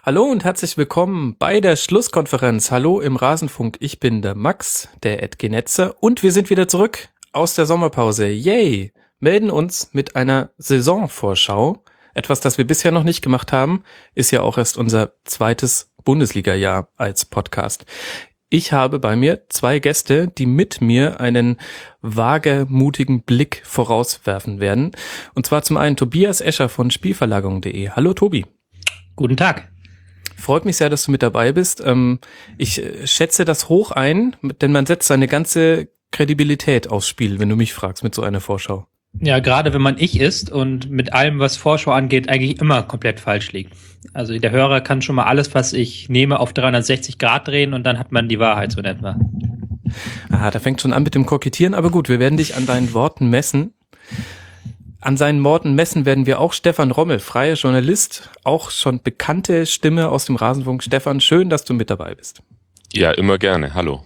Hallo und herzlich willkommen bei der Schlusskonferenz. Hallo im Rasenfunk, ich bin der Max, der Edgenetzer, und wir sind wieder zurück aus der Sommerpause. Yay! Melden uns mit einer Saisonvorschau. Etwas, das wir bisher noch nicht gemacht haben, ist ja auch erst unser zweites Bundesliga-Jahr als Podcast. Ich habe bei mir zwei Gäste, die mit mir einen wagemutigen Blick vorauswerfen werden. Und zwar zum einen Tobias Escher von Spielverlagerung.de. Hallo Tobi. Guten Tag. Freut mich sehr, dass du mit dabei bist. Ich schätze das hoch ein, denn man setzt seine ganze Kredibilität aufs Spiel, wenn du mich fragst, mit so einer Vorschau. Ja, gerade wenn man ich ist und mit allem, was Vorschau angeht, eigentlich immer komplett falsch liegt. Also der Hörer kann schon mal alles, was ich nehme, auf 360 Grad drehen und dann hat man die Wahrheit so in etwa. Aha, da fängt schon an mit dem Kokettieren, aber gut, wir werden dich an deinen Worten messen. An seinen Worten messen werden wir auch Stefan Rommel, freier Journalist, auch schon bekannte Stimme aus dem Rasenfunk. Stefan, schön, dass du mit dabei bist. Ja, immer gerne. Hallo.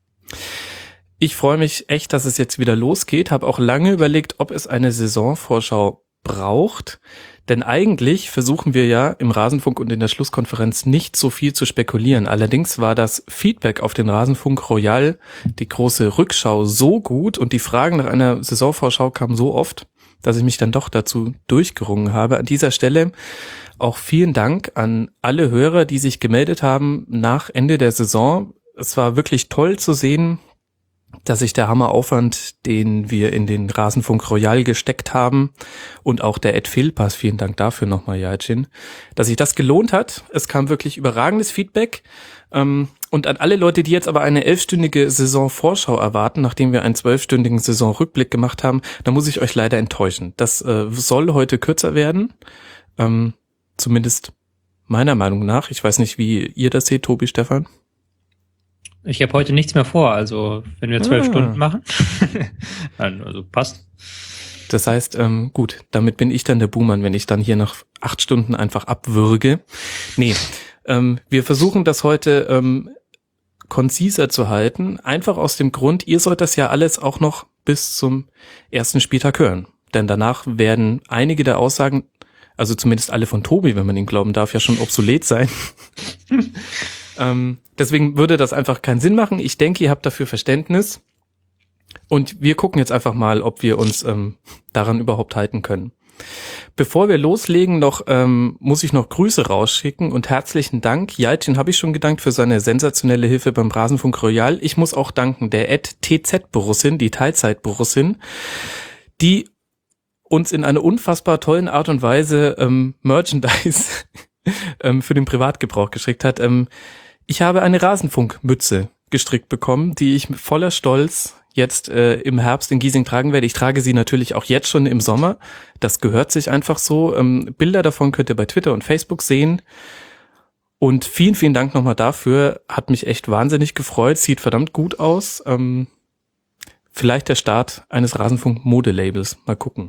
Ich freue mich echt, dass es jetzt wieder losgeht. Habe auch lange überlegt, ob es eine Saisonvorschau braucht. Denn eigentlich versuchen wir ja im Rasenfunk und in der Schlusskonferenz nicht so viel zu spekulieren. Allerdings war das Feedback auf den Rasenfunk Royal, die große Rückschau, so gut und die Fragen nach einer Saisonvorschau kamen so oft, dass ich mich dann doch dazu durchgerungen habe. An dieser Stelle auch vielen Dank an alle Hörer, die sich gemeldet haben nach Ende der Saison. Es war wirklich toll zu sehen, dass sich der Hammeraufwand, den wir in den Rasenfunk Royal gesteckt haben, und auch der Ed Fehlpass, vielen Dank dafür nochmal, Jacin, dass sich das gelohnt hat. Es kam wirklich überragendes Feedback. Und an alle Leute, die jetzt aber eine 11-stündige Saisonvorschau erwarten, nachdem wir einen 12-stündigen Saisonrückblick gemacht haben, da muss ich euch leider enttäuschen. Das soll heute kürzer werden, zumindest meiner Meinung nach. Ich weiß nicht, wie ihr das seht, Tobi, Stefan. Ich habe heute nichts mehr vor, also wenn wir 12 Stunden machen, also passt. Das heißt, gut, damit bin ich dann der Buhmann, wenn ich dann hier nach 8 Stunden einfach abwürge. Nee, wir versuchen das heute konziser zu halten, einfach aus dem Grund, ihr sollt das ja alles auch noch bis zum ersten Spieltag hören. Denn danach werden einige der Aussagen, also zumindest alle von Tobi, wenn man ihm glauben darf, ja schon obsolet sein. Deswegen würde das einfach keinen Sinn machen. Ich denke, ihr habt dafür Verständnis. Und wir gucken jetzt einfach mal, ob wir uns daran überhaupt halten können. Bevor wir loslegen, muss ich noch Grüße rausschicken und herzlichen Dank. Jacin habe ich schon gedankt für seine sensationelle Hilfe beim Rasenfunk Royal. Ich muss auch danken der @TZ-Borussin, die Teilzeit-Borussin, die uns in einer unfassbar tollen Art und Weise Merchandise für den Privatgebrauch geschickt hat. Ich habe eine Rasenfunkmütze gestrickt bekommen, die ich voller Stolz jetzt im Herbst in Giesing tragen werde. Ich trage sie natürlich auch jetzt schon im Sommer. Das gehört sich einfach so. Bilder davon könnt ihr bei Twitter und Facebook sehen. Und vielen, vielen Dank nochmal dafür. Hat mich echt wahnsinnig gefreut. Sieht verdammt gut aus. Vielleicht der Start eines Rasenfunk-Modelabels. Mal gucken.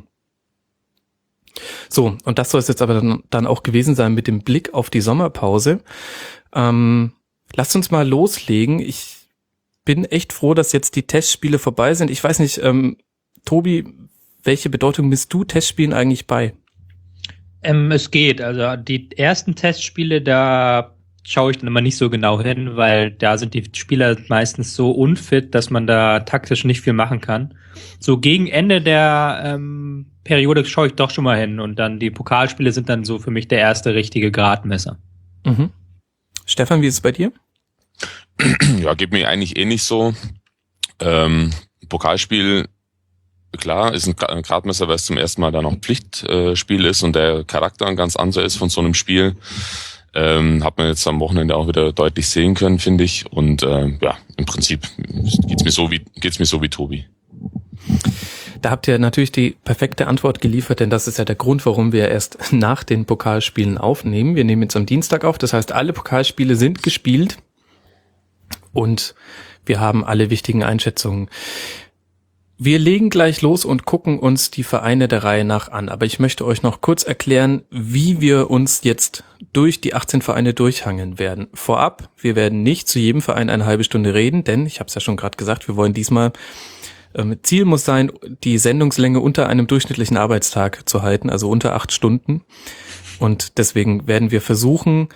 So, und das soll es jetzt aber dann auch gewesen sein mit dem Blick auf die Sommerpause. Lasst uns mal loslegen. Ich bin echt froh, dass jetzt die Testspiele vorbei sind. Ich weiß nicht, Tobi, welche Bedeutung misst du Testspielen eigentlich bei? Es geht. Also die ersten Testspiele, da schaue ich dann immer nicht so genau hin, weil da sind die Spieler meistens so unfit, dass man da taktisch nicht viel machen kann. So gegen Ende der Periode schaue ich doch schon mal hin und dann die Pokalspiele sind dann so für mich der erste richtige Gradmesser. Mhm. Stefan, wie ist es bei dir? Ja, geht mir eigentlich nicht so. Pokalspiel, klar, ist ein Gradmesser, weil es zum ersten Mal da noch Pflichtspiel ist und der Charakter ein ganz anderer ist von so einem Spiel. Hat man jetzt am Wochenende auch wieder deutlich sehen können, finde ich. Und ja, im Prinzip geht's mir so wie Tobi. Da habt ihr natürlich die perfekte Antwort geliefert, denn das ist ja der Grund, warum wir erst nach den Pokalspielen aufnehmen. Wir nehmen jetzt am Dienstag auf, das heißt, alle Pokalspiele sind gespielt und wir haben alle wichtigen Einschätzungen. Wir legen gleich los und gucken uns die Vereine der Reihe nach an, aber ich möchte euch noch kurz erklären, wie wir uns jetzt durch die 18 Vereine durchhangeln werden. Vorab, wir werden nicht zu jedem Verein eine halbe Stunde reden, denn, ich habe es ja schon gerade gesagt, wir wollen diesmal Ziel muss sein, die Sendungslänge unter einem durchschnittlichen Arbeitstag zu halten, also unter 8 Stunden. Und deswegen werden wir versuchen,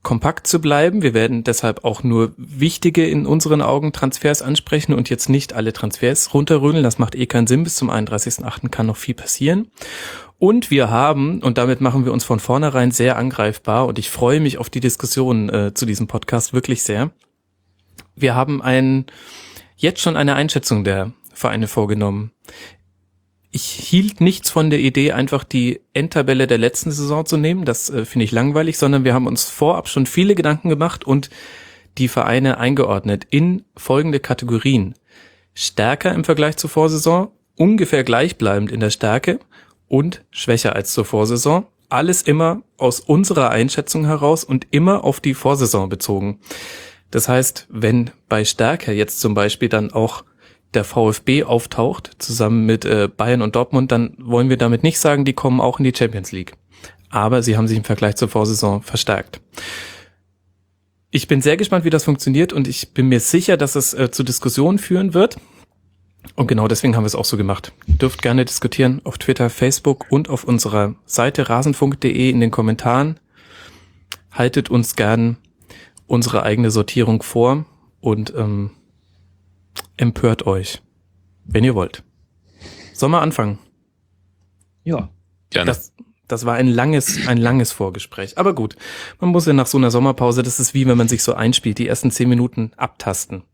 kompakt zu bleiben. Wir werden deshalb auch nur wichtige in unseren Augen Transfers ansprechen und jetzt nicht alle Transfers runterrüdeln. Das macht keinen Sinn. Bis zum 31.8. kann noch viel passieren. Und wir haben, und damit machen wir uns von vornherein sehr angreifbar, und ich freue mich auf die Diskussion zu diesem Podcast wirklich sehr. Wir haben jetzt schon eine Einschätzung der Vereine vorgenommen. Ich hielt nichts von der Idee, einfach die Endtabelle der letzten Saison zu nehmen. Das finde ich langweilig, sondern wir haben uns vorab schon viele Gedanken gemacht und die Vereine eingeordnet in folgende Kategorien. Stärker im Vergleich zur Vorsaison, ungefähr gleichbleibend in der Stärke und schwächer als zur Vorsaison. Alles immer aus unserer Einschätzung heraus und immer auf die Vorsaison bezogen. Das heißt, wenn bei Stärke jetzt zum Beispiel dann auch der VfB auftaucht, zusammen mit Bayern und Dortmund, dann wollen wir damit nicht sagen, die kommen auch in die Champions League. Aber sie haben sich im Vergleich zur Vorsaison verstärkt. Ich bin sehr gespannt, wie das funktioniert und ich bin mir sicher, dass es zu Diskussionen führen wird. Und genau deswegen haben wir es auch so gemacht. Ihr dürft gerne diskutieren auf Twitter, Facebook und auf unserer Seite rasenfunk.de in den Kommentaren. Haltet uns gern unsere eigene Sortierung vor und empört euch, wenn ihr wollt. Sollen wir anfangen? Ja. Gerne. Das war ein langes Vorgespräch. Aber gut, man muss ja nach so einer Sommerpause, das ist wie wenn man sich so einspielt, die ersten 10 Minuten abtasten.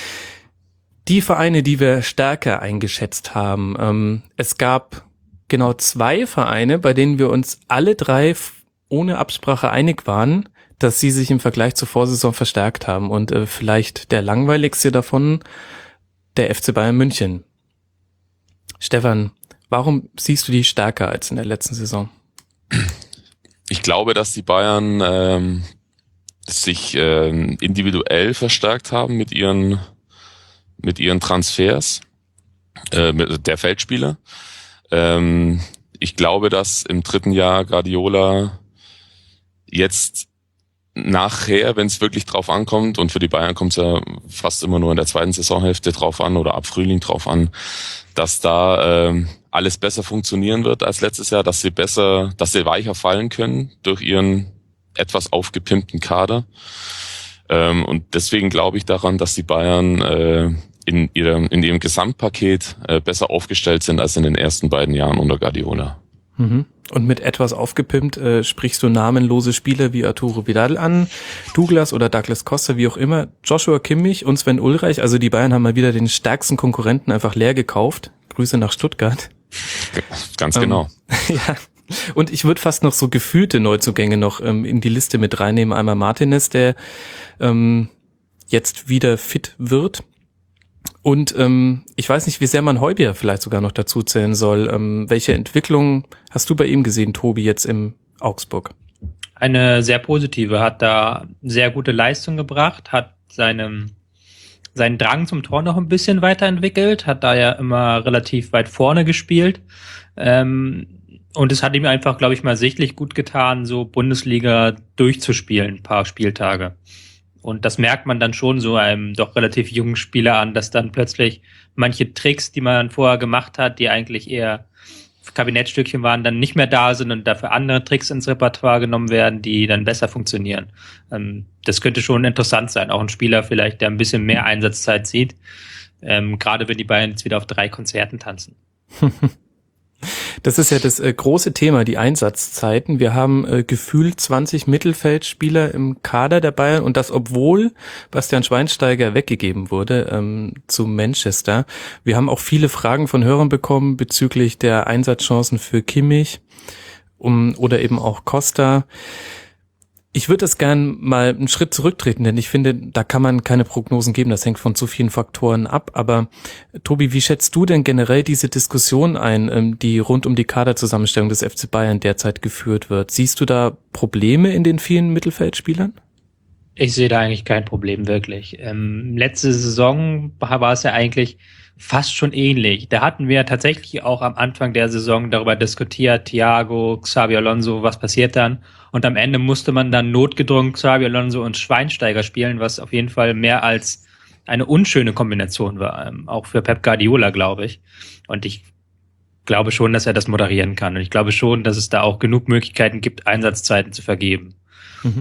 Die Vereine, die wir stärker eingeschätzt haben, es gab genau 2 Vereine, bei denen wir uns alle 3 ohne Absprache einig waren, dass sie sich im Vergleich zur Vorsaison verstärkt haben. Und vielleicht der langweiligste davon, der FC Bayern München. Stefan, warum siehst du die stärker als in der letzten Saison? Ich glaube, dass die Bayern sich individuell verstärkt haben mit ihren Transfers mit der Feldspieler. Ich glaube, dass im 3. Jahr Guardiola jetzt nachher, wenn es wirklich drauf ankommt, und für die Bayern kommt es ja fast immer nur in der 2. Saisonhälfte drauf an oder ab Frühling drauf an, dass da alles besser funktionieren wird als letztes Jahr, dass sie weicher fallen können durch ihren etwas aufgepimpten Kader. Und deswegen glaube ich daran, dass die Bayern in ihrem Gesamtpaket besser aufgestellt sind als in den ersten beiden Jahren unter Guardiola. Mhm. Und mit etwas aufgepimpt sprichst du namenlose Spieler wie Arturo Vidal an, Douglas oder Douglas Costa, wie auch immer, Joshua Kimmich und Sven Ulreich. Also die Bayern haben mal wieder den stärksten Konkurrenten einfach leer gekauft. Grüße nach Stuttgart. Ganz genau. Ja. Und ich würde fast noch so gefühlte Neuzugänge noch in die Liste mit reinnehmen. Einmal Martinez, der jetzt wieder fit wird. Und ich weiß nicht, wie sehr man Højbjerg vielleicht sogar noch dazu zählen soll. Welche Entwicklung hast du bei ihm gesehen, Tobi, jetzt im Augsburg? Eine sehr positive, hat da sehr gute Leistung gebracht, hat seinen Drang zum Tor noch ein bisschen weiterentwickelt, hat da ja immer relativ weit vorne gespielt. Und es hat ihm einfach, glaube ich, mal sichtlich gut getan, so Bundesliga durchzuspielen, ein paar Spieltage. Und das merkt man dann schon so einem doch relativ jungen Spieler an, dass dann plötzlich manche Tricks, die man vorher gemacht hat, die eigentlich eher Kabinettstückchen waren, dann nicht mehr da sind und dafür andere Tricks ins Repertoire genommen werden, die dann besser funktionieren. Das könnte schon interessant sein. Auch ein Spieler vielleicht, der ein bisschen mehr Einsatzzeit sieht. Gerade wenn die Bayern jetzt wieder auf 3 Konzerten tanzen. Das ist ja das große Thema, die Einsatzzeiten. Wir haben gefühlt 20 Mittelfeldspieler im Kader der Bayern und das, obwohl Bastian Schweinsteiger weggegeben wurde zu Manchester. Wir haben auch viele Fragen von Hörern bekommen bezüglich der Einsatzchancen für Kimmich oder eben auch Costa. Ich würde das gern mal einen Schritt zurücktreten, denn ich finde, da kann man keine Prognosen geben, das hängt von zu vielen Faktoren ab. Aber Tobi, wie schätzt du denn generell diese Diskussion ein, die rund um die Kaderzusammenstellung des FC Bayern derzeit geführt wird? Siehst du da Probleme in den vielen Mittelfeldspielern? Ich sehe da eigentlich kein Problem, wirklich. Letzte Saison war es ja eigentlich fast schon ähnlich. Da hatten wir tatsächlich auch am Anfang der Saison darüber diskutiert, Thiago, Xabi Alonso, was passiert dann? Und am Ende musste man dann notgedrungen Xabi Alonso und Schweinsteiger spielen, was auf jeden Fall mehr als eine unschöne Kombination war, auch für Pep Guardiola, glaube ich. Und ich glaube schon, dass er das moderieren kann. Und ich glaube schon, dass es da auch genug Möglichkeiten gibt, Einsatzzeiten zu vergeben. Mhm.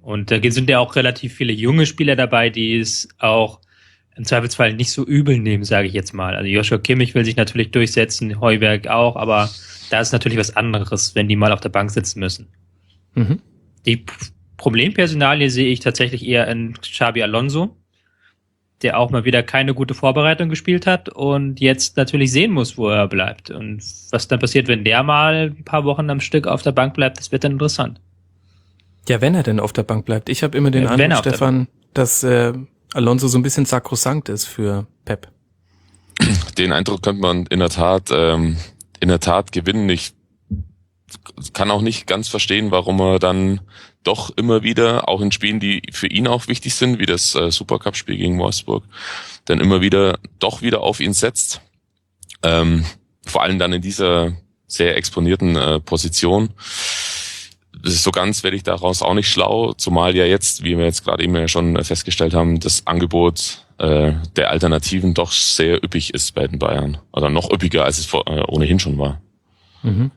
Und da sind ja auch relativ viele junge Spieler dabei, die es auch im Zweifelsfall nicht so übel nehmen, sage ich jetzt mal. Also Joshua Kimmich will sich natürlich durchsetzen, Højbjerg auch, aber da ist natürlich was anderes, wenn die mal auf der Bank sitzen müssen. Mhm. Die Problempersonalie sehe ich tatsächlich eher in Xabi Alonso, der auch mal wieder keine gute Vorbereitung gespielt hat und jetzt natürlich sehen muss, wo er bleibt. Und was dann passiert, wenn der mal ein paar Wochen am Stück auf der Bank bleibt, das wird dann interessant. Ja, wenn er denn auf der Bank bleibt. Ich habe immer den Eindruck, Stefan, dass Alonso so ein bisschen sakrosankt ist für Pep. Den Eindruck könnte man in der Tat gewinnen. Ich kann auch nicht ganz verstehen, warum er dann doch immer wieder, auch in Spielen, die für ihn auch wichtig sind, wie das Supercup-Spiel gegen Wolfsburg, dann immer wieder doch wieder auf ihn setzt. Vor allem dann in dieser sehr exponierten Position. So ganz werde ich daraus auch nicht schlau, zumal ja jetzt, wie wir jetzt gerade eben ja schon festgestellt haben, das Angebot der Alternativen doch sehr üppig ist bei den Bayern. Oder noch üppiger, als es ohnehin schon war. Mhm.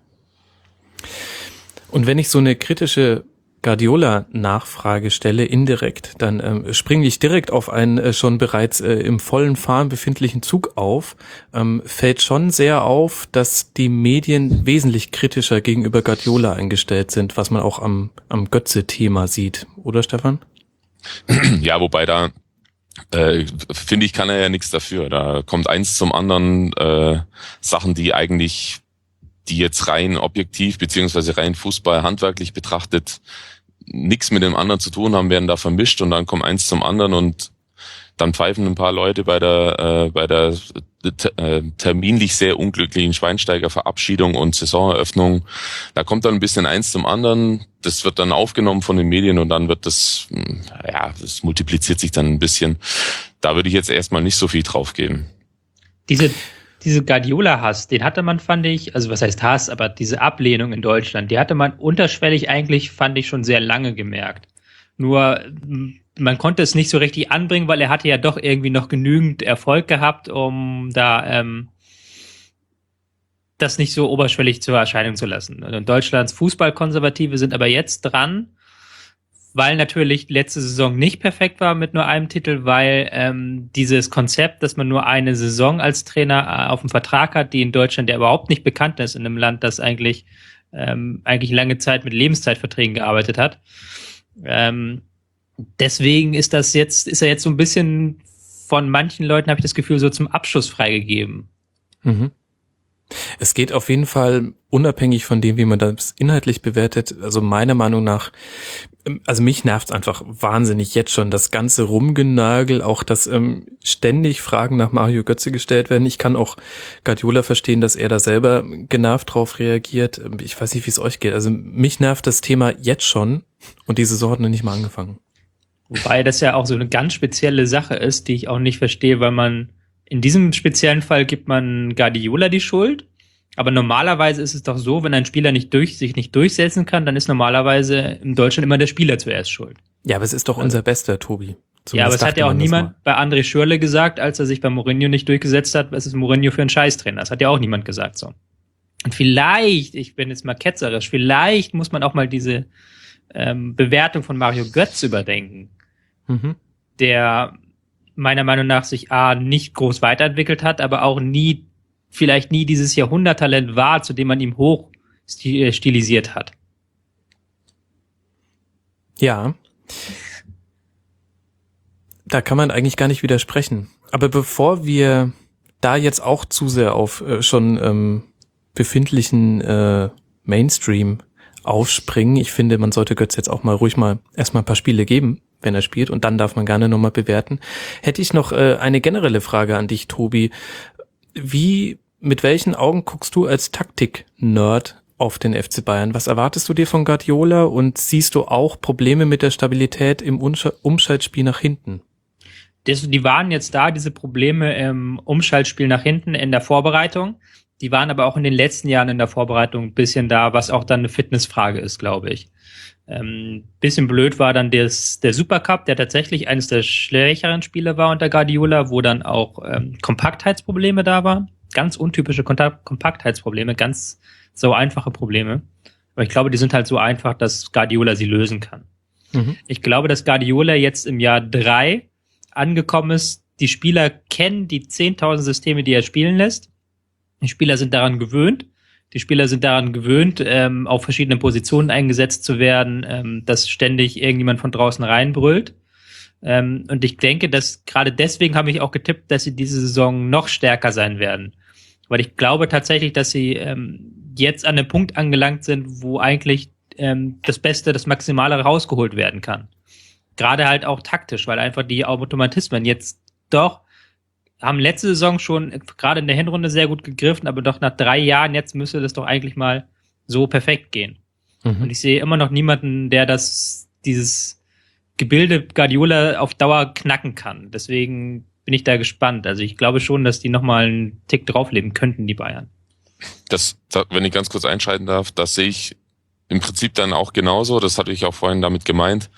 Und wenn ich so eine kritische Guardiola-Nachfrage stelle, indirekt, dann springe ich direkt auf einen schon bereits im vollen Fahren befindlichen Zug auf. Fällt schon sehr auf, dass die Medien wesentlich kritischer gegenüber Guardiola eingestellt sind, was man auch am Götze-Thema sieht. Oder, Stefan? Ja, wobei da finde ich, kann er ja nichts dafür. Da kommt eins zum anderen, Sachen, die jetzt rein objektiv beziehungsweise rein Fußball handwerklich betrachtet nichts mit dem anderen zu tun haben, werden da vermischt und dann kommt eins zum anderen und dann pfeifen ein paar Leute bei der terminlich sehr unglücklichen Schweinsteiger Verabschiedung und Saisoneröffnung. Da kommt dann ein bisschen eins zum anderen. Das wird dann aufgenommen von den Medien und dann wird das multipliziert sich dann ein bisschen. Da würde ich jetzt erstmal nicht so viel drauf geben. Diese Guardiola-Hass, den hatte man, fand ich, also was heißt Hass, aber diese Ablehnung in Deutschland, die hatte man unterschwellig eigentlich, fand ich, schon sehr lange gemerkt. Nur man konnte es nicht so richtig anbringen, weil er hatte ja doch irgendwie noch genügend Erfolg gehabt, um da das nicht so oberschwellig zur Erscheinung zu lassen. Und Deutschlands Fußballkonservative sind aber jetzt dran, weil natürlich letzte Saison nicht perfekt war mit nur einem Titel, weil dieses Konzept, dass man nur eine Saison als Trainer auf dem Vertrag hat, die in Deutschland ja überhaupt nicht bekannt ist, in einem Land, das eigentlich lange Zeit mit Lebenszeitverträgen gearbeitet hat. Deswegen ist er jetzt so ein bisschen von manchen Leuten, habe ich das Gefühl, so zum Abschuss freigegeben. Mhm. Es geht auf jeden Fall unabhängig von dem, wie man das inhaltlich bewertet, also meiner Meinung nach, also mich nervt es einfach wahnsinnig jetzt schon, das ganze Rumgenörgel, auch dass ständig Fragen nach Mario Götze gestellt werden. Ich kann auch Guardiola verstehen, dass er da selber genervt drauf reagiert. Ich weiß nicht, wie es euch geht. Also mich nervt das Thema jetzt schon und die Saison hat noch nicht mal angefangen. Wobei das ja auch so eine ganz spezielle Sache ist, die ich auch nicht verstehe, weil man in diesem speziellen Fall gibt man Guardiola die Schuld. Aber normalerweise ist es doch so, wenn ein Spieler sich nicht durchsetzen kann, dann ist normalerweise in Deutschland immer der Spieler zuerst schuld. Ja, aber es ist doch unser Bester, Tobi. Ja, aber es hat ja auch niemand bei André Schürrle gesagt, als er sich bei Mourinho nicht durchgesetzt hat, was ist Mourinho für ein Scheißtrainer. Das hat ja auch niemand gesagt so. Und vielleicht, ich bin jetzt mal ketzerisch, vielleicht muss man auch mal diese Bewertung von Mario Götze überdenken, der meiner Meinung nach sich nicht groß weiterentwickelt hat, aber auch vielleicht nie dieses Jahrhunderttalent war, zu dem man ihm hoch stilisiert hat. Ja. Da kann man eigentlich gar nicht widersprechen. Aber bevor wir da jetzt auch zu sehr auf schon befindlichen Mainstream aufspringen, ich finde, man sollte Götze jetzt auch mal ruhig mal erstmal ein paar Spiele geben, wenn er spielt, und dann darf man gerne nochmal bewerten. Hätte ich noch eine generelle Frage an dich, Tobi. Mit welchen Augen guckst du als Taktik-Nerd auf den FC Bayern? Was erwartest du dir von Guardiola und siehst du auch Probleme mit der Stabilität im Umschaltspiel nach hinten? Die waren jetzt da, diese Probleme im Umschaltspiel nach hinten in der Vorbereitung. Die waren aber auch in den letzten Jahren in der Vorbereitung ein bisschen da, was auch dann eine Fitnessfrage ist, glaube ich. Bisschen blöd war dann der Supercup, der tatsächlich eines der schwächeren Spiele war unter Guardiola, wo dann auch Kompaktheitsprobleme da waren. Ganz untypische Kompaktheitsprobleme, ganz so einfache Probleme. Aber ich glaube, die sind halt so einfach, dass Guardiola sie lösen kann. Ich glaube, dass Guardiola jetzt im Jahr 3 angekommen ist. Die Spieler kennen die 10.000 Systeme, die er spielen lässt. Die Spieler sind daran gewöhnt. Auf verschiedenen Positionen eingesetzt zu werden, dass ständig irgendjemand von draußen reinbrüllt. Und ich denke, dass gerade deswegen habe ich auch getippt, dass sie diese Saison noch stärker sein werden. Weil ich glaube tatsächlich, dass sie jetzt an dem Punkt angelangt sind, wo eigentlich das Beste, das Maximale rausgeholt werden kann. Gerade halt auch taktisch, weil einfach die Automatismen jetzt doch haben letzte Saison schon gerade in der Hinrunde sehr gut gegriffen, aber doch nach 3 Jahren jetzt müsste das doch eigentlich mal so perfekt gehen. Und ich sehe immer noch niemanden, der dieses Gebilde Guardiola auf Dauer knacken kann. Deswegen bin ich da gespannt. Also ich glaube schon, dass die nochmal einen Tick draufleben könnten, die Bayern. Wenn ich ganz kurz einschalten darf, das sehe ich im Prinzip dann auch genauso. Das hatte ich auch vorhin damit gemeint.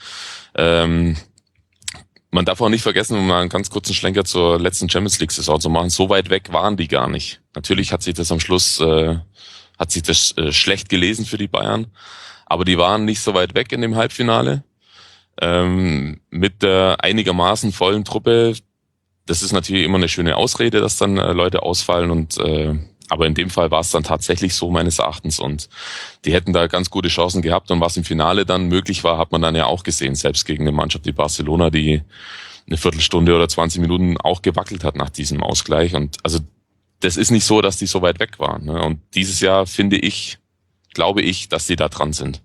Man darf auch nicht vergessen, um mal einen ganz kurzen Schlenker zur letzten Champions-League-Saison zu machen, so weit weg waren die gar nicht. Natürlich hat sich das am Schluss schlecht gelesen für die Bayern, aber die waren nicht so weit weg in dem Halbfinale. Mit der einigermaßen vollen Truppe, das ist natürlich immer eine schöne Ausrede, dass dann Leute ausfallen aber in dem Fall war es dann tatsächlich so meines Erachtens und die hätten da ganz gute Chancen gehabt und was im Finale dann möglich war, hat man dann ja auch gesehen, selbst gegen eine Mannschaft wie Barcelona, die eine Viertelstunde oder 20 Minuten auch gewackelt hat nach diesem Ausgleich und also das ist nicht so, dass die so weit weg waren, ne? Und dieses Jahr glaube ich, dass die da dran sind.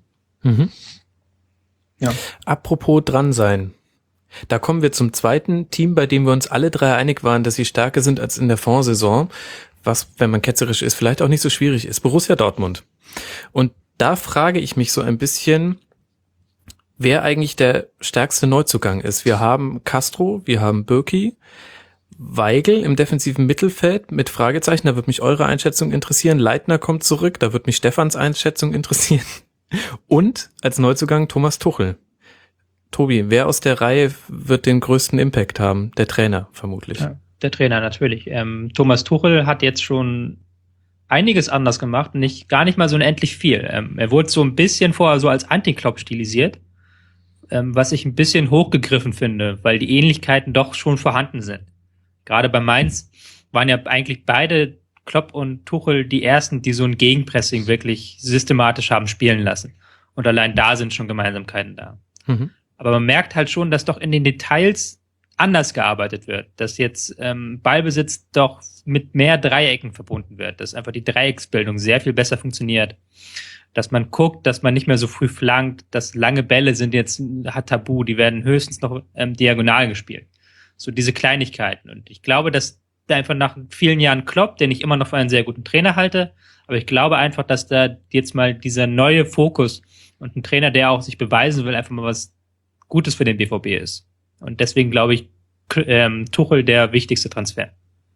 Ja. Apropos dran sein. Da kommen wir zum zweiten Team, bei dem wir uns alle 3 einig waren, dass sie stärker sind als in der Vorsaison. Was, wenn man ketzerisch ist, vielleicht auch nicht so schwierig ist. Borussia Dortmund. Und da frage ich mich so ein bisschen, wer eigentlich der stärkste Neuzugang ist. Wir haben Castro, wir haben Bürki, Weigl im defensiven Mittelfeld mit Fragezeichen, da würde mich eure Einschätzung interessieren. Leitner kommt zurück, da würde mich Stefans Einschätzung interessieren. Und als Neuzugang Thomas Tuchel. Tobi, wer aus der Reihe wird den größten Impact haben? Der Trainer vermutlich. Ja. Der Trainer natürlich. Thomas Tuchel hat jetzt schon einiges anders gemacht und gar nicht mal so unendlich viel. Er wurde so ein bisschen vorher so als Anti-Klopp stilisiert, was ich ein bisschen hochgegriffen finde, weil die Ähnlichkeiten doch schon vorhanden sind. Gerade bei Mainz waren ja eigentlich beide, Klopp und Tuchel, die ersten, die so ein Gegenpressing wirklich systematisch haben spielen lassen. Und allein da sind schon Gemeinsamkeiten da. Aber man merkt halt schon, dass doch in den Details anders gearbeitet wird, dass jetzt Ballbesitz doch mit mehr Dreiecken verbunden wird, dass einfach die Dreiecksbildung sehr viel besser funktioniert, dass man guckt, dass man nicht mehr so früh flankt, dass lange Bälle sind jetzt tabu, die werden höchstens noch diagonal gespielt. So diese Kleinigkeiten. Und ich glaube, dass da einfach nach vielen Jahren Klopp, den ich immer noch für einen sehr guten Trainer halte, aber ich glaube einfach, dass da jetzt mal dieser neue Fokus und ein Trainer, der auch sich beweisen will, einfach mal was Gutes für den BVB ist. Und deswegen glaube ich, Tuchel der wichtigste Transfer.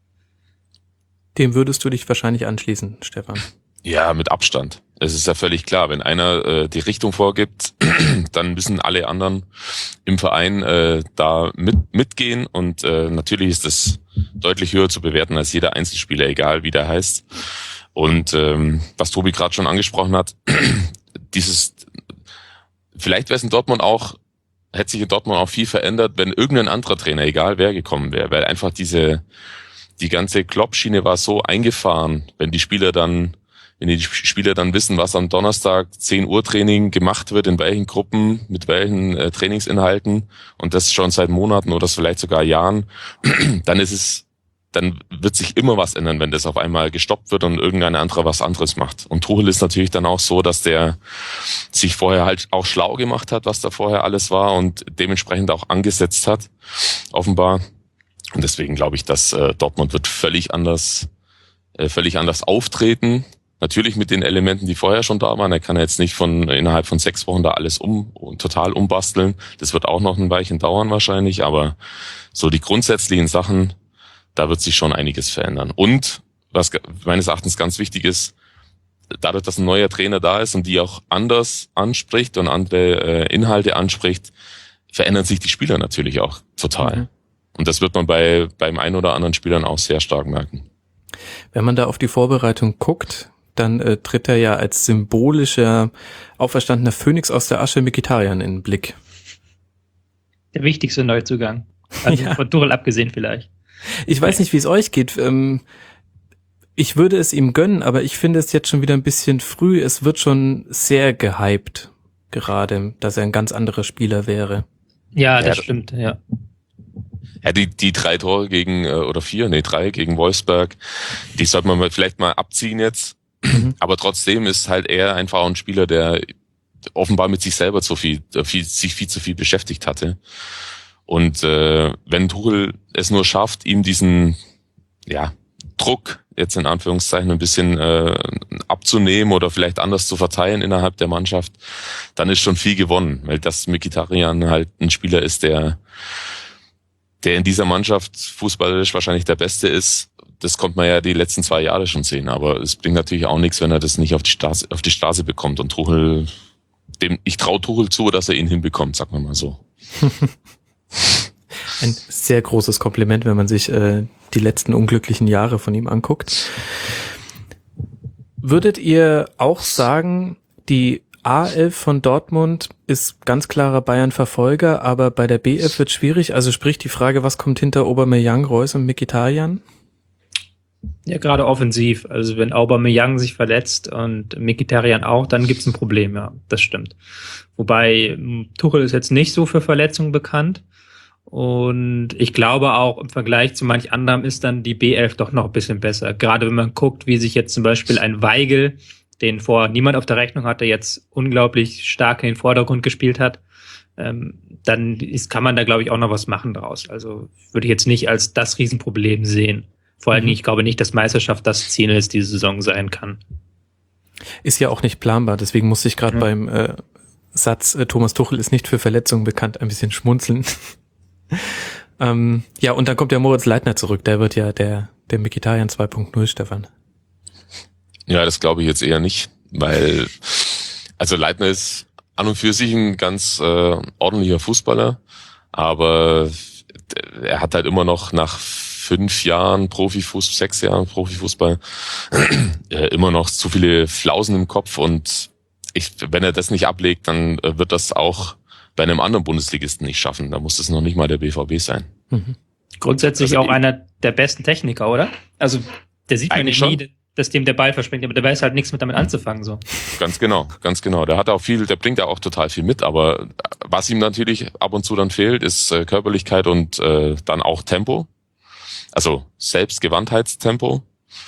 Dem würdest du dich wahrscheinlich anschließen, Stefan. Ja, mit Abstand. Es ist ja völlig klar, wenn einer die Richtung vorgibt, dann müssen alle anderen im Verein da mitgehen und natürlich ist das deutlich höher zu bewerten als jeder Einzelspieler, egal wie der heißt. Und was Tobi gerade schon angesprochen hat, vielleicht wäre es in Dortmund hätte sich in Dortmund auch viel verändert, wenn irgendein anderer Trainer, egal wer gekommen wäre, weil einfach die ganze Klopp-Schiene war so eingefahren, wenn die Spieler dann wissen, was am Donnerstag 10 Uhr Training gemacht wird, in welchen Gruppen, mit welchen Trainingsinhalten und das schon seit Monaten oder vielleicht sogar Jahren, dann wird sich immer was ändern, wenn das auf einmal gestoppt wird und irgendein anderer was anderes macht. Und Tuchel ist natürlich dann auch so, dass der sich vorher halt auch schlau gemacht hat, was da vorher alles war und dementsprechend auch angesetzt hat, offenbar. Und deswegen glaube ich, dass Dortmund wird völlig anders auftreten. Natürlich mit den Elementen, die vorher schon da waren. Er kann ja jetzt nicht innerhalb von 6 Wochen da alles total umbasteln. Das wird auch noch ein Weilchen dauern wahrscheinlich, aber so die grundsätzlichen Sachen, da wird sich schon einiges verändern. Und was meines Erachtens ganz wichtig ist, dadurch, dass ein neuer Trainer da ist und die auch anders anspricht und andere Inhalte anspricht, verändern sich die Spieler natürlich auch total. Und das wird man beim einen oder anderen Spielern auch sehr stark merken. Wenn man da auf die Vorbereitung guckt, dann tritt er ja als symbolischer, auferstandener Phönix aus der Asche Mkhitaryan in den Blick. Der wichtigste Neuzugang. Also Ja. von Tuchel abgesehen vielleicht. Ich weiß nicht, wie es euch geht. Ich würde es ihm gönnen, aber ich finde es jetzt schon wieder ein bisschen früh. Es wird schon sehr gehypt, gerade, dass er ein ganz anderer Spieler wäre. Ja, das stimmt, ja. Ja, die 3 Tore gegen, oder 3 gegen Wolfsburg, die sollte man vielleicht mal abziehen jetzt. Aber trotzdem ist halt er einfach ein Spieler, der offenbar mit sich selber sich viel zu viel beschäftigt hatte. Und wenn Tuchel es nur schafft, ihm diesen Druck jetzt in Anführungszeichen ein bisschen abzunehmen oder vielleicht anders zu verteilen innerhalb der Mannschaft, dann ist schon viel gewonnen, weil das Mkhitaryan halt ein Spieler ist, der in dieser Mannschaft fußballerisch wahrscheinlich der Beste ist. Das konnte man ja die letzten 2 Jahre schon sehen, aber es bringt natürlich auch nichts, wenn er das nicht auf die Straße bekommt. Und Tuchel, ich traue Tuchel zu, dass er ihn hinbekommt, sagen wir mal so. Ein sehr großes Kompliment, wenn man sich die letzten unglücklichen Jahre von ihm anguckt. Würdet ihr auch sagen, die A11 von Dortmund ist ganz klarer Bayern-Verfolger, aber bei der B11 wird schwierig? Also sprich die Frage, was kommt hinter Aubameyang, Reus und Mkhitaryan? Ja, gerade offensiv. Also wenn Aubameyang sich verletzt und Mkhitaryan auch, dann gibt's ein Problem, ja, das stimmt. Wobei Tuchel ist jetzt nicht so für Verletzungen bekannt. Und ich glaube auch im Vergleich zu manch anderem ist dann die B11 doch noch ein bisschen besser. Gerade wenn man guckt, wie sich jetzt zum Beispiel ein Weigl, den vorher niemand auf der Rechnung hatte, jetzt unglaublich stark in den Vordergrund gespielt hat, dann kann man da, glaube ich, auch noch was machen draus. Also würde ich jetzt nicht als das Riesenproblem sehen. Vor allem, ich glaube nicht, dass Meisterschaft das Ziel ist, diese Saison sein kann. Ist ja auch nicht planbar, deswegen musste ich gerade beim Satz, Thomas Tuchel ist nicht für Verletzungen bekannt, ein bisschen schmunzeln. Ja, und dann kommt ja Moritz Leitner zurück, der wird ja der Mkhitaryan 2.0, Stefan. Ja, das glaube ich jetzt eher nicht, weil also Leitner ist an und für sich ein ganz ordentlicher Fußballer, aber er hat halt immer noch nach 6 Jahren Profifußball immer noch zu viele Flausen im Kopf und wenn er das nicht ablegt, dann wird das auch bei einem anderen Bundesligisten nicht schaffen. Da muss es noch nicht mal der BVB sein. Grundsätzlich also auch einer der besten Techniker, oder? Also der sieht man nicht nie, dass dem der Ball verspringt, aber der weiß halt nichts damit anzufangen. So. Ganz genau. Der hat auch der bringt ja auch total viel mit, aber was ihm natürlich ab und zu dann fehlt, ist Körperlichkeit und dann auch Tempo. Also Selbstgewandtheitstempo.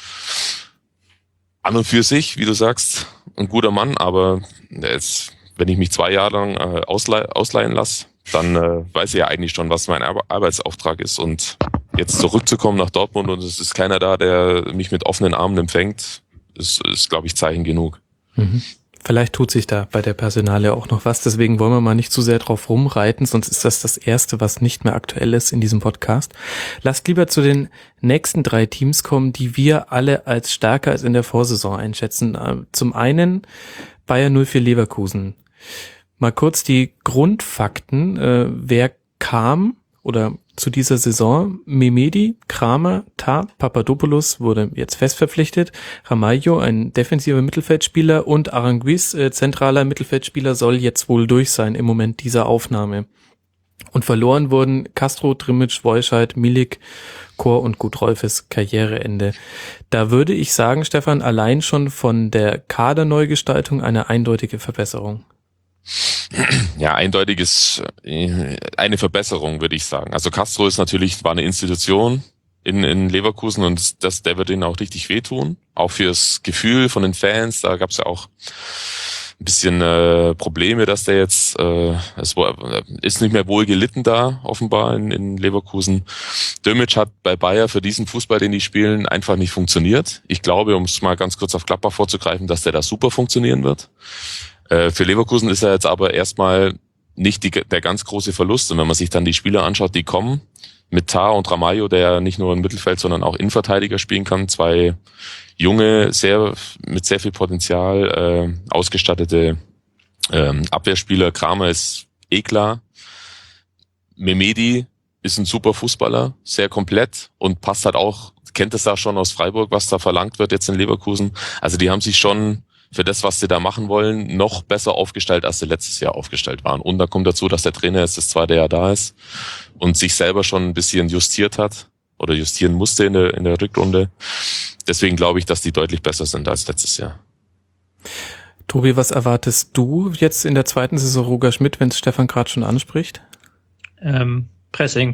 An und für sich, wie du sagst, ein guter Mann, aber wenn ich mich 2 Jahre lang ausleihen lasse, dann weiß ich ja eigentlich schon, was mein Arbeitsauftrag ist. Und jetzt zurückzukommen nach Dortmund und es ist keiner da, der mich mit offenen Armen empfängt, ist glaube ich, Zeichen genug. Vielleicht tut sich da bei der Personalie auch noch was, deswegen wollen wir mal nicht zu sehr drauf rumreiten, sonst ist das Erste, was nicht mehr aktuell ist in diesem Podcast. Lasst lieber zu den nächsten 3 Teams kommen, die wir alle als stärker als in der Vorsaison einschätzen. Zum einen Bayer 04 Leverkusen. Mal kurz die Grundfakten, wer kam oder zu dieser Saison: Mehmedi, Kramer, Tah, Papadopoulos wurde jetzt fest verpflichtet, Ramalho, ein defensiver Mittelfeldspieler, und Aranguiz, zentraler Mittelfeldspieler, soll jetzt wohl durch sein im Moment dieser Aufnahme. Und verloren wurden Castro, Trimic, Woischeit, Milik, Kor und Gudrolfes Karriereende. Da würde ich sagen, Stefan, allein schon von der Kaderneugestaltung eine eindeutige Verbesserung. Ja, eindeutig ist eine Verbesserung, würde ich sagen. Also Castro war eine Institution in Leverkusen und der wird ihnen auch richtig wehtun. Auch fürs Gefühl von den Fans, da gab es ja auch ein bisschen Probleme, dass der jetzt, es ist nicht mehr wohl gelitten da, offenbar in Leverkusen. Dömic hat bei Bayer für diesen Fußball, den die spielen, einfach nicht funktioniert. Ich glaube, um es mal ganz kurz auf Gladbach vorzugreifen, dass der da super funktionieren wird. Für Leverkusen ist er jetzt aber erstmal nicht der ganz große Verlust. Und wenn man sich dann die Spieler anschaut, die kommen, mit Tah und Ramalho, der ja nicht nur im Mittelfeld, sondern auch Innenverteidiger spielen kann, 2 junge, mit sehr viel Potenzial ausgestattete Abwehrspieler. Kramer ist klar. Mehmedi ist ein super Fußballer, sehr komplett und passt halt auch, kennt es da schon aus Freiburg, was da verlangt wird jetzt in Leverkusen. Also die haben sich schon für das, was sie da machen wollen, noch besser aufgestellt, als sie letztes Jahr aufgestellt waren. Und da kommt dazu, dass der Trainer jetzt das zweite Jahr da ist und sich selber schon ein bisschen justiert hat oder justieren musste in der Rückrunde. Deswegen glaube ich, dass die deutlich besser sind als letztes Jahr. Tobi, was erwartest du jetzt in der zweiten Saison Roger Schmidt, wenn es Stefan gerade schon anspricht? Pressing.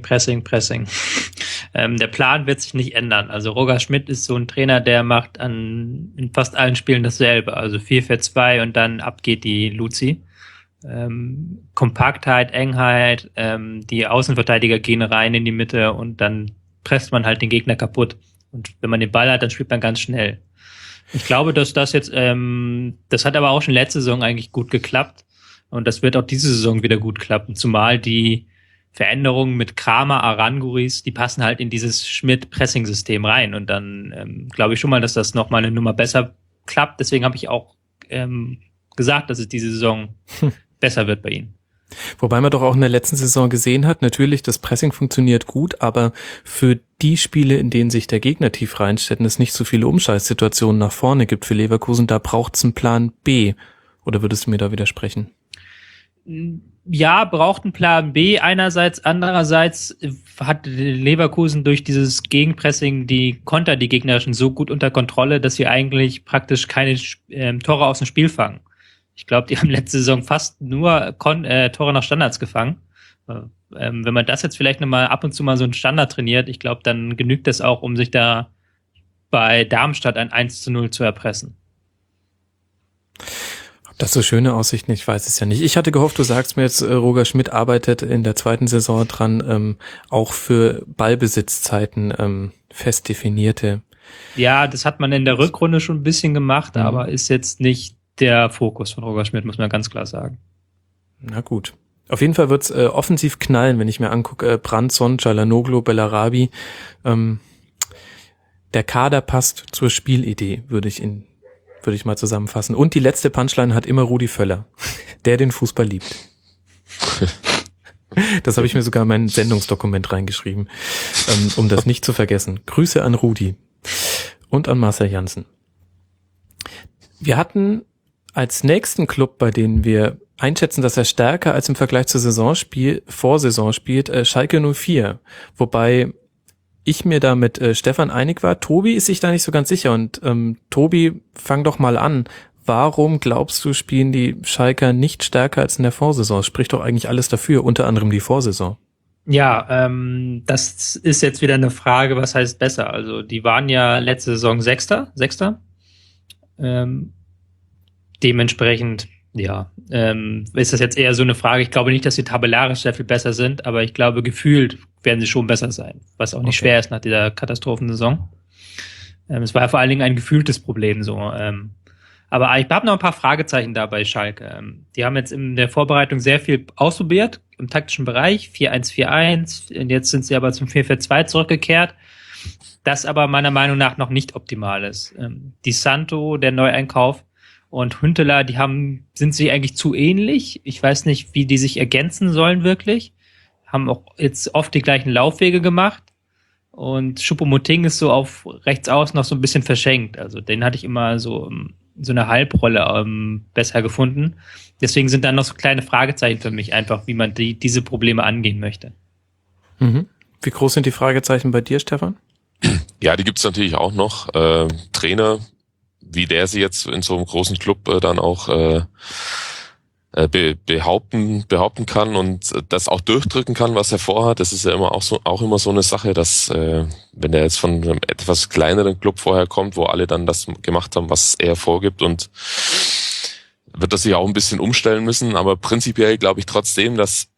Der Plan wird sich nicht ändern. Also Roger Schmidt ist so ein Trainer, der macht in fast allen Spielen dasselbe. Also 4-4-2 und dann ab geht die Luzi. Kompaktheit, Engheit, die Außenverteidiger gehen rein in die Mitte und dann presst man halt den Gegner kaputt. Und wenn man den Ball hat, dann spielt man ganz schnell. Ich glaube, dass das jetzt, das hat aber auch schon letzte Saison eigentlich gut geklappt. Und das wird auch diese Saison wieder gut klappen. Zumal die Veränderungen mit Kramer, Aranguris, die passen halt in dieses Schmidt-Pressing-System rein. Und dann glaube ich schon mal, dass das nochmal eine Nummer besser klappt. Deswegen habe ich auch gesagt, dass es diese Saison besser wird bei ihnen. Wobei man doch auch in der letzten Saison gesehen hat, natürlich, das Pressing funktioniert gut, aber für die Spiele, in denen sich der Gegner tief reinstellt und es nicht so viele Umschaltsituationen nach vorne gibt für Leverkusen, da braucht's einen Plan B. Oder würdest du mir da widersprechen? Ja, braucht einen Plan B einerseits. Andererseits hat Leverkusen durch dieses Gegenpressing die Konter, die gegnerischen, so gut unter Kontrolle, dass sie eigentlich praktisch keine Tore aus dem Spiel fangen. Ich glaube, die haben letzte Saison fast nur Tore nach Standards gefangen. Wenn man das jetzt vielleicht nochmal ab und zu mal so einen Standard trainiert, ich glaube, dann genügt das auch, um sich da bei Darmstadt ein 1-0 zu erpressen. Ob das so schöne Aussichten, ich weiß es ja nicht. Ich hatte gehofft, du sagst mir jetzt, Roger Schmidt arbeitet in der zweiten Saison dran, auch für Ballbesitzzeiten fest definierte. Ja, das hat man in der Rückrunde schon ein bisschen gemacht, aber ist jetzt nicht der Fokus von Roger Schmidt, muss man ganz klar sagen. Na gut. Auf jeden Fall wird's offensiv knallen, wenn ich mir angucke, Brandsson, Çalhanoğlu, Bellarabi. Der Kader passt zur Spielidee, würde ich mal zusammenfassen. Und die letzte Punchline hat immer Rudi Völler, der den Fußball liebt. Das habe ich mir sogar in mein Sendungsdokument reingeschrieben, um das nicht zu vergessen. Grüße an Rudi und an Marcel Janssen. Wir hatten als nächsten Club, bei denen wir einschätzen, dass er stärker als im Vergleich zur Vorsaison spielt, Schalke 04. Wobei ich mir da mit Stefan einig war. Tobi ist sich da nicht so ganz sicher. Und Tobi, fang doch mal an. Warum glaubst du, spielen die Schalker nicht stärker als in der Vorsaison? Spricht doch eigentlich alles dafür, unter anderem die Vorsaison. Ja, das ist jetzt wieder eine Frage, was heißt besser? Also die waren ja letzte Saison Sechster. Dementsprechend, ja, ist das jetzt eher so eine Frage. Ich glaube nicht, dass sie tabellarisch sehr viel besser sind, aber ich glaube, gefühlt werden sie schon besser sein, was auch nicht schwer ist nach dieser Katastrophensaison. Es war ja vor allen Dingen ein gefühltes Problem so. Aber ich habe noch ein paar Fragezeichen da bei Schalke. Die haben jetzt in der Vorbereitung sehr viel ausprobiert im taktischen Bereich, 4-1-4-1, und jetzt sind sie aber zum 4-4-2 zurückgekehrt, das aber meiner Meinung nach noch nicht optimal ist. Di Santo, der Neueinkauf, und Hünteler, sind sie eigentlich zu ähnlich. Ich weiß nicht, wie die sich ergänzen sollen wirklich. Haben auch jetzt oft die gleichen Laufwege gemacht. Und Choupo-Moting ist so auf rechts außen noch so ein bisschen verschenkt. Also den hatte ich immer so eine Halbrolle besser gefunden. Deswegen sind da noch so kleine Fragezeichen für mich einfach, wie man diese Probleme angehen möchte. Mhm. Wie groß sind die Fragezeichen bei dir, Stefan? Ja, die gibt's natürlich auch noch. Trainer, wie der sie jetzt in so einem großen Club dann auch behaupten kann und das auch durchdrücken kann, was er vorhat. Das ist ja auch immer so eine Sache, dass wenn er jetzt von einem etwas kleineren Club vorher kommt, wo alle dann das gemacht haben, was er vorgibt, und wird das sich auch ein bisschen umstellen müssen. Aber prinzipiell glaube ich trotzdem, dass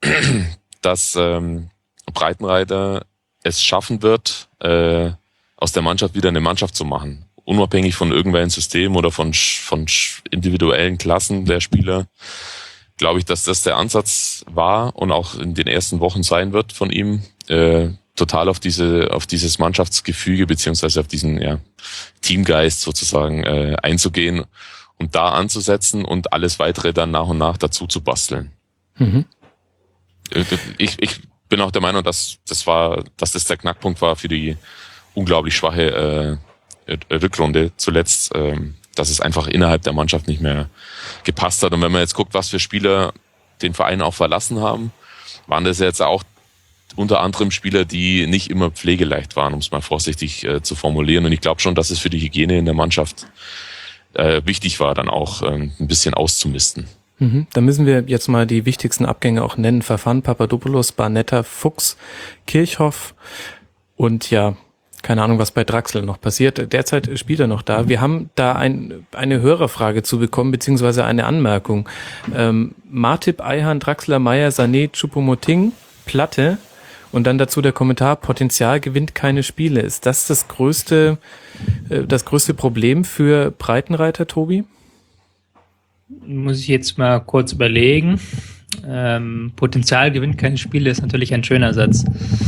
Breitenreiter es schaffen wird, aus der Mannschaft wieder eine Mannschaft zu machen. Unabhängig von irgendwelchen Systemen oder von individuellen Klassen der Spieler, glaube ich, dass das der Ansatz war und auch in den ersten Wochen sein wird von ihm, total auf dieses Mannschaftsgefüge beziehungsweise auf diesen Teamgeist sozusagen einzugehen und da anzusetzen und alles weitere dann nach und nach dazu zu basteln. Mhm. Ich bin auch der Meinung, dass das der Knackpunkt war für die unglaublich schwache Rückrunde zuletzt, dass es einfach innerhalb der Mannschaft nicht mehr gepasst hat. Und wenn man jetzt guckt, was für Spieler den Verein auch verlassen haben, waren das jetzt auch unter anderem Spieler, die nicht immer pflegeleicht waren, um es mal vorsichtig zu formulieren. Und ich glaube schon, dass es für die Hygiene in der Mannschaft wichtig war, dann auch ein bisschen auszumisten. Da müssen wir jetzt mal die wichtigsten Abgänge auch nennen. Verfan, Papadopoulos, Barnetta, Fuchs, Kirchhoff und ja, keine Ahnung, was bei Draxler noch passiert. Derzeit spielt er noch da. Wir haben da eine Hörerfrage zu bekommen, beziehungsweise eine Anmerkung. Martip, Ayhan, Draxler, Meyer, Sané, Choupo-Moting, Platte und dann dazu der Kommentar, Potenzial gewinnt keine Spiele. Ist das das größte Problem für Breitenreiter, Tobi? Muss ich jetzt mal kurz überlegen. Potenzial gewinnt keine Spiele ist natürlich ein schöner Satz.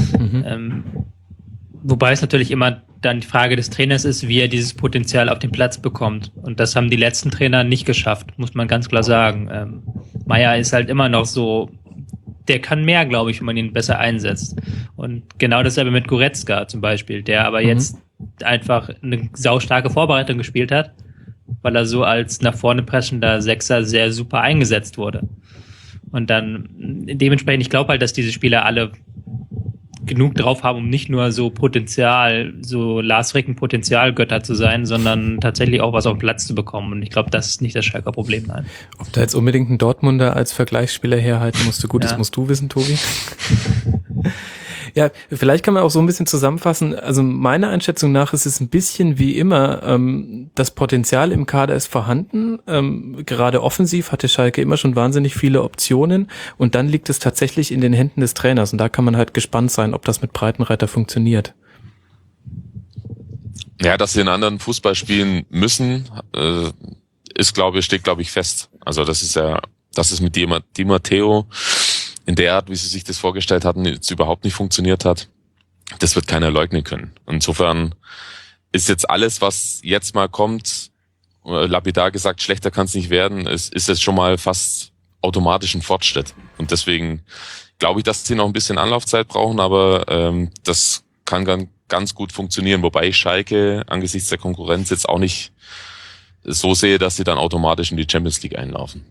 Wobei es natürlich immer dann die Frage des Trainers ist, wie er dieses Potenzial auf den Platz bekommt. Und das haben die letzten Trainer nicht geschafft, muss man ganz klar sagen. Meyer ist halt immer noch so, der kann mehr, glaube ich, wenn man ihn besser einsetzt. Und genau dasselbe mit Goretzka zum Beispiel, der aber jetzt einfach eine saustarke Vorbereitung gespielt hat, weil er so als nach vorne pressender Sechser sehr super eingesetzt wurde. Und dann dementsprechend, ich glaube halt, dass diese Spieler alle genug drauf haben, um nicht nur so Lars Ricken Potenzialgötter zu sein, sondern tatsächlich auch was auf den Platz zu bekommen. Und ich glaube, das ist nicht das Schalker Problem. Nein. Ob da jetzt unbedingt ein Dortmunder als Vergleichsspieler herhalten musste, gut, das musst du wissen, Tobi. Ja, vielleicht kann man auch so ein bisschen zusammenfassen. Also meiner Einschätzung nach ist es ein bisschen wie immer, das Potenzial im Kader ist vorhanden. Gerade offensiv hatte Schalke immer schon wahnsinnig viele Optionen und dann liegt es tatsächlich in den Händen des Trainers und da kann man halt gespannt sein, ob das mit Breitenreiter funktioniert. Ja, dass sie in anderen Fußball spielen müssen, steht, glaube ich, fest. Also das ist mit Di Matteo in der Art, wie sie sich das vorgestellt hatten, jetzt überhaupt nicht funktioniert hat. Das wird keiner leugnen können. Insofern ist jetzt alles, was jetzt mal kommt, lapidar gesagt, schlechter kann es nicht werden, ist jetzt schon mal fast automatisch ein Fortschritt. Und deswegen glaube ich, dass sie noch ein bisschen Anlaufzeit brauchen, aber das kann ganz gut funktionieren. Wobei ich Schalke angesichts der Konkurrenz jetzt auch nicht so sehe, dass sie dann automatisch in die Champions League einlaufen.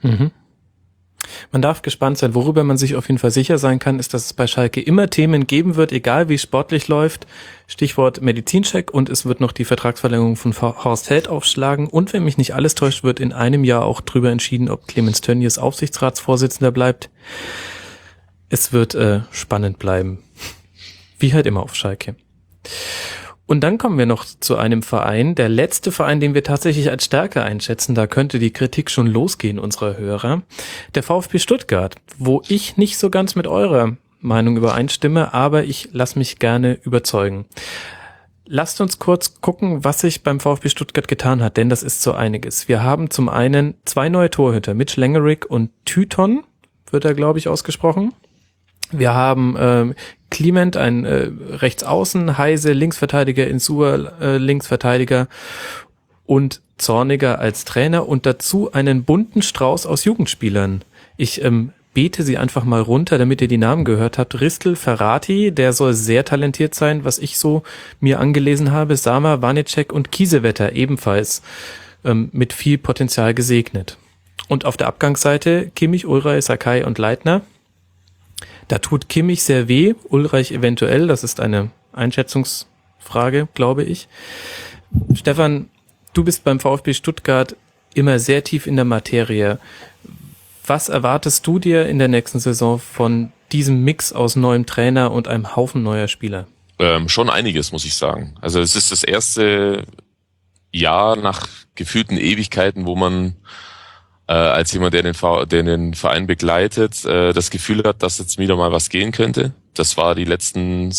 Man darf gespannt sein. Worüber man sich auf jeden Fall sicher sein kann, ist, dass es bei Schalke immer Themen geben wird, egal wie es sportlich läuft. Stichwort Medizincheck und es wird noch die Vertragsverlängerung von Horst Held aufschlagen. Und wenn mich nicht alles täuscht, wird in einem Jahr auch drüber entschieden, ob Clemens Tönnies Aufsichtsratsvorsitzender bleibt. Es wird spannend bleiben. Wie halt immer auf Schalke. Und dann kommen wir noch zu einem Verein, der letzte Verein, den wir tatsächlich als Stärke einschätzen, da könnte die Kritik schon losgehen unserer Hörer, der VfB Stuttgart, wo ich nicht so ganz mit eurer Meinung übereinstimme, aber ich lasse mich gerne überzeugen. Lasst uns kurz gucken, was sich beim VfB Stuttgart getan hat, denn das ist so einiges. Wir haben zum einen 2 neue Torhüter, Mitch Langerick und Tyton, wird er, glaube ich, ausgesprochen. Wir haben Clement, ein Rechtsaußen, Heise, Linksverteidiger, Insua, Linksverteidiger und Zorniger als Trainer und dazu einen bunten Strauß aus Jugendspielern. Ich bete sie einfach mal runter, damit ihr die Namen gehört habt. Ristel Ferrati, der soll sehr talentiert sein, was ich so mir angelesen habe. Sama, Vanecek und Kiesewetter ebenfalls mit viel Potenzial gesegnet. Und auf der Abgangsseite Kimmich, Ulreich, Sakai und Leitner. Da tut Kimmich sehr weh, Ulreich eventuell, das ist eine Einschätzungsfrage, glaube ich. Stefan, du bist beim VfB Stuttgart immer sehr tief in der Materie. Was erwartest du dir in der nächsten Saison von diesem Mix aus neuem Trainer und einem Haufen neuer Spieler? Schon einiges, muss ich sagen. Also es ist das erste Jahr nach gefühlten Ewigkeiten, wo man als jemand, der den Verein begleitet, das Gefühl hat, dass jetzt wieder mal was gehen könnte. Das war die letzten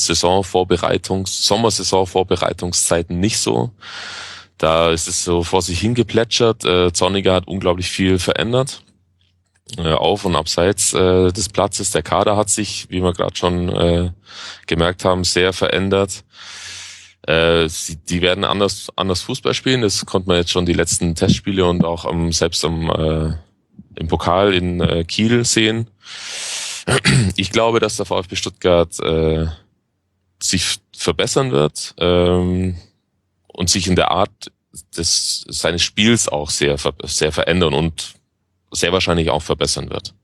Sommersaison-Vorbereitungszeiten nicht so. Da ist es so vor sich hingeplätschert. Zorniger hat unglaublich viel verändert. Auf und abseits des Platzes. Der Kader hat sich, wie wir gerade schon gemerkt haben, sehr verändert. Die werden anders Fußball spielen. Das konnte man jetzt schon die letzten Testspiele und auch selbst im Pokal in Kiel sehen. Ich glaube, dass der VfB Stuttgart sich verbessern wird und sich in der Art seines Spiels auch sehr verändern und sehr wahrscheinlich auch verbessern wird.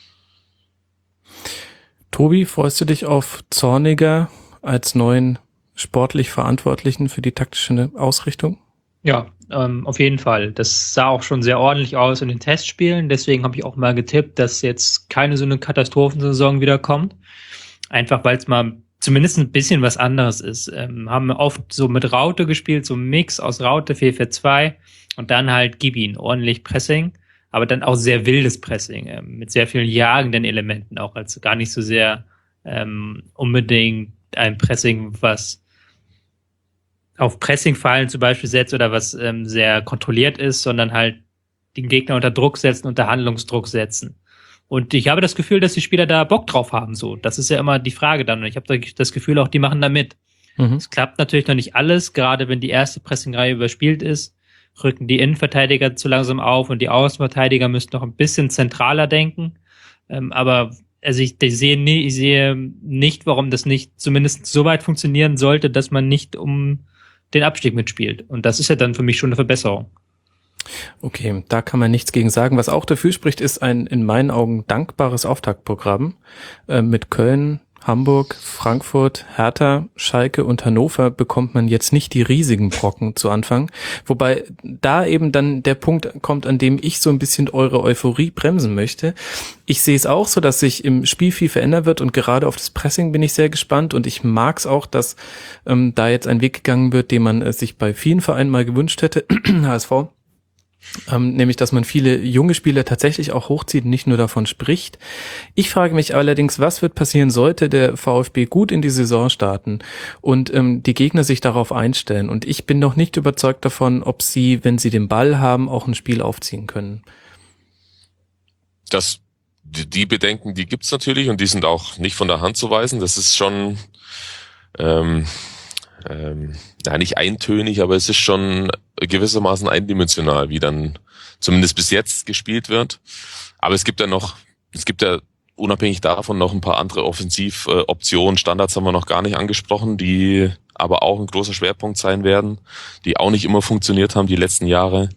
Tobi, freust du dich auf Zorniger als neuen sportlich Verantwortlichen für die taktische Ausrichtung? Ja, auf jeden Fall. Das sah auch schon sehr ordentlich aus in den Testspielen. Deswegen habe ich auch mal getippt, dass jetzt keine so eine Katastrophensaison wieder kommt. Einfach weil es mal zumindest ein bisschen was anderes ist. Haben oft so mit Raute gespielt, so ein Mix aus Raute 4-4-2 und dann halt gib ihn ordentlich Pressing, aber dann auch sehr wildes Pressing, mit sehr vielen jagenden Elementen auch, also gar nicht so sehr unbedingt ein Pressing, was auf Pressingfallen zum Beispiel setzt oder was sehr kontrolliert ist, sondern halt den Gegner unter Druck setzen, unter Handlungsdruck setzen. Und ich habe das Gefühl, dass die Spieler da Bock drauf haben. So, das ist ja immer die Frage dann. Und ich habe das Gefühl, auch die machen da mit. Es klappt natürlich noch nicht alles, gerade wenn die erste Pressingreihe überspielt ist, rücken die Innenverteidiger zu langsam auf und die Außenverteidiger müssen noch ein bisschen zentraler denken. Aber also ich sehe nicht, warum das nicht zumindest so weit funktionieren sollte, dass man nicht um den Abstieg mitspielt. Und das ist ja dann für mich schon eine Verbesserung. Okay, da kann man nichts gegen sagen. Was auch dafür spricht, ist ein in meinen Augen dankbares Auftaktprogramm. Mit Köln, Hamburg, Frankfurt, Hertha, Schalke und Hannover bekommt man jetzt nicht die riesigen Brocken zu Anfang. Wobei da eben dann der Punkt kommt, an dem ich so ein bisschen eure Euphorie bremsen möchte. Ich sehe es auch so, dass sich im Spiel viel verändern wird und gerade auf das Pressing bin ich sehr gespannt und ich mag es auch, dass da jetzt ein Weg gegangen wird, den man sich bei vielen Vereinen mal gewünscht hätte, HSV. Nämlich, dass man viele junge Spieler tatsächlich auch hochzieht und nicht nur davon spricht. Ich frage mich allerdings, was wird passieren, sollte der VfB gut in die Saison starten und die Gegner sich darauf einstellen. Und ich bin noch nicht überzeugt davon, ob sie, wenn sie den Ball haben, auch ein Spiel aufziehen können. Die Bedenken, die gibt's natürlich und die sind auch nicht von der Hand zu weisen. Das ist schon nicht eintönig, aber es ist schon gewissermaßen eindimensional, wie dann zumindest bis jetzt gespielt wird. Aber es gibt ja unabhängig davon noch ein paar andere Offensivoptionen. Standards haben wir noch gar nicht angesprochen, die aber auch ein großer Schwerpunkt sein werden, die auch nicht immer funktioniert haben die letzten Jahre.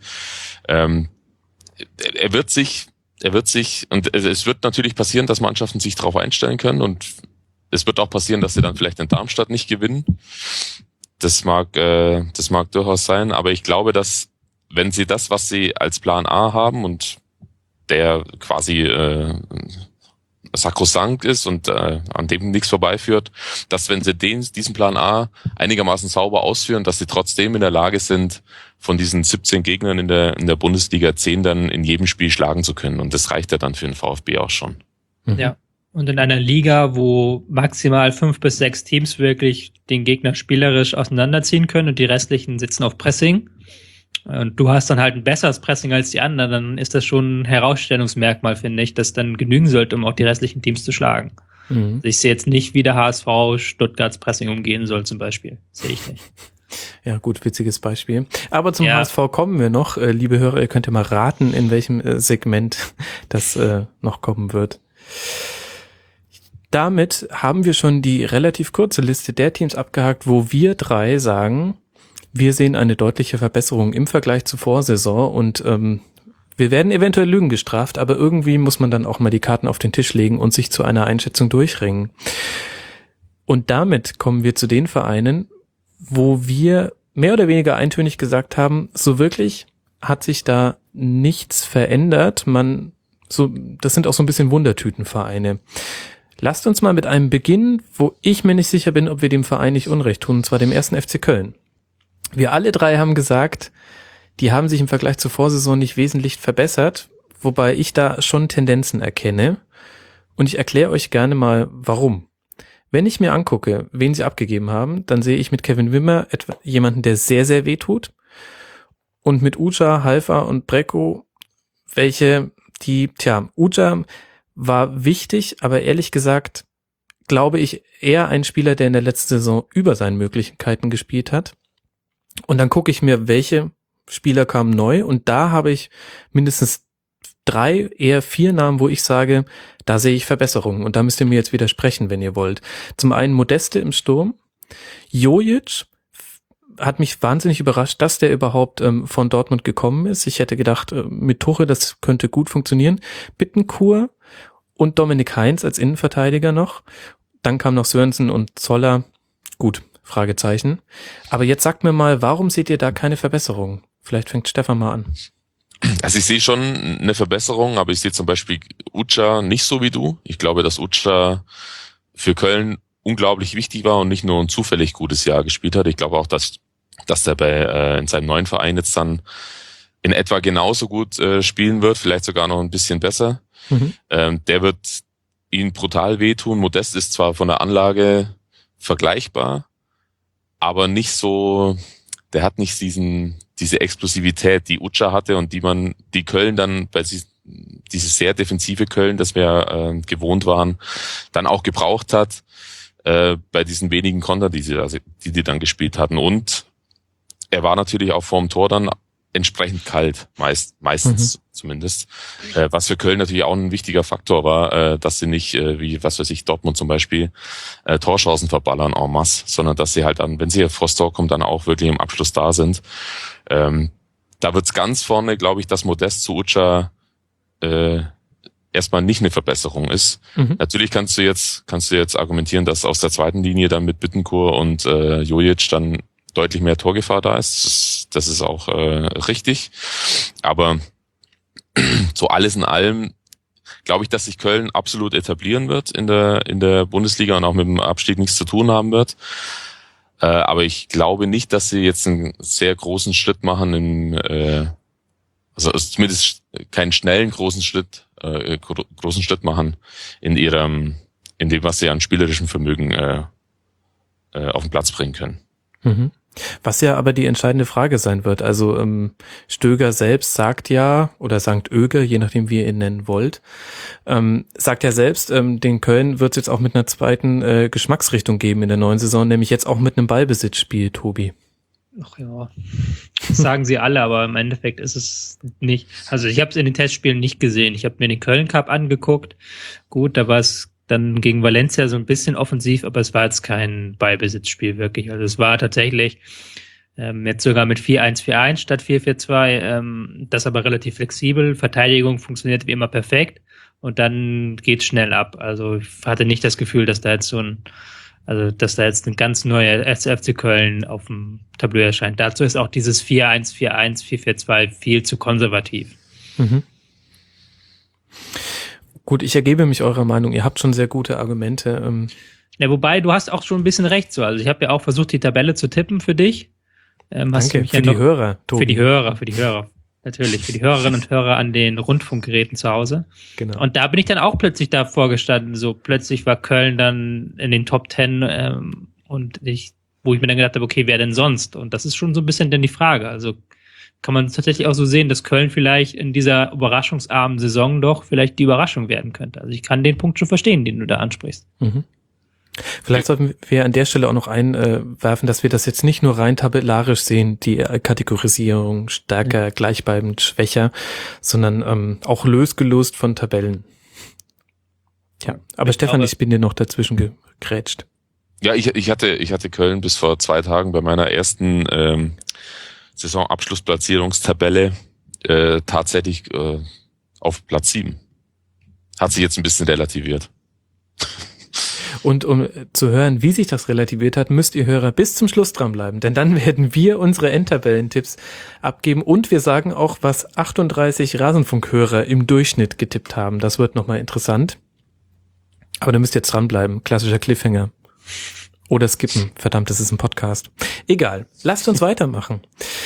Er wird sich, und es wird natürlich passieren, dass Mannschaften sich darauf einstellen können und es wird auch passieren, dass sie dann vielleicht in Darmstadt nicht gewinnen. Das mag durchaus sein, aber ich glaube, dass wenn sie das, was sie als Plan A haben und der quasi sakrosankt ist und an dem nichts vorbeiführt, dass wenn sie diesen Plan A einigermaßen sauber ausführen, dass sie trotzdem in der Lage sind, von diesen 17 Gegnern in der Bundesliga 10 dann in jedem Spiel schlagen zu können. Und das reicht ja dann für den VfB auch schon. Ja. Und in einer Liga, wo maximal 5 bis 6 Teams wirklich den Gegner spielerisch auseinanderziehen können und die restlichen sitzen auf Pressing und du hast dann halt ein besseres Pressing als die anderen, dann ist das schon ein Herausstellungsmerkmal, finde ich, das dann genügen sollte, um auch die restlichen Teams zu schlagen. Also ich sehe jetzt nicht, wie der HSV Stuttgarts Pressing umgehen soll zum Beispiel. Sehe ich nicht. Ja, gut, witziges Beispiel. Aber zum HSV kommen wir noch. Liebe Hörer, ihr könnt ja mal raten, in welchem Segment das noch kommen wird. Damit haben wir schon die relativ kurze Liste der Teams abgehakt, wo wir drei sagen, wir sehen eine deutliche Verbesserung im Vergleich zur Vorsaison und wir werden eventuell Lügen gestraft, aber irgendwie muss man dann auch mal die Karten auf den Tisch legen und sich zu einer Einschätzung durchringen. Und damit kommen wir zu den Vereinen, wo wir mehr oder weniger eintönig gesagt haben, so wirklich hat sich da nichts verändert. Das sind auch so ein bisschen Wundertütenvereine. Lasst uns mal mit einem beginnen, wo ich mir nicht sicher bin, ob wir dem Verein nicht Unrecht tun, und zwar dem 1. FC Köln. Wir alle drei haben gesagt, die haben sich im Vergleich zur Vorsaison nicht wesentlich verbessert, wobei ich da schon Tendenzen erkenne. Und ich erkläre euch gerne mal, warum. Wenn ich mir angucke, wen sie abgegeben haben, dann sehe ich mit Kevin Wimmer jemanden, der sehr, sehr weh tut. Und mit Uja, Halfa und Brecko, Uja war wichtig, aber ehrlich gesagt glaube ich eher ein Spieler, der in der letzten Saison über seinen Möglichkeiten gespielt hat. Und dann gucke ich mir, welche Spieler kamen neu und da habe ich mindestens 3, eher 4 Namen, wo ich sage, da sehe ich Verbesserungen und da müsst ihr mir jetzt widersprechen, wenn ihr wollt. Zum einen Modeste im Sturm, Jojic hat mich wahnsinnig überrascht, dass der überhaupt von Dortmund gekommen ist. Ich hätte gedacht, mit Tuchel, das könnte gut funktionieren. Bittencourt und Dominik Heinz als Innenverteidiger noch. Dann kam noch Sörensen und Zoller. Gut, Fragezeichen. Aber jetzt sagt mir mal, warum seht ihr da keine Verbesserung? Vielleicht fängt Stefan mal an. Also ich sehe schon eine Verbesserung, aber ich sehe zum Beispiel Ucha nicht so wie du. Ich glaube, dass Ucha für Köln unglaublich wichtig war und nicht nur ein zufällig gutes Jahr gespielt hat. Ich glaube auch, dass der in seinem neuen Verein jetzt dann in etwa genauso gut spielen wird, vielleicht sogar noch ein bisschen besser. Mhm. Der wird ihn brutal wehtun. Modest ist zwar von der Anlage vergleichbar, aber nicht so, der hat nicht diese Explosivität, die Ucha hatte und die Köln dann, weil sie dieses sehr defensive Köln, das wir gewohnt waren, dann auch gebraucht hat, bei diesen wenigen Konter, die dann gespielt hatten. Und er war natürlich auch vorm Tor dann entsprechend kalt, meistens zumindest, was für Köln natürlich auch ein wichtiger Faktor war, dass sie nicht, wie was weiß ich, Dortmund zum Beispiel, Torchancen verballern en masse, sondern dass sie halt dann, wenn sie vors Tor kommen, dann auch wirklich im Abschluss da sind. Da wird's ganz vorne, glaube ich, dass Modest zu Ucha erstmal nicht eine Verbesserung ist. Natürlich kannst du jetzt argumentieren, dass aus der zweiten Linie dann mit Bittencourt und Jojic dann deutlich mehr Torgefahr da ist. Das ist auch richtig. Aber so alles in allem glaube ich, dass sich Köln absolut etablieren wird in der Bundesliga und auch mit dem Abstieg nichts zu tun haben wird. Aber ich glaube nicht, dass sie jetzt einen sehr großen Schritt machen also zumindest keinen schnellen großen Schritt machen in dem, was sie an spielerischem Vermögen auf den Platz bringen können. Mhm. Was ja aber die entscheidende Frage sein wird. Also Stöger selbst sagt ja, oder Sankt Oeger, je nachdem wie ihr ihn nennen wollt, sagt ja selbst, den Köln wird es jetzt auch mit einer zweiten Geschmacksrichtung geben in der neuen Saison, nämlich jetzt auch mit einem Ballbesitzspiel, Tobi. Ach ja, das sagen sie alle, aber im Endeffekt ist es nicht. Also ich habe es in den Testspielen nicht gesehen. Ich habe mir den Köln Cup angeguckt. Gut, da war es dann gegen Valencia so ein bisschen offensiv, aber es war jetzt kein Ballbesitzspiel wirklich. Also es war tatsächlich jetzt sogar mit 4-1-4-1 statt 4-4-2, das aber relativ flexibel. Verteidigung funktioniert wie immer perfekt und dann geht's schnell ab. Also ich hatte nicht das Gefühl, dass da jetzt dass da jetzt ein ganz neuer FC Köln auf dem Tableau erscheint. Dazu ist auch dieses 4-1-4-1, 4-4-2 viel zu konservativ. Mhm. Gut, ich ergebe mich eurer Meinung. Ihr habt schon sehr gute Argumente. Ja, wobei, du hast auch schon ein bisschen recht so. Also ich habe ja auch versucht, die Tabelle zu tippen für dich. Danke, für die Hörer, Tobi. Für die Hörer. Natürlich, für die Hörerinnen und Hörer an den Rundfunkgeräten zu Hause. Genau. Und da bin ich dann auch plötzlich davor gestanden. So plötzlich war Köln dann in den Top 10 wo ich mir dann gedacht habe, okay, wer denn sonst? Und das ist schon so ein bisschen dann die Frage. Also kann man tatsächlich auch so sehen, dass Köln vielleicht in dieser überraschungsarmen Saison doch vielleicht die Überraschung werden könnte. Also ich kann den Punkt schon verstehen, den du da ansprichst. Mhm. Vielleicht sollten wir an der Stelle auch noch einwerfen, dass wir das jetzt nicht nur rein tabellarisch sehen, die Kategorisierung stärker, gleichbleibend, schwächer, sondern auch losgelöst von Tabellen. Tja, aber Stefan, ich bin dir noch dazwischen gegrätscht. Ja, ich hatte Köln bis vor 2 Tagen bei meiner ersten Saisonabschlussplatzierungstabelle tatsächlich auf Platz 7. Hat sich jetzt ein bisschen relativiert. Und um zu hören, wie sich das relativiert hat, müsst ihr Hörer bis zum Schluss dranbleiben, denn dann werden wir unsere Endtabellentipps abgeben und wir sagen auch, was 38 Rasenfunkhörer im Durchschnitt getippt haben. Das wird nochmal interessant. Aber da müsst ihr jetzt dranbleiben. Klassischer Cliffhanger. Oder skippen. Verdammt, das ist ein Podcast. Egal. Lasst uns weitermachen.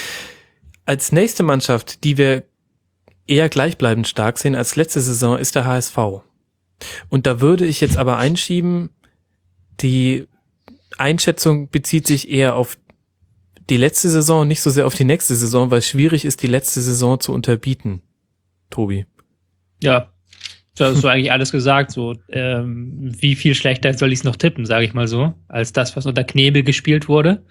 Als nächste Mannschaft, die wir eher gleichbleibend stark sehen als letzte Saison, ist der HSV. Und da würde ich jetzt aber einschieben, die Einschätzung bezieht sich eher auf die letzte Saison und nicht so sehr auf die nächste Saison, weil es schwierig ist, die letzte Saison zu unterbieten. Tobi. Ja, das ist so eigentlich alles gesagt. So, wie viel schlechter soll ich es noch tippen, sage ich mal so, als das, was unter Knebel gespielt wurde.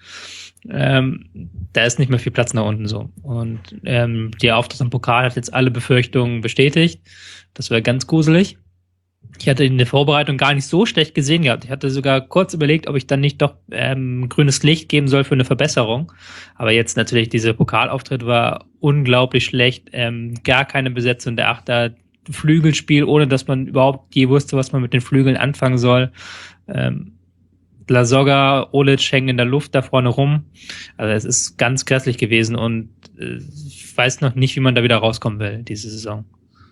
Da ist nicht mehr viel Platz nach unten so. Und der Auftritt im Pokal hat jetzt alle Befürchtungen bestätigt. Das wäre ganz gruselig. Ich hatte in der Vorbereitung gar nicht so schlecht gesehen gehabt. Ich hatte sogar kurz überlegt, ob ich dann nicht doch grünes Licht geben soll für eine Verbesserung. Aber jetzt natürlich, dieser Pokalauftritt war unglaublich schlecht. Gar keine Besetzung der Achter. Flügelspiel, ohne dass man überhaupt je wusste, was man mit den Flügeln anfangen soll. Lasogga, Olic hängen in der Luft da vorne rum. Also es ist ganz grässlich gewesen und ich weiß noch nicht, wie man da wieder rauskommen will, diese Saison.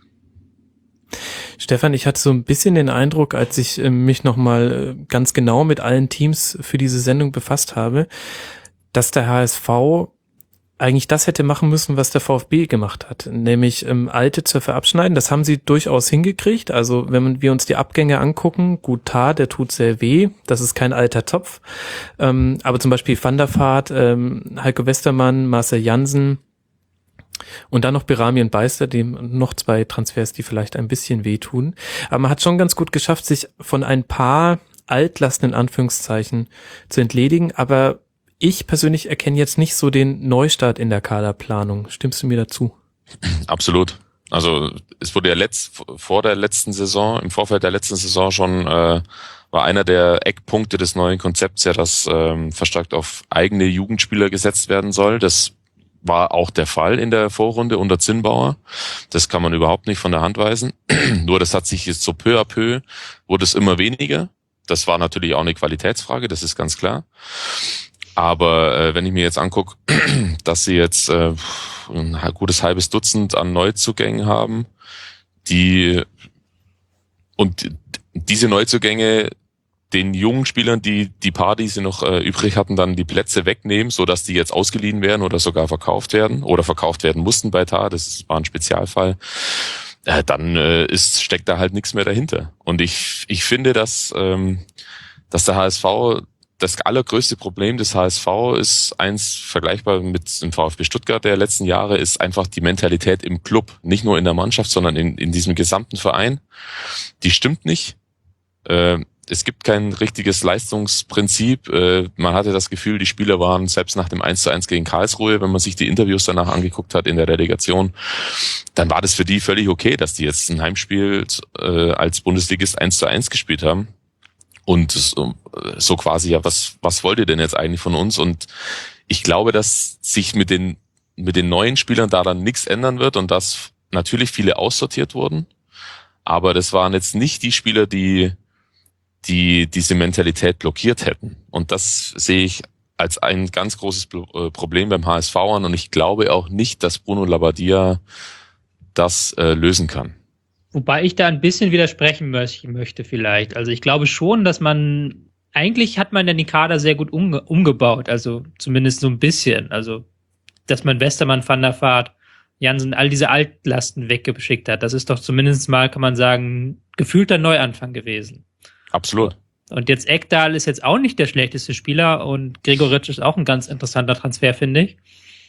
Stefan, ich hatte so ein bisschen den Eindruck, als ich mich nochmal ganz genau mit allen Teams für diese Sendung befasst habe, dass der HSV eigentlich das hätte machen müssen, was der VfB gemacht hat, nämlich Alte zu verabschneiden. Das haben sie durchaus hingekriegt. Also wenn wir uns die Abgänge angucken, gut, Tah, der tut sehr weh. Das ist kein alter Topf. Aber zum Beispiel Van der Vaart, Heiko Westermann, Marcel Jansen und dann noch Berami und Beister, noch 2 Transfers, die vielleicht ein bisschen wehtun. Aber man hat schon ganz gut geschafft, sich von ein paar Altlasten in Anführungszeichen zu entledigen. Aber ich persönlich erkenne jetzt nicht so den Neustart in der Kaderplanung. Stimmst du mir dazu? Absolut. Also es wurde ja vor der letzten Saison, im Vorfeld der letzten Saison schon, war einer der Eckpunkte des neuen Konzepts ja, dass verstärkt auf eigene Jugendspieler gesetzt werden soll. Das war auch der Fall in der Vorrunde unter Zinnbauer. Das kann man überhaupt nicht von der Hand weisen. Nur das hat sich jetzt so peu à peu, wurde es immer weniger. Das war natürlich auch eine Qualitätsfrage, das ist ganz klar. Aber wenn ich mir jetzt angucke, dass sie jetzt ein gutes halbes Dutzend an Neuzugängen haben, diese Neuzugänge den jungen Spielern, die paar, die sie noch übrig hatten, dann die Plätze wegnehmen, so dass die jetzt ausgeliehen werden oder sogar verkauft werden oder verkauft werden mussten bei Tah, das war ein Spezialfall, dann steckt da halt nichts mehr dahinter. Und ich finde, dass der HSV, das allergrößte Problem des HSV ist eins vergleichbar mit dem VfB Stuttgart der letzten Jahre, ist einfach die Mentalität im Club. Nicht nur in der Mannschaft, sondern in diesem gesamten Verein. Die stimmt nicht. Es gibt kein richtiges Leistungsprinzip. Man hatte das Gefühl, die Spieler waren selbst nach dem 1:1 gegen Karlsruhe, wenn man sich die Interviews danach angeguckt hat in der Relegation, dann war das für die völlig okay, dass die jetzt ein Heimspiel als Bundesligist 1:1 gespielt haben. Und so quasi, ja, was wollt ihr denn jetzt eigentlich von uns? Und ich glaube, dass sich mit den neuen Spielern da dann nichts ändern wird und dass natürlich viele aussortiert wurden. Aber das waren jetzt nicht die Spieler, die diese Mentalität blockiert hätten. Und das sehe ich als ein ganz großes Problem beim HSV an. Und ich glaube auch nicht, dass Bruno Labbadia das lösen kann. Wobei ich da ein bisschen widersprechen möchte vielleicht. Also ich glaube schon, dass eigentlich hat man den Kader sehr gut umgebaut, also zumindest so ein bisschen. Also, dass man Westermann, Van der Vaart, Jansen, all diese Altlasten weggeschickt hat, das ist doch zumindest mal, kann man sagen, gefühlter Neuanfang gewesen. Absolut. Und jetzt Ekdal ist jetzt auch nicht der schlechteste Spieler und Gregoritsch ist auch ein ganz interessanter Transfer, finde ich.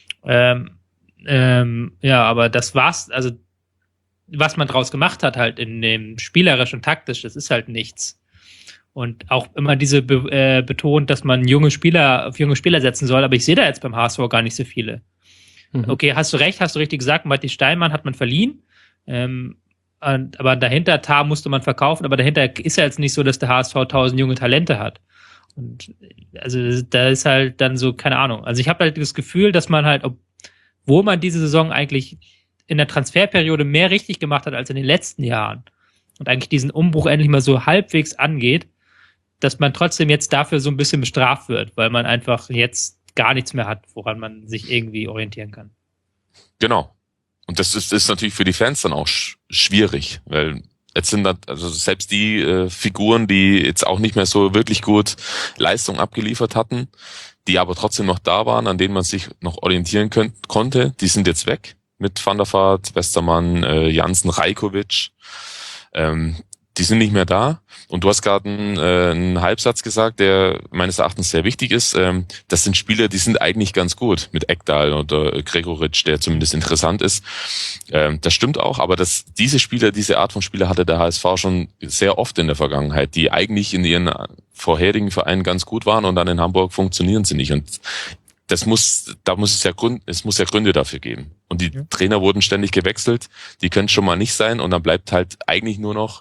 Ja, aber das war's, also was man draus gemacht hat, halt in dem spielerisch und taktisch, das ist halt nichts. Und auch immer diese betont, dass man auf junge Spieler setzen soll, aber ich sehe da jetzt beim HSV gar nicht so viele. Mhm. Okay, hast du richtig gesagt, Matti Steinmann hat man verliehen, aber dahinter, Tah musste man verkaufen, aber dahinter ist ja jetzt nicht so, dass der HSV 1000 junge Talente hat. Und also da ist halt dann so, keine Ahnung. Also ich habe halt das Gefühl, dass man halt, obwohl man diese Saison eigentlich in der Transferperiode mehr richtig gemacht hat als in den letzten Jahren und eigentlich diesen Umbruch endlich mal so halbwegs angeht, dass man trotzdem jetzt dafür so ein bisschen bestraft wird, weil man einfach jetzt gar nichts mehr hat, woran man sich irgendwie orientieren kann. Genau. Und das ist natürlich für die Fans dann auch schwierig, weil jetzt sind das, also selbst die Figuren, die jetzt auch nicht mehr so wirklich gut Leistung abgeliefert hatten, die aber trotzdem noch da waren, an denen man sich noch orientieren konnte, die sind jetzt weg. Mit Van der Vaart, Westermann, Jansen, Rajkovic. Die sind nicht mehr da. Und du hast gerade einen Halbsatz gesagt, der meines Erachtens sehr wichtig ist. Das sind Spieler, die sind eigentlich ganz gut. Mit Ekdal oder Gregoritsch, der zumindest interessant ist. Das stimmt auch, aber diese Art von Spieler hatte der HSV schon sehr oft in der Vergangenheit, die eigentlich in ihren vorherigen Vereinen ganz gut waren und dann in Hamburg funktionieren sie nicht. Und es muss ja Gründe dafür geben. Und die Trainer wurden ständig gewechselt, die können schon mal nicht sein und dann bleibt halt eigentlich nur noch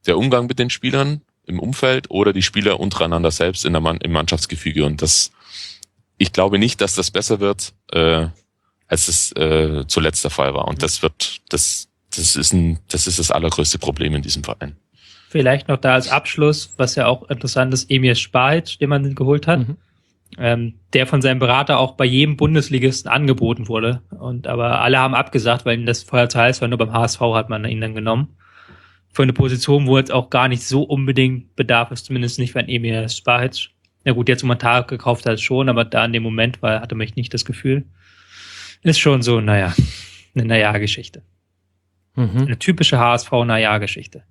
der Umgang mit den Spielern im Umfeld oder die Spieler untereinander selbst im Mannschaftsgefüge. Und ich glaube nicht, dass das besser wird, als es zuletzt der Fall war. Und das ist das allergrößte Problem in diesem Verein. Vielleicht noch da als Abschluss, was ja auch interessant ist, Emir Spahic, den man geholt hat, der von seinem Berater auch bei jedem Bundesligisten angeboten wurde. Aber alle haben abgesagt, weil ihm das vorher zu heiß war, nur beim HSV hat man ihn dann genommen. Für eine Position, wo jetzt auch gar nicht so unbedingt Bedarf ist, zumindest nicht bei Emir Spahic. Na gut, jetzt um einen Tag gekauft hat schon, aber da in dem Moment hatte mich nicht das Gefühl. Ist schon so, eine Geschichte. Eine typische HSV-Geschichte.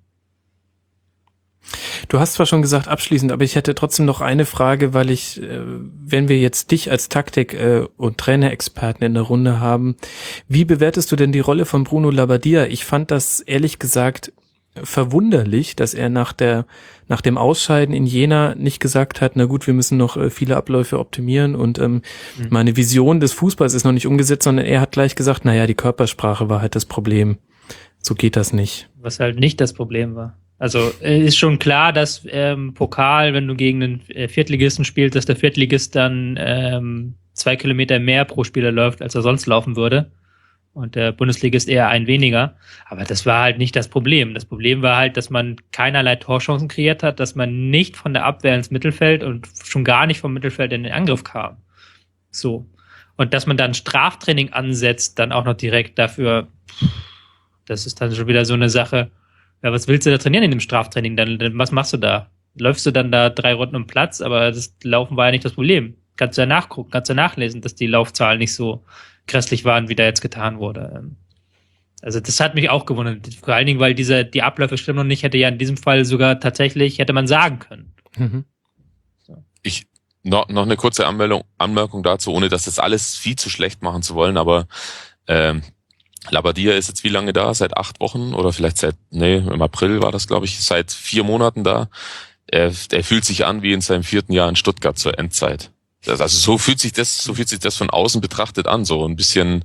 Du hast zwar schon gesagt abschließend, aber ich hätte trotzdem noch eine Frage, weil wenn wir jetzt dich als Taktik- und Trainerexperten in der Runde haben, wie bewertest du denn die Rolle von Bruno Labbadia? Ich fand das ehrlich gesagt verwunderlich, dass er nach dem Ausscheiden in Jena nicht gesagt hat, na gut, wir müssen noch viele Abläufe optimieren und meine Vision des Fußballs ist noch nicht umgesetzt, sondern er hat gleich gesagt, naja, die Körpersprache war halt das Problem. So geht das nicht. Was halt nicht das Problem war. Also ist schon klar, dass Pokal, wenn du gegen einen Viertligisten spielst, dass der Viertligist dann 2 Kilometer mehr pro Spieler läuft, als er sonst laufen würde. Und der Bundesligist eher ein weniger. Aber das war halt nicht das Problem. Das Problem war halt, dass man keinerlei Torchancen kreiert hat, dass man nicht von der Abwehr ins Mittelfeld und schon gar nicht vom Mittelfeld in den Angriff kam. So. Und dass man dann Straftraining ansetzt, dann auch noch direkt dafür, das ist dann schon wieder so eine Sache. Ja, was willst du da trainieren in dem Straftraining? Dann was machst du da? Läufst du dann da 3 Runden um Platz, aber das Laufen war ja nicht das Problem. Kannst du ja nachgucken, kannst du nachlesen, dass die Laufzahlen nicht so grässlich waren, wie da jetzt getan wurde. Also das hat mich auch gewundert. Vor allen Dingen, weil die Abläufe stimmen noch nicht, hätte ja in diesem Fall sogar tatsächlich, hätte man sagen können. So. Noch eine kurze Anmerkung dazu, ohne das jetzt alles viel zu schlecht machen zu wollen, aber Labbadia ist jetzt wie lange da? Seit 8 Wochen oder vielleicht im April war das, glaube ich, seit 4 Monaten da. Er fühlt sich an wie in seinem 4. Jahr in Stuttgart zur Endzeit. Also so fühlt sich das von außen betrachtet an, so ein bisschen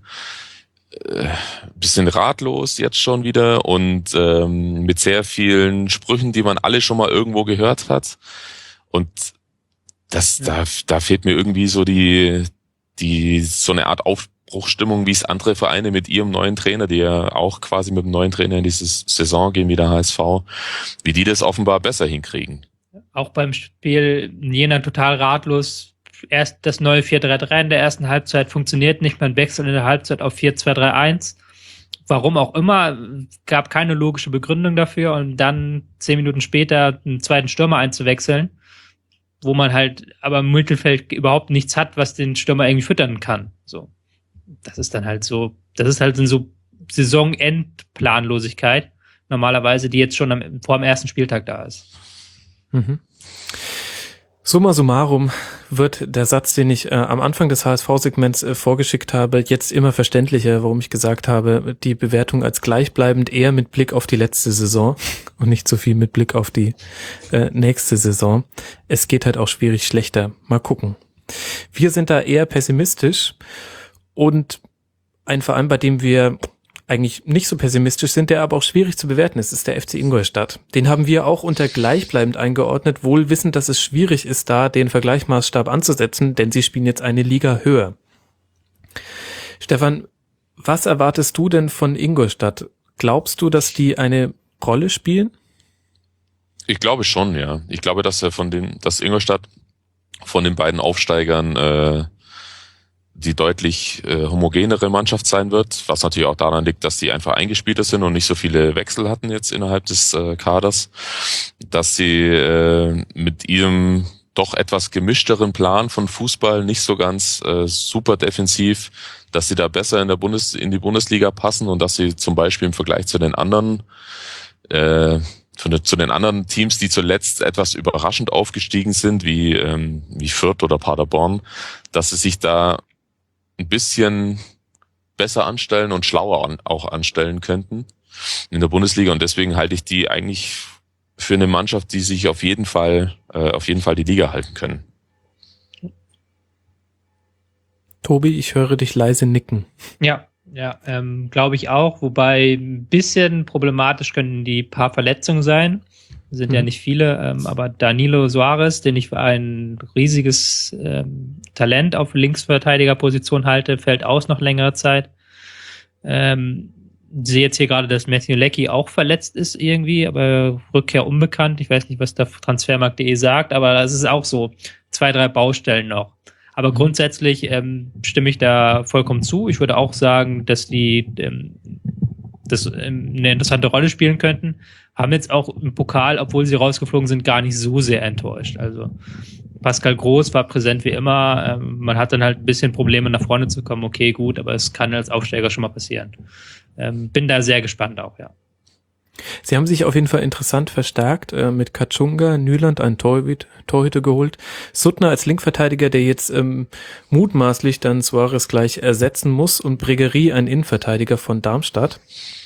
ratlos jetzt schon wieder und mit sehr vielen Sprüchen, die man alle schon mal irgendwo gehört hat. Und da fehlt mir irgendwie so so eine Art Aufbruchsstimmung, wie es andere Vereine mit ihrem neuen Trainer, die ja auch quasi mit dem neuen Trainer in diese Saison gehen wie der HSV, wie die das offenbar besser hinkriegen. Auch beim Spiel in Jena total ratlos. Erst das neue 4-3-3 in der ersten Halbzeit funktioniert nicht, man wechselt in der Halbzeit auf 4-2-3-1. Warum auch immer, gab keine logische Begründung dafür und dann 10 Minuten später einen zweiten Stürmer einzuwechseln, wo man halt aber im Mittelfeld überhaupt nichts hat, was den Stürmer irgendwie füttern kann. So. Das ist halt so Saisonendplanlosigkeit, normalerweise, die jetzt schon vor dem ersten Spieltag da ist. Summa summarum wird der Satz, den ich am Anfang des HSV-Segments vorgeschickt habe, jetzt immer verständlicher, warum ich gesagt habe, die Bewertung als gleichbleibend eher mit Blick auf die letzte Saison und nicht so viel mit Blick auf die nächste Saison. Es geht halt auch schwierig schlechter. Mal gucken. Wir sind da eher pessimistisch und ein Verein, bei dem wir eigentlich nicht so pessimistisch sind, der aber auch schwierig zu bewerten ist, ist der FC Ingolstadt. Den haben wir auch unter gleichbleibend eingeordnet, wohl wissend, dass es schwierig ist, da den Vergleichsmaßstab anzusetzen, denn sie spielen jetzt eine Liga höher. Stefan, was erwartest du denn von Ingolstadt? Glaubst du, dass die eine Rolle spielen? Ich glaube schon, ja. Ich glaube, dass Ingolstadt von den beiden Aufsteigern die deutlich homogenere Mannschaft sein wird, was natürlich auch daran liegt, dass die einfach eingespielter sind und nicht so viele Wechsel hatten jetzt innerhalb des Kaders, dass sie mit ihrem doch etwas gemischteren Plan von Fußball, nicht so ganz super defensiv, dass sie da besser in die Bundesliga passen und dass sie zum Beispiel im Vergleich zu den anderen Teams, die zuletzt etwas überraschend aufgestiegen sind, wie Fürth oder Paderborn, dass sie sich da ein bisschen besser anstellen und schlauer auch anstellen könnten in der Bundesliga. Und deswegen halte ich die eigentlich für eine Mannschaft, die sich auf jeden Fall die Liga halten können. Tobi, ich höre dich leise nicken. Ja, glaube ich auch. Wobei ein bisschen problematisch können die paar Verletzungen sein. Sind ja nicht viele, aber Danilo Suarez, den ich für ein riesiges Talent auf Linksverteidigerposition halte, fällt aus nach längerer Zeit. Sehe jetzt hier gerade, dass Matthew Leckie auch verletzt ist irgendwie, aber Rückkehr unbekannt. Ich weiß nicht, was da Transfermarkt.de sagt, aber das ist auch so 2, 3 Baustellen noch. Aber grundsätzlich stimme ich da vollkommen zu. Ich würde auch sagen, dass die das eine interessante Rolle spielen könnten. Haben jetzt auch im Pokal, obwohl sie rausgeflogen sind, gar nicht so sehr enttäuscht. Also Pascal Groß war präsent wie immer. Man hat dann halt ein bisschen Probleme, nach vorne zu kommen. Okay, gut, aber es kann als Aufsteiger schon mal passieren. Bin da sehr gespannt auch, ja. Sie haben sich auf jeden Fall interessant verstärkt, mit Kachunga, Nyland einen Torhüter geholt, Suttner als Linkverteidiger, der jetzt mutmaßlich dann Suarez gleich ersetzen muss, und Bregerie, ein Innenverteidiger von Darmstadt.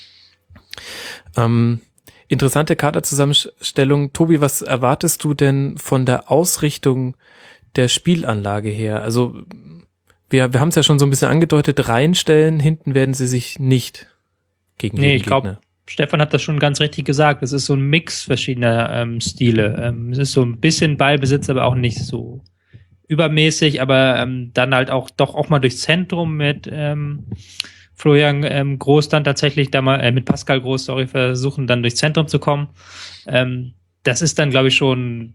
Interessante Kaderzusammenstellung. Tobi, was erwartest du denn von der Ausrichtung der Spielanlage her? Also wir haben es ja schon so ein bisschen angedeutet, reinstellen, hinten werden sie sich nicht gegen den Gegner. Ich glaube, Stefan hat das schon ganz richtig gesagt. Es ist so ein Mix verschiedener Stile. Es ist so ein bisschen Ballbesitz, aber auch nicht so übermäßig, aber dann halt auch doch auch mal durchs Zentrum mit Florian Groß dann tatsächlich da mal mit Pascal Groß, versuchen dann durchs Zentrum zu kommen. Das ist dann, glaube ich, schon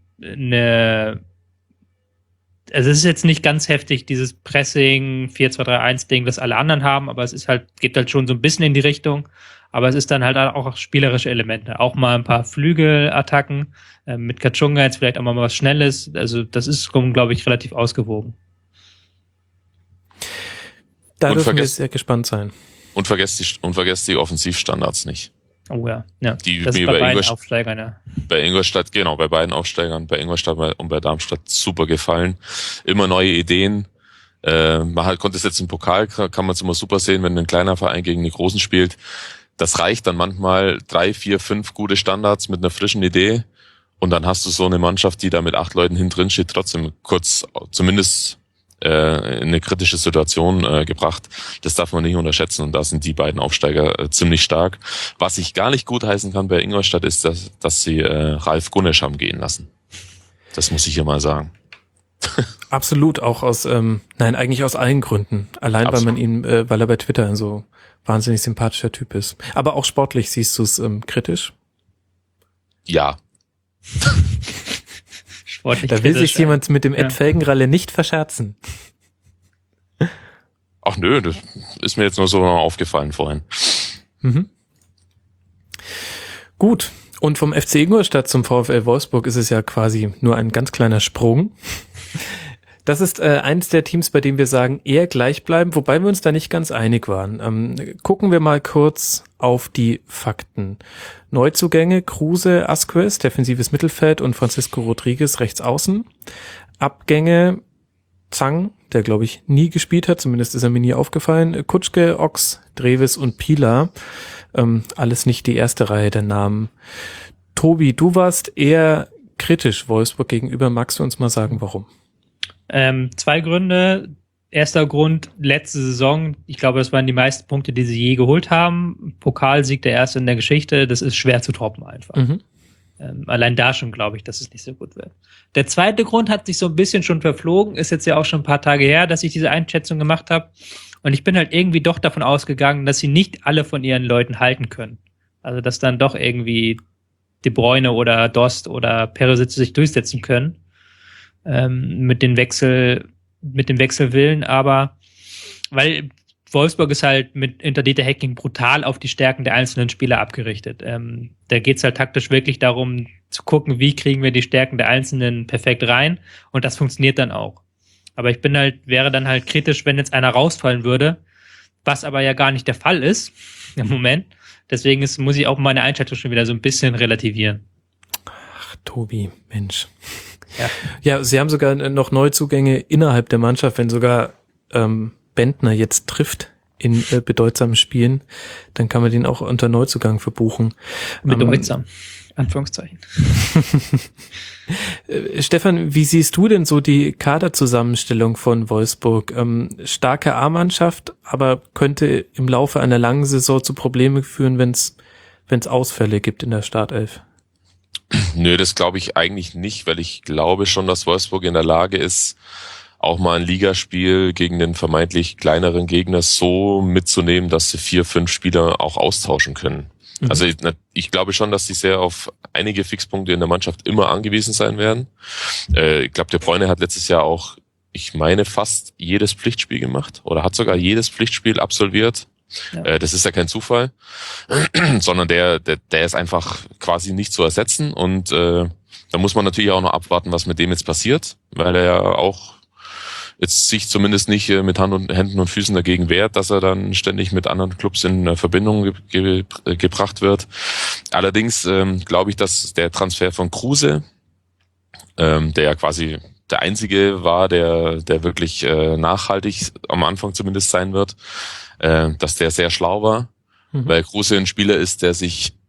also es ist jetzt nicht ganz heftig, dieses Pressing 4-2-3-1-Ding, das alle anderen haben, aber es ist halt, geht halt schon so ein bisschen in die Richtung. Aber es ist dann halt auch spielerische Elemente. Auch mal ein paar Flügelattacken, mit Kachunga jetzt vielleicht auch mal was Schnelles. Also das ist, glaube ich, relativ ausgewogen. Da dürfen wir sehr gespannt sein. Und vergesst die Offensivstandards nicht. Oh ja. Die das ist bei beiden Aufsteigern, ja. Bei Ingolstadt, genau, bei beiden Aufsteigern, bei Ingolstadt und bei Darmstadt super gefallen. Immer neue Ideen. Man konnte es jetzt im Pokal, kann man es immer super sehen, wenn ein kleiner Verein gegen einen großen spielt. Das reicht dann manchmal 3, 4, 5 gute Standards mit einer frischen Idee. Und dann hast du so eine Mannschaft, die da mit 8 Leuten hinten drin steht, trotzdem kurz zumindest in eine kritische Situation gebracht. Das darf man nicht unterschätzen, und da sind die beiden Aufsteiger ziemlich stark. Was ich gar nicht gut heißen kann bei Ingolstadt ist, dass sie Ralf Gunesch haben gehen lassen. Das muss ich hier mal sagen. Absolut, auch eigentlich aus allen Gründen. Allein, Absolut. Weil er bei Twitter ein so wahnsinnig sympathischer Typ ist. Aber auch sportlich siehst du es kritisch? Ja. Da will sich jemand mit dem Ed Felgenralle nicht verscherzen. Ach nö, das ist mir jetzt nur so aufgefallen vorhin. Mhm. Gut. Und vom FC Ingolstadt zum VfL Wolfsburg ist es ja quasi nur ein ganz kleiner Sprung. Das ist eins der Teams, bei dem wir sagen, eher gleich bleiben, wobei wir uns da nicht ganz einig waren. Gucken wir mal kurz auf die Fakten. Neuzugänge, Kruse, Asquez, defensives Mittelfeld, und Francisco Rodriguez rechts außen. Abgänge, Zhang, der glaube ich nie gespielt hat, zumindest ist er mir nie aufgefallen. Kutschke, Ox, Dreves und Pieler. Alles nicht die erste Reihe der Namen. Tobi, du warst eher kritisch Wolfsburg gegenüber. Magst du uns mal sagen, warum? 2 Gründe. Erster Grund, letzte Saison, ich glaube, das waren die meisten Punkte, die sie je geholt haben. Pokalsieg, der erste in der Geschichte, das ist schwer zu toppen einfach. Mhm. Allein da schon glaube ich, dass es nicht so gut wird. Der zweite Grund hat sich so ein bisschen schon verflogen, ist jetzt ja auch schon ein paar Tage her, dass ich diese Einschätzung gemacht habe. Und ich bin halt irgendwie doch davon ausgegangen, dass sie nicht alle von ihren Leuten halten können. Also dass dann doch irgendwie De Bruyne oder Dost oder Perisic sich durchsetzen können. Mit dem Wechselwillen, aber weil Wolfsburg ist halt unter Dieter Hecking brutal auf die Stärken der einzelnen Spieler abgerichtet. Da geht's halt taktisch wirklich darum zu gucken, wie kriegen wir die Stärken der Einzelnen perfekt rein, und das funktioniert dann auch. Aber wäre dann halt kritisch, wenn jetzt einer rausfallen würde, was aber ja gar nicht der Fall ist im Moment. Deswegen muss ich auch meine Einschätzung schon wieder so ein bisschen relativieren. Ach, Tobi, Mensch. Ja, sie haben sogar noch Neuzugänge innerhalb der Mannschaft. Wenn sogar Bentner jetzt trifft in bedeutsamen Spielen, dann kann man den auch unter Neuzugang verbuchen. Bedeutsam, Anführungszeichen. Stefan, wie siehst du denn so die Kaderzusammenstellung von Wolfsburg? Starke A-Mannschaft, aber könnte im Laufe einer langen Saison zu Problemen führen, wenn es Ausfälle gibt in der Startelf? Nö, das glaube ich eigentlich nicht, weil ich glaube schon, dass Wolfsburg in der Lage ist, auch mal ein Ligaspiel gegen den vermeintlich kleineren Gegner so mitzunehmen, dass sie 4, 5 Spieler auch austauschen können. Mhm. Also ich glaube schon, dass sie sehr auf einige Fixpunkte in der Mannschaft immer angewiesen sein werden. Ich glaube, De Bruyne hat letztes Jahr auch, ich meine, fast jedes Pflichtspiel gemacht oder hat sogar jedes Pflichtspiel absolviert. Ja. Das ist ja kein Zufall, sondern der ist einfach quasi nicht zu ersetzen und da muss man natürlich auch noch abwarten, was mit dem jetzt passiert, weil er ja auch jetzt sich zumindest nicht mit Händen und Füßen dagegen wehrt, dass er dann ständig mit anderen Clubs in Verbindung gebracht wird. Allerdings glaube ich, dass der Transfer von Kruse, der ja quasi der einzige war, der wirklich nachhaltig am Anfang zumindest sein wird, dass der sehr schlau war, weil Kruse ein Spieler ist, der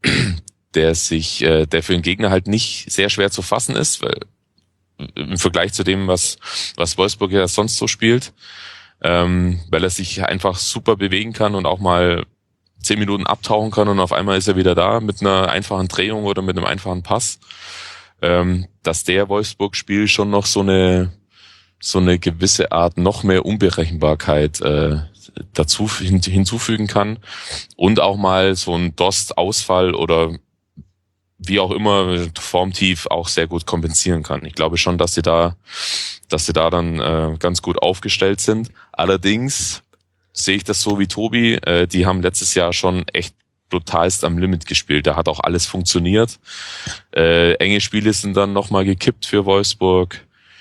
für den Gegner halt nicht sehr schwer zu fassen ist, weil im Vergleich zu dem, was Wolfsburg ja sonst so spielt, weil er sich einfach super bewegen kann und auch mal 10 Minuten abtauchen kann und auf einmal ist er wieder da mit einer einfachen Drehung oder mit einem einfachen Pass, dass der Wolfsburg-Spiel schon noch so eine gewisse Art noch mehr Unberechenbarkeit dazu hinzufügen kann und auch mal so ein Dost-Ausfall oder wie auch immer formtief auch sehr gut kompensieren kann. Ich glaube schon, dass sie da dann ganz gut aufgestellt sind. Allerdings sehe ich das so wie Tobi, die haben letztes Jahr schon echt brutalst am Limit gespielt. Da hat auch alles funktioniert. Enge Spiele sind dann nochmal gekippt für Wolfsburg.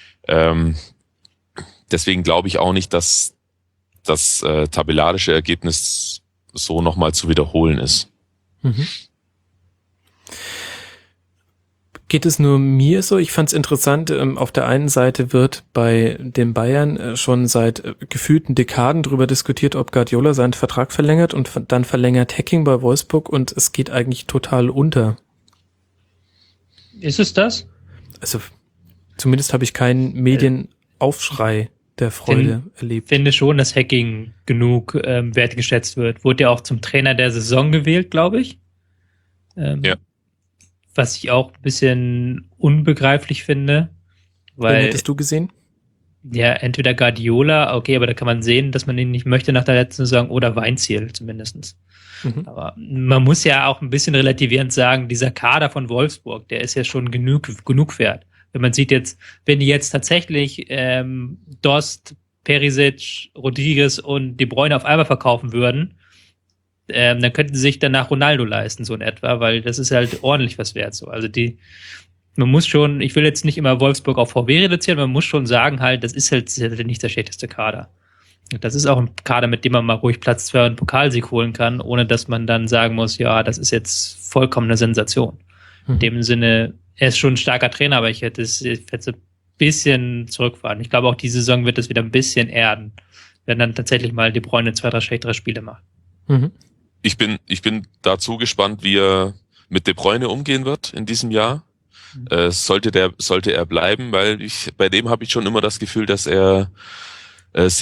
Deswegen glaube ich auch nicht, dass das tabellarische Ergebnis so nochmal zu wiederholen ist. Mhm. Geht es nur mir so? Ich fand es interessant, auf der einen Seite wird bei den Bayern schon seit gefühlten Dekaden darüber diskutiert, ob Guardiola seinen Vertrag verlängert und dann verlängert Hacking bei Wolfsburg und es geht eigentlich total unter. Ist es das? Also zumindest habe ich keinen Medienaufschrei der Freude erlebt. Ich finde schon, dass Hacking genug wertgeschätzt wird. Wurde ja auch zum Trainer der Saison gewählt, glaube ich. Ja. Was ich auch ein bisschen unbegreiflich finde. Weil, Wen hättest du gesehen? Ja, entweder Guardiola, okay, aber da kann man sehen, dass man ihn nicht möchte nach der letzten Saison, oder Weinziel zumindestens. Mhm. Aber man muss ja auch ein bisschen relativierend sagen, dieser Kader von Wolfsburg, der ist ja schon genug wert. Wenn man sieht jetzt, wenn die jetzt tatsächlich Dost, Perisic, Rodriguez und De Bruyne auf einmal verkaufen würden, dann könnten sie sich danach Ronaldo leisten, so in etwa, weil das ist halt ordentlich was wert. So. Also man muss schon, ich will jetzt nicht immer Wolfsburg auf VW reduzieren, man muss schon sagen halt, das ist halt nicht der schlechteste Kader. Das ist auch ein Kader, mit dem man mal ruhig Platz 2 und Pokalsieg holen kann, ohne dass man dann sagen muss, ja, das ist jetzt vollkommen eine Sensation. In dem Sinne, er ist schon ein starker Trainer, aber ich hätte ein bisschen zurückfahren. Ich glaube, auch die Saison wird es wieder ein bisschen erden, wenn dann tatsächlich mal De Bruyne 2, 3 schlechtere Spiele macht. Mhm. Ich bin dazu gespannt, wie er mit De Bruyne umgehen wird in diesem Jahr. Sollte er bleiben, weil bei dem habe ich schon immer das Gefühl, dass er dass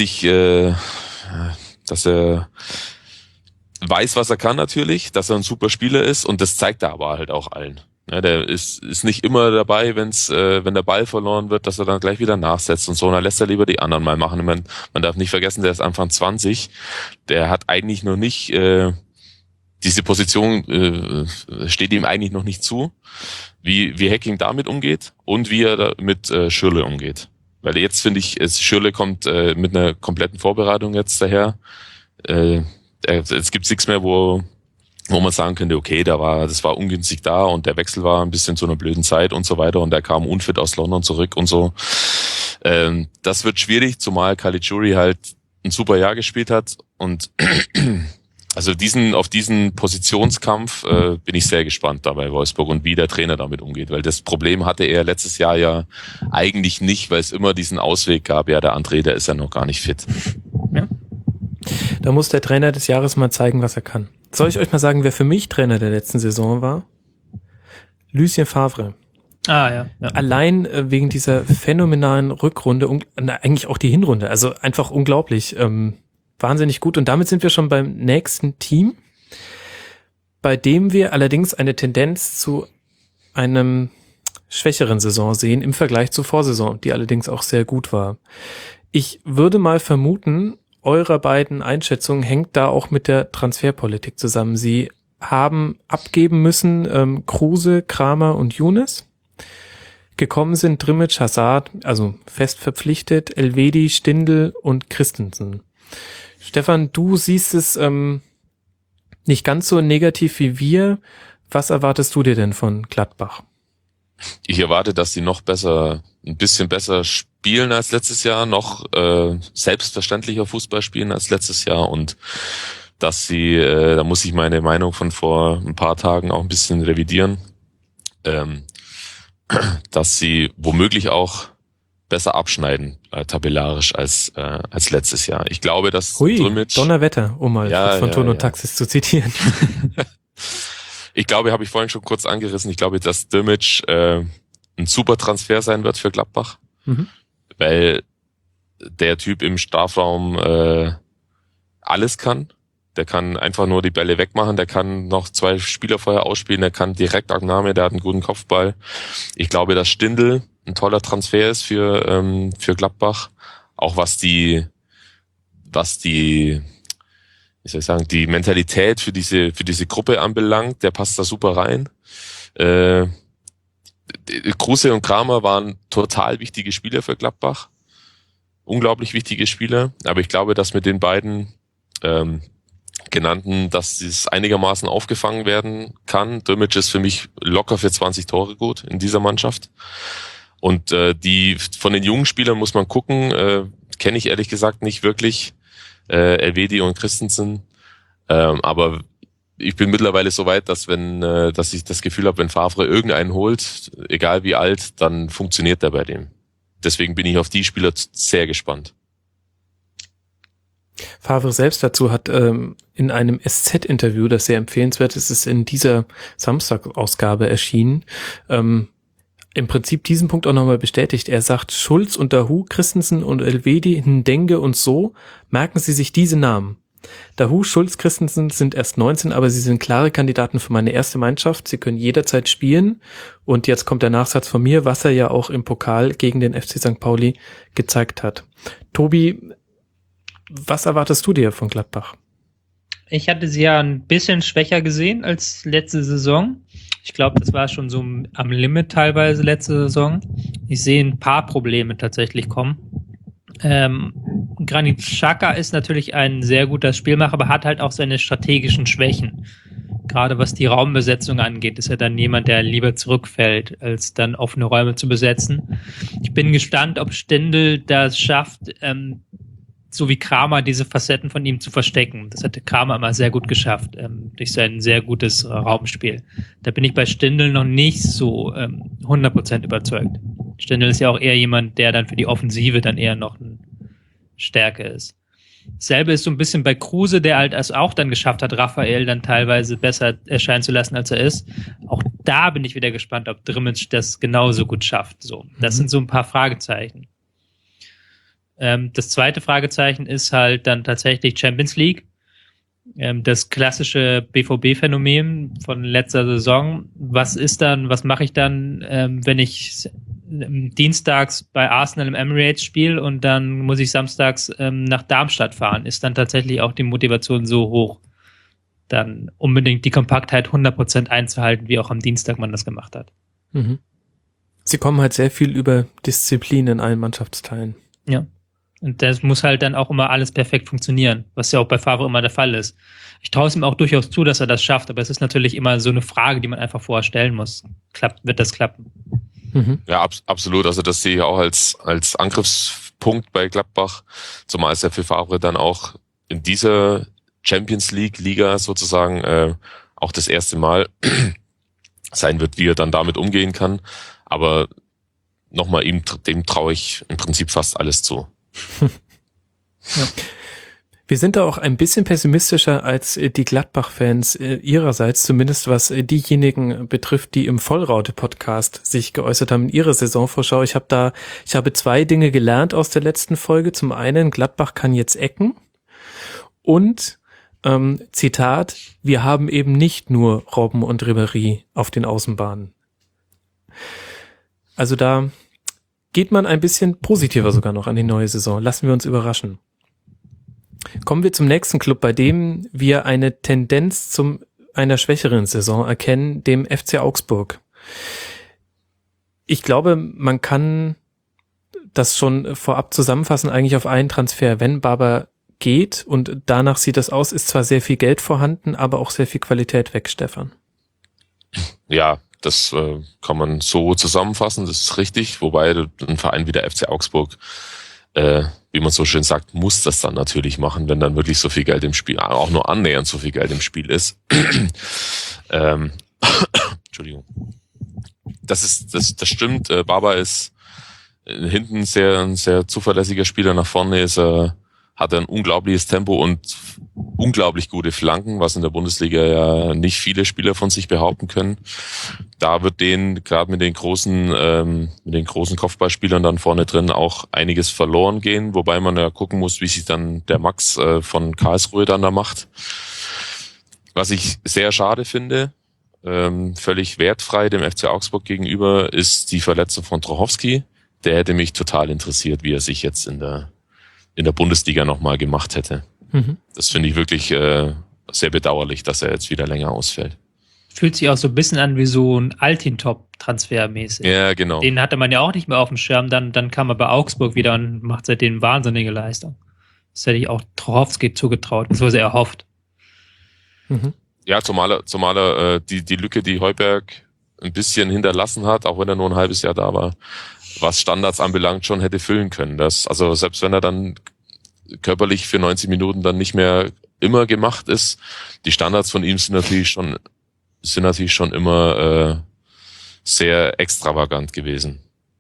er weiß, was er kann natürlich, dass er ein super Spieler ist und das zeigt er aber halt auch allen. Ja, der ist nicht immer dabei, wenn der Ball verloren wird, dass er dann gleich wieder nachsetzt und so. Und dann lässt er lieber die anderen mal machen. Man darf nicht vergessen, der ist Anfang 20. Der hat eigentlich noch nicht diese Position steht ihm eigentlich noch nicht zu, wie Hacking damit umgeht und wie er da mit Schürrle umgeht. Weil jetzt finde ich, Schürrle kommt mit einer kompletten Vorbereitung jetzt daher. Es gibt nichts mehr, wo man sagen könnte, okay, das war ungünstig da und der Wechsel war ein bisschen zu einer blöden Zeit und so weiter und er kam unfit aus London zurück und so. Das wird schwierig, zumal Caligiuri halt ein super Jahr gespielt hat und also auf diesen Positionskampf bin ich sehr gespannt da bei Wolfsburg und wie der Trainer damit umgeht, weil das Problem hatte er letztes Jahr ja eigentlich nicht, weil es immer diesen Ausweg gab, ja, der André, der ist ja noch gar nicht fit. Ja. Da muss der Trainer des Jahres mal zeigen, was er kann. Soll ich euch mal sagen, wer für mich Trainer der letzten Saison war? Lucien Favre. Ah, ja. Allein wegen dieser phänomenalen Rückrunde, eigentlich auch die Hinrunde, also einfach unglaublich, wahnsinnig gut. Und damit sind wir schon beim nächsten Team, bei dem wir allerdings eine Tendenz zu einem schwächeren Saison sehen im Vergleich zur Vorsaison, die allerdings auch sehr gut war. Ich würde mal vermuten, eurer beiden Einschätzungen hängt da auch mit der Transferpolitik zusammen. Sie haben abgeben müssen Kruse, Kramer und Younes. Gekommen sind Drimmitsch, Hazard, also fest verpflichtet, Elvedi, Stindl und Christensen. Stefan, du siehst es nicht ganz so negativ wie wir. Was erwartest du dir denn von Gladbach? Ich erwarte, dass die noch ein bisschen besser spielen als letztes Jahr, noch selbstverständlicher Fußball spielen als letztes Jahr und dass sie, da muss ich meine Meinung von vor ein paar Tagen auch ein bisschen revidieren, dass sie womöglich auch besser abschneiden, tabellarisch als letztes Jahr. Ich glaube, dass Drimmitsch, Donnerwetter, um mal von Ton und Taxis zu zitieren. Ich glaube, habe ich vorhin schon kurz angerissen, ich glaube, dass Drimmitsch ein super Transfer sein wird für Gladbach, weil der Typ im Strafraum alles kann. Der kann einfach nur die Bälle wegmachen, der kann noch 2 Spieler vorher ausspielen, der kann direkt Agname, der hat einen guten Kopfball. Ich glaube, dass Stindl ein toller Transfer ist für Gladbach, auch was die wie soll ich sagen, die Mentalität für diese Gruppe anbelangt, der passt da super rein. Kruse und Kramer waren total wichtige Spieler für Gladbach. Unglaublich wichtige Spieler. Aber ich glaube, dass mit den beiden genannten, dass es einigermaßen aufgefangen werden kann. Drimmitsch ist für mich locker für 20 Tore gut in dieser Mannschaft. Und die von den jungen Spielern muss man gucken, kenne ich ehrlich gesagt nicht wirklich. Elvedi und Christensen, aber ich bin mittlerweile so weit, dass dass ich das Gefühl habe, wenn Favre irgendeinen holt, egal wie alt, dann funktioniert der bei dem. Deswegen bin ich auf die Spieler sehr gespannt. Favre selbst dazu hat in einem SZ-Interview, das sehr empfehlenswert ist, ist in dieser Samstagsausgabe erschienen, im Prinzip diesen Punkt auch nochmal bestätigt. Er sagt, Schulz und Dahoud, Christensen und Elvedi, Ndenge und so, merken Sie sich diese Namen. Dahoud, Schulz, Christensen sind erst 19, aber sie sind klare Kandidaten für meine erste Mannschaft. Sie können jederzeit spielen. Und jetzt kommt der Nachsatz von mir, was er ja auch im Pokal gegen den FC St. Pauli gezeigt hat. Tobi, was erwartest du dir von Gladbach? Ich hatte sie ja ein bisschen schwächer gesehen als letzte Saison. Ich glaube, das war schon so am Limit teilweise letzte Saison. Ich sehe ein paar Probleme tatsächlich kommen. Granit Xhaka ist natürlich ein sehr guter Spielmacher, aber hat halt auch seine strategischen Schwächen. Gerade was die Raumbesetzung angeht, ist er dann jemand, der lieber zurückfällt, als dann offene Räume zu besetzen. Ich bin gespannt, ob Stindl das schafft, so wie Kramer diese Facetten von ihm zu verstecken. Das hatte Kramer immer sehr gut geschafft, durch sein sehr gutes Raumspiel. Da bin ich bei Stindl noch nicht so 100% überzeugt. Stindl ist ja auch eher jemand, der dann für die Offensive dann eher noch eine Stärke ist. Dasselbe ist so ein bisschen bei Kruse, der halt es auch dann geschafft hat, Raphael dann teilweise besser erscheinen zu lassen, als er ist. Auch da bin ich wieder gespannt, ob Drimmitsch das genauso gut schafft. So, das sind so ein paar Fragezeichen. Das zweite Fragezeichen ist halt dann tatsächlich Champions League. Das klassische BVB-Phänomen von letzter Saison. Was mache ich dann, wenn ich dienstags bei Arsenal im Emirates spiele und dann muss ich samstags nach Darmstadt fahren? Ist dann tatsächlich auch die Motivation so hoch, dann unbedingt die Kompaktheit 100% einzuhalten, wie auch am Dienstag man das gemacht hat? Mhm. Sie kommen halt sehr viel über Disziplin in allen Mannschaftsteilen. Ja. Und das muss halt dann auch immer alles perfekt funktionieren, was ja auch bei Favre immer der Fall ist. Ich traue es ihm auch durchaus zu, dass er das schafft, aber es ist natürlich immer so eine Frage, die man einfach vorher stellen muss. Wird das klappen? Mhm. Ja, absolut. Also das sehe ich auch als Angriffspunkt bei Gladbach, zumal es ja für Favre dann auch in dieser Champions League Liga sozusagen auch das erste Mal sein wird, wie er dann damit umgehen kann. Aber nochmal, dem traue ich im Prinzip fast alles zu. Ja. Wir sind da auch ein bisschen pessimistischer als die Gladbach-Fans ihrerseits, zumindest was diejenigen betrifft, die im Vollraute-Podcast sich geäußert haben in ihrer Saisonvorschau. Ich habe 2 Dinge gelernt aus der letzten Folge. Zum einen, Gladbach kann jetzt ecken und Zitat, wir haben eben nicht nur Robben und Ribéry auf den Außenbahnen. Also da geht man ein bisschen positiver sogar noch an die neue Saison. Lassen wir uns überraschen. Kommen wir zum nächsten Club, bei dem wir eine Tendenz zu einer schwächeren Saison erkennen, dem FC Augsburg. Ich glaube, man kann das schon vorab zusammenfassen, eigentlich auf einen Transfer. Wenn Baba geht, und danach sieht das aus, ist zwar sehr viel Geld vorhanden, aber auch sehr viel Qualität weg, Stefan. Ja, das kann man so zusammenfassen, das ist richtig, wobei ein Verein wie der FC Augsburg, wie man so schön sagt, muss das dann natürlich machen, wenn dann wirklich so viel Geld im Spiel, auch nur annähernd so viel Geld im Spiel ist. Entschuldigung. Das stimmt, Baba ist hinten ein sehr zuverlässiger Spieler, nach vorne hat er ein unglaubliches Tempo und unglaublich gute Flanken, was in der Bundesliga ja nicht viele Spieler von sich behaupten können. Da wird denen gerade mit den großen Kopfballspielern dann vorne drin auch einiges verloren gehen, wobei man ja gucken muss, wie sich dann der Max von Karlsruhe dann da macht. Was ich sehr schade finde, völlig wertfrei dem FC Augsburg gegenüber, ist die Verletzung von Trochowski. Der hätte mich total interessiert, wie er sich jetzt in der Bundesliga nochmal gemacht hätte. Mhm. Das finde ich wirklich sehr bedauerlich, dass er jetzt wieder länger ausfällt. Fühlt sich auch so ein bisschen an wie so ein Altintop-Transfer mäßig. Ja, genau. Den hatte man ja auch nicht mehr auf dem Schirm, dann kam er bei Augsburg wieder und macht seitdem wahnsinnige Leistung. Das hätte ich auch Trochowski zugetraut, beziehungsweise erhofft. Mhm. Ja, zumal er die Lücke, die Heuberg ein bisschen hinterlassen hat, auch wenn er nur ein halbes Jahr da war, was Standards anbelangt, schon hätte füllen können. Also selbst wenn er dann körperlich für 90 Minuten dann nicht mehr immer gemacht ist, die Standards von ihm sind natürlich schon immer sehr extravagant gewesen.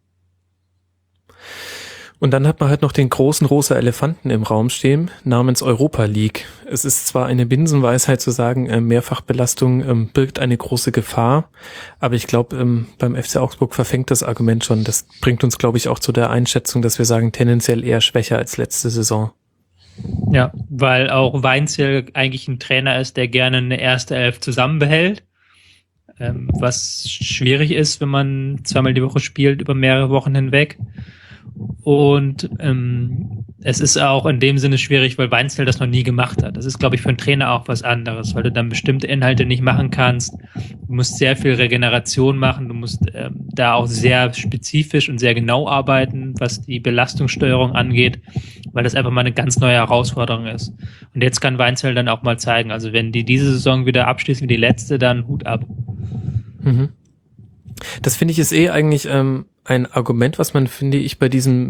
Und dann hat man halt noch den großen rosa Elefanten im Raum stehen, namens Europa League. Es ist zwar eine Binsenweisheit zu sagen, Mehrfachbelastung birgt eine große Gefahr, aber ich glaube, beim FC Augsburg verfängt das Argument schon. Das bringt uns, glaube ich, auch zu der Einschätzung, dass wir sagen, tendenziell eher schwächer als letzte Saison. Ja, weil auch Weinzierl eigentlich ein Trainer ist, der gerne eine erste Elf zusammenbehält, was schwierig ist, wenn man zweimal die Woche spielt, über mehrere Wochen hinweg. Und es ist auch in dem Sinne schwierig, weil Weinzierl das noch nie gemacht hat. Das ist, glaube ich, für einen Trainer auch was anderes, weil du dann bestimmte Inhalte nicht machen kannst. Du musst sehr viel Regeneration machen, du musst da auch sehr spezifisch und sehr genau arbeiten, was die Belastungssteuerung angeht, weil das einfach mal eine ganz neue Herausforderung ist. Und jetzt kann Weinzierl dann auch mal zeigen, also wenn die diese Saison wieder abschließen wie die letzte, dann Hut ab. Mhm. Das finde ich ist eigentlich ein Argument, was man, finde ich, bei diesem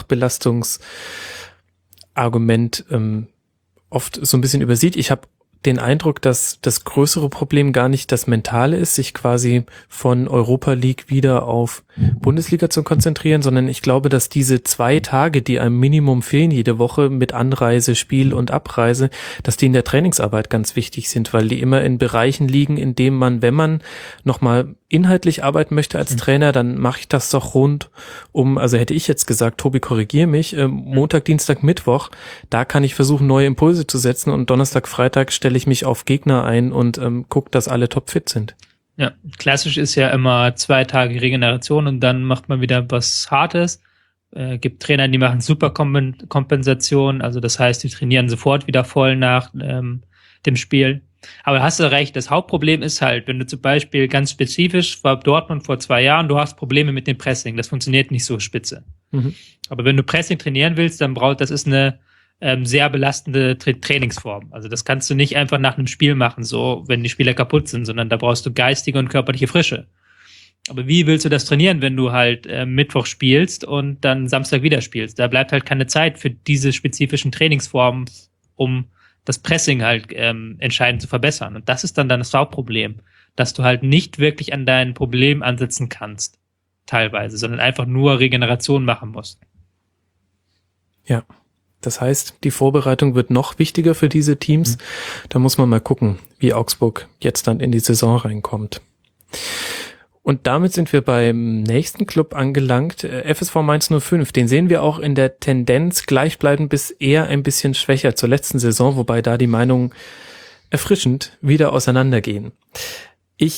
Mehrfachbelastungsargument oft so ein bisschen übersieht. Ich habe den Eindruck, dass das größere Problem gar nicht das Mentale ist, sich quasi von Europa League wieder auf Bundesliga zu konzentrieren, sondern ich glaube, dass diese 2 Tage, die einem Minimum fehlen jede Woche mit Anreise, Spiel und Abreise, dass die in der Trainingsarbeit ganz wichtig sind, weil die immer in Bereichen liegen, in dem man, wenn man nochmal inhaltlich arbeiten möchte als Trainer, dann mache ich das doch rund um, also hätte ich jetzt gesagt, Tobi, korrigier mich, Montag, Dienstag, Mittwoch, da kann ich versuchen, neue Impulse zu setzen und Donnerstag, Freitag stelle ich mich auf Gegner ein und gucke, dass alle topfit sind. Ja, klassisch ist ja immer 2 Tage Regeneration und dann macht man wieder was Hartes. Gibt Trainer, die machen super Kompensation, also das heißt, die trainieren sofort wieder voll nach dem Spiel. Aber hast du recht, das Hauptproblem ist halt, wenn du zum Beispiel ganz spezifisch war Dortmund vor 2 Jahren, du hast Probleme mit dem Pressing, das funktioniert nicht so spitze. Mhm. Aber wenn du Pressing trainieren willst, dann das ist eine sehr belastende Trainingsform. Also das kannst du nicht einfach nach einem Spiel machen, so wenn die Spieler kaputt sind, sondern da brauchst du geistige und körperliche Frische. Aber wie willst du das trainieren, wenn du halt Mittwoch spielst und dann Samstag wieder spielst? Da bleibt halt keine Zeit für diese spezifischen Trainingsformen, um das Pressing halt entscheidend zu verbessern. Und das ist dann das Hauptproblem, dass du halt nicht wirklich an dein Problem ansetzen kannst, teilweise, sondern einfach nur Regeneration machen musst. Ja. Das heißt, die Vorbereitung wird noch wichtiger für diese Teams. Da muss man mal gucken, wie Augsburg jetzt dann in die Saison reinkommt. Und damit sind wir beim nächsten Club angelangt, FSV Mainz 05. Den sehen wir auch in der Tendenz gleichbleibend bis eher ein bisschen schwächer zur letzten Saison, wobei da die Meinungen erfrischend wieder auseinandergehen. Ich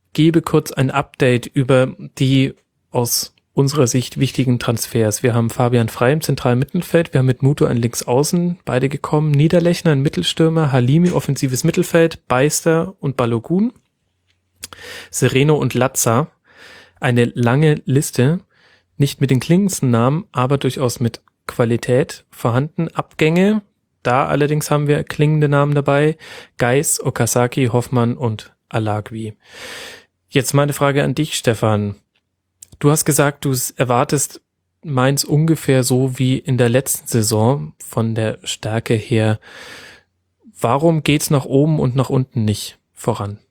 gebe kurz ein Update über die aus unserer Sicht wichtigen Transfers. Wir haben Fabian Frey im zentralen Mittelfeld, wir haben mit Muto einen Linksaußen, beide gekommen, Niederlechner ein Mittelstürmer, Halimi offensives Mittelfeld, Beister und Balogun, Sereno und Latza. Eine lange Liste, nicht mit den klingendsten Namen, aber durchaus mit Qualität vorhanden. Abgänge, da allerdings haben wir klingende Namen dabei, Geis, Okazaki, Hoffmann und Alagui. Jetzt meine Frage an dich, Stefan. Du hast gesagt, du erwartest Mainz ungefähr so wie in der letzten Saison von der Stärke her. Warum geht's nach oben und nach unten nicht voran?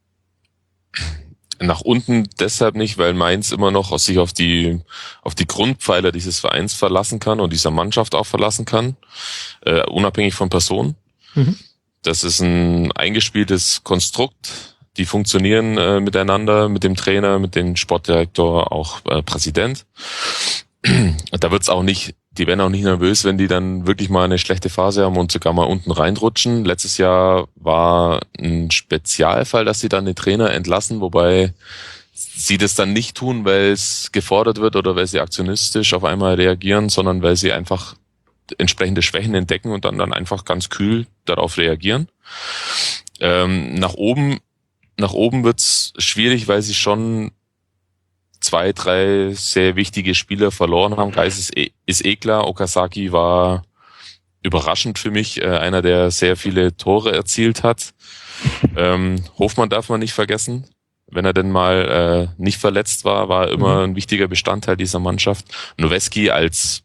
Nach unten deshalb nicht, weil Mainz immer noch sich auf die Grundpfeiler dieses Vereins verlassen kann und dieser Mannschaft auch verlassen kann, unabhängig von Personen. Mhm. Das ist ein eingespieltes Konstrukt. Die funktionieren miteinander, mit dem Trainer, mit dem Sportdirektor, auch Präsident. Da wird's auch nicht, die werden auch nicht nervös, wenn die dann wirklich mal eine schlechte Phase haben und sogar mal unten reinrutschen. Letztes Jahr war ein Spezialfall, dass sie dann den Trainer entlassen, wobei sie das dann nicht tun, weil es gefordert wird oder weil sie aktionistisch auf einmal reagieren, sondern weil sie einfach entsprechende Schwächen entdecken und dann einfach ganz kühl darauf reagieren. Nach oben wird's schwierig, weil sie schon 2, 3 sehr wichtige Spieler verloren haben. Geis ist klar. Okazaki war überraschend für mich, einer, der sehr viele Tore erzielt hat. Hofmann darf man nicht vergessen. Wenn er denn mal nicht verletzt war, war er immer ein wichtiger Bestandteil dieser Mannschaft. Noweski als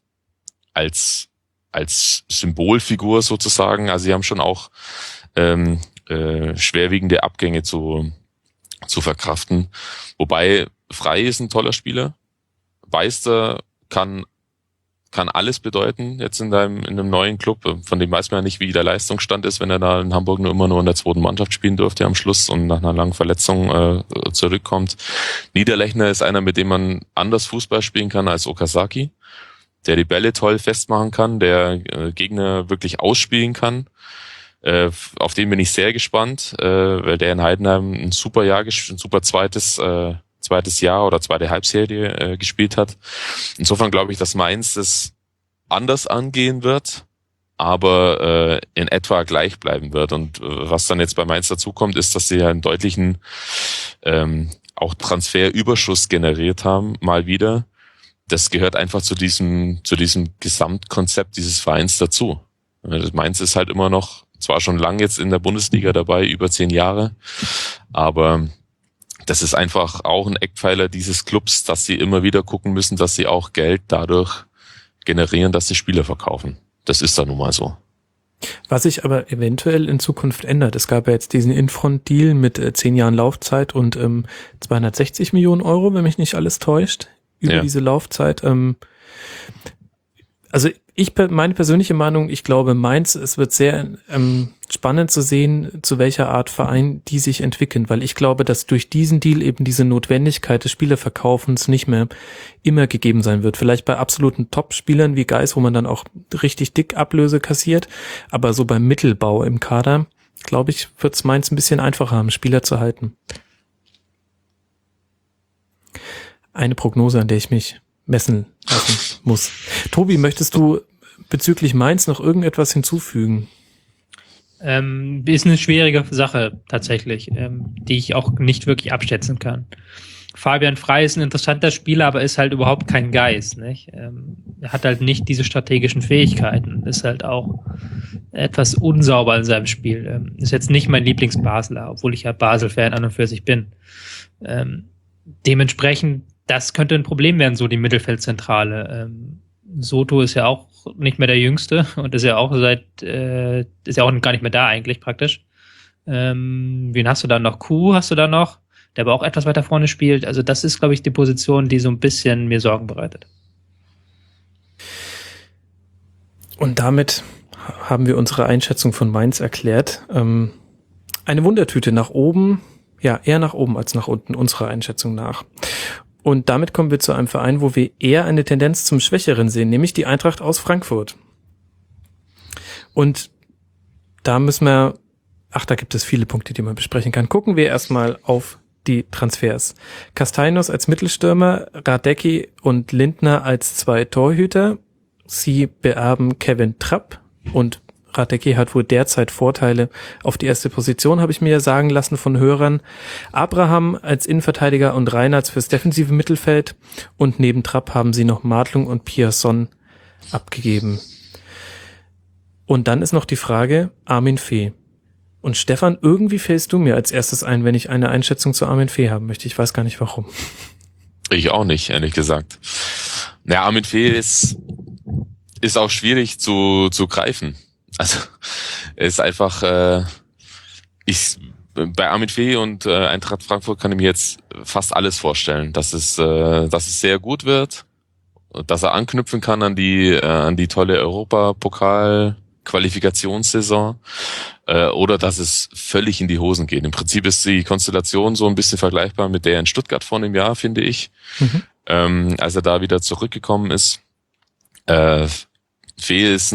Symbolfigur sozusagen. Also sie haben schon auch schwerwiegende Abgänge zu verkraften. Wobei Frey ist ein toller Spieler. Beister kann alles bedeuten jetzt in einem neuen Club. Von dem weiß man ja nicht, wie der Leistungsstand ist, wenn er da in Hamburg nur in der zweiten Mannschaft spielen durfte am Schluss und nach einer langen Verletzung zurückkommt. Niederlechner ist einer, mit dem man anders Fußball spielen kann als Okazaki, der die Bälle toll festmachen kann, der Gegner wirklich ausspielen kann. Auf den bin ich sehr gespannt, weil der in Heidenheim ein super zweites Jahr oder zweite Halbserie gespielt hat. Insofern glaube ich, dass Mainz das anders angehen wird, aber in etwa gleich bleiben wird. Und was dann jetzt bei Mainz dazukommt, ist, dass sie einen deutlichen auch Transferüberschuss generiert haben, mal wieder. Das gehört einfach zu diesem Gesamtkonzept dieses Vereins dazu. Mainz ist halt immer noch zwar schon lang jetzt in der Bundesliga dabei, über 10 Jahre, aber das ist einfach auch ein Eckpfeiler dieses Clubs, dass sie immer wieder gucken müssen, dass sie auch Geld dadurch generieren, dass sie Spieler verkaufen. Das ist da nun mal so. Was sich aber eventuell in Zukunft ändert. Es gab ja jetzt diesen Infront-Deal mit 10 Jahren Laufzeit und 260 Millionen Euro, wenn mich nicht alles täuscht, über diese Laufzeit. Also meine persönliche Meinung, ich glaube Mainz, es wird sehr spannend zu sehen, zu welcher Art Verein die sich entwickeln, weil ich glaube, dass durch diesen Deal eben diese Notwendigkeit des Spielerverkaufens nicht mehr immer gegeben sein wird. Vielleicht bei absoluten Top-Spielern wie Geis, wo man dann auch richtig dick Ablöse kassiert, aber so beim Mittelbau im Kader, glaube ich, wird es Mainz ein bisschen einfacher haben, Spieler zu halten. Eine Prognose, an der ich mich messen lassen muss. Tobi, möchtest du bezüglich Mainz noch irgendetwas hinzufügen? Ist eine schwierige Sache tatsächlich, die ich auch nicht wirklich abschätzen kann. Fabian Frey ist ein interessanter Spieler, aber ist halt überhaupt kein Geist, nicht? Er hat halt nicht diese strategischen Fähigkeiten, ist halt auch etwas unsauber in seinem Spiel. Ist jetzt nicht mein Lieblings-Basler, obwohl ich ja Basel-Fan an und für sich bin. Dementsprechend, das könnte ein Problem werden, so die Mittelfeldzentrale. Soto ist ja auch nicht mehr der Jüngste und ist ja auch ist ja auch gar nicht mehr da eigentlich praktisch. Wen hast du da noch? Kuh hast du da noch, der aber auch etwas weiter vorne spielt. Also das ist, glaube ich, die Position, die so ein bisschen mir Sorgen bereitet. Und damit haben wir unsere Einschätzung von Mainz erklärt. Eine Wundertüte nach oben, ja, eher nach oben als nach unten, unserer Einschätzung nach. Und damit kommen wir zu einem Verein, wo wir eher eine Tendenz zum Schwächeren sehen, nämlich die Eintracht aus Frankfurt. Und da müssen wir, da gibt es viele Punkte, die man besprechen kann. Gucken wir erstmal auf die Transfers. Castellanos als Mittelstürmer, Radecki und Lindner als 2 Torhüter. Sie beerben Kevin Trapp und Radecki hat wohl derzeit Vorteile auf die erste Position, habe ich mir ja sagen lassen von Hörern. Abraham als Innenverteidiger und Reinhardt fürs defensive Mittelfeld und neben Trapp haben sie noch Martlung und Pierson abgegeben. Und dann ist noch die Frage Armin Fee. Und Stefan, irgendwie fällst du mir als erstes ein, wenn ich eine Einschätzung zu Armin Fee haben möchte. Ich weiß gar nicht warum. Ich auch nicht, ehrlich gesagt. Naja, Armin Fee ist auch schwierig zu greifen. Also er ist einfach, bei Armin Fee und Eintracht Frankfurt kann ich mir jetzt fast alles vorstellen, dass es sehr gut wird, dass er anknüpfen kann an die tolle Europapokal-Qualifikationssaison oder dass es völlig in die Hosen geht. Im Prinzip ist die Konstellation so ein bisschen vergleichbar mit der in Stuttgart vor einem Jahr, finde ich, als er da wieder zurückgekommen ist. Fee ist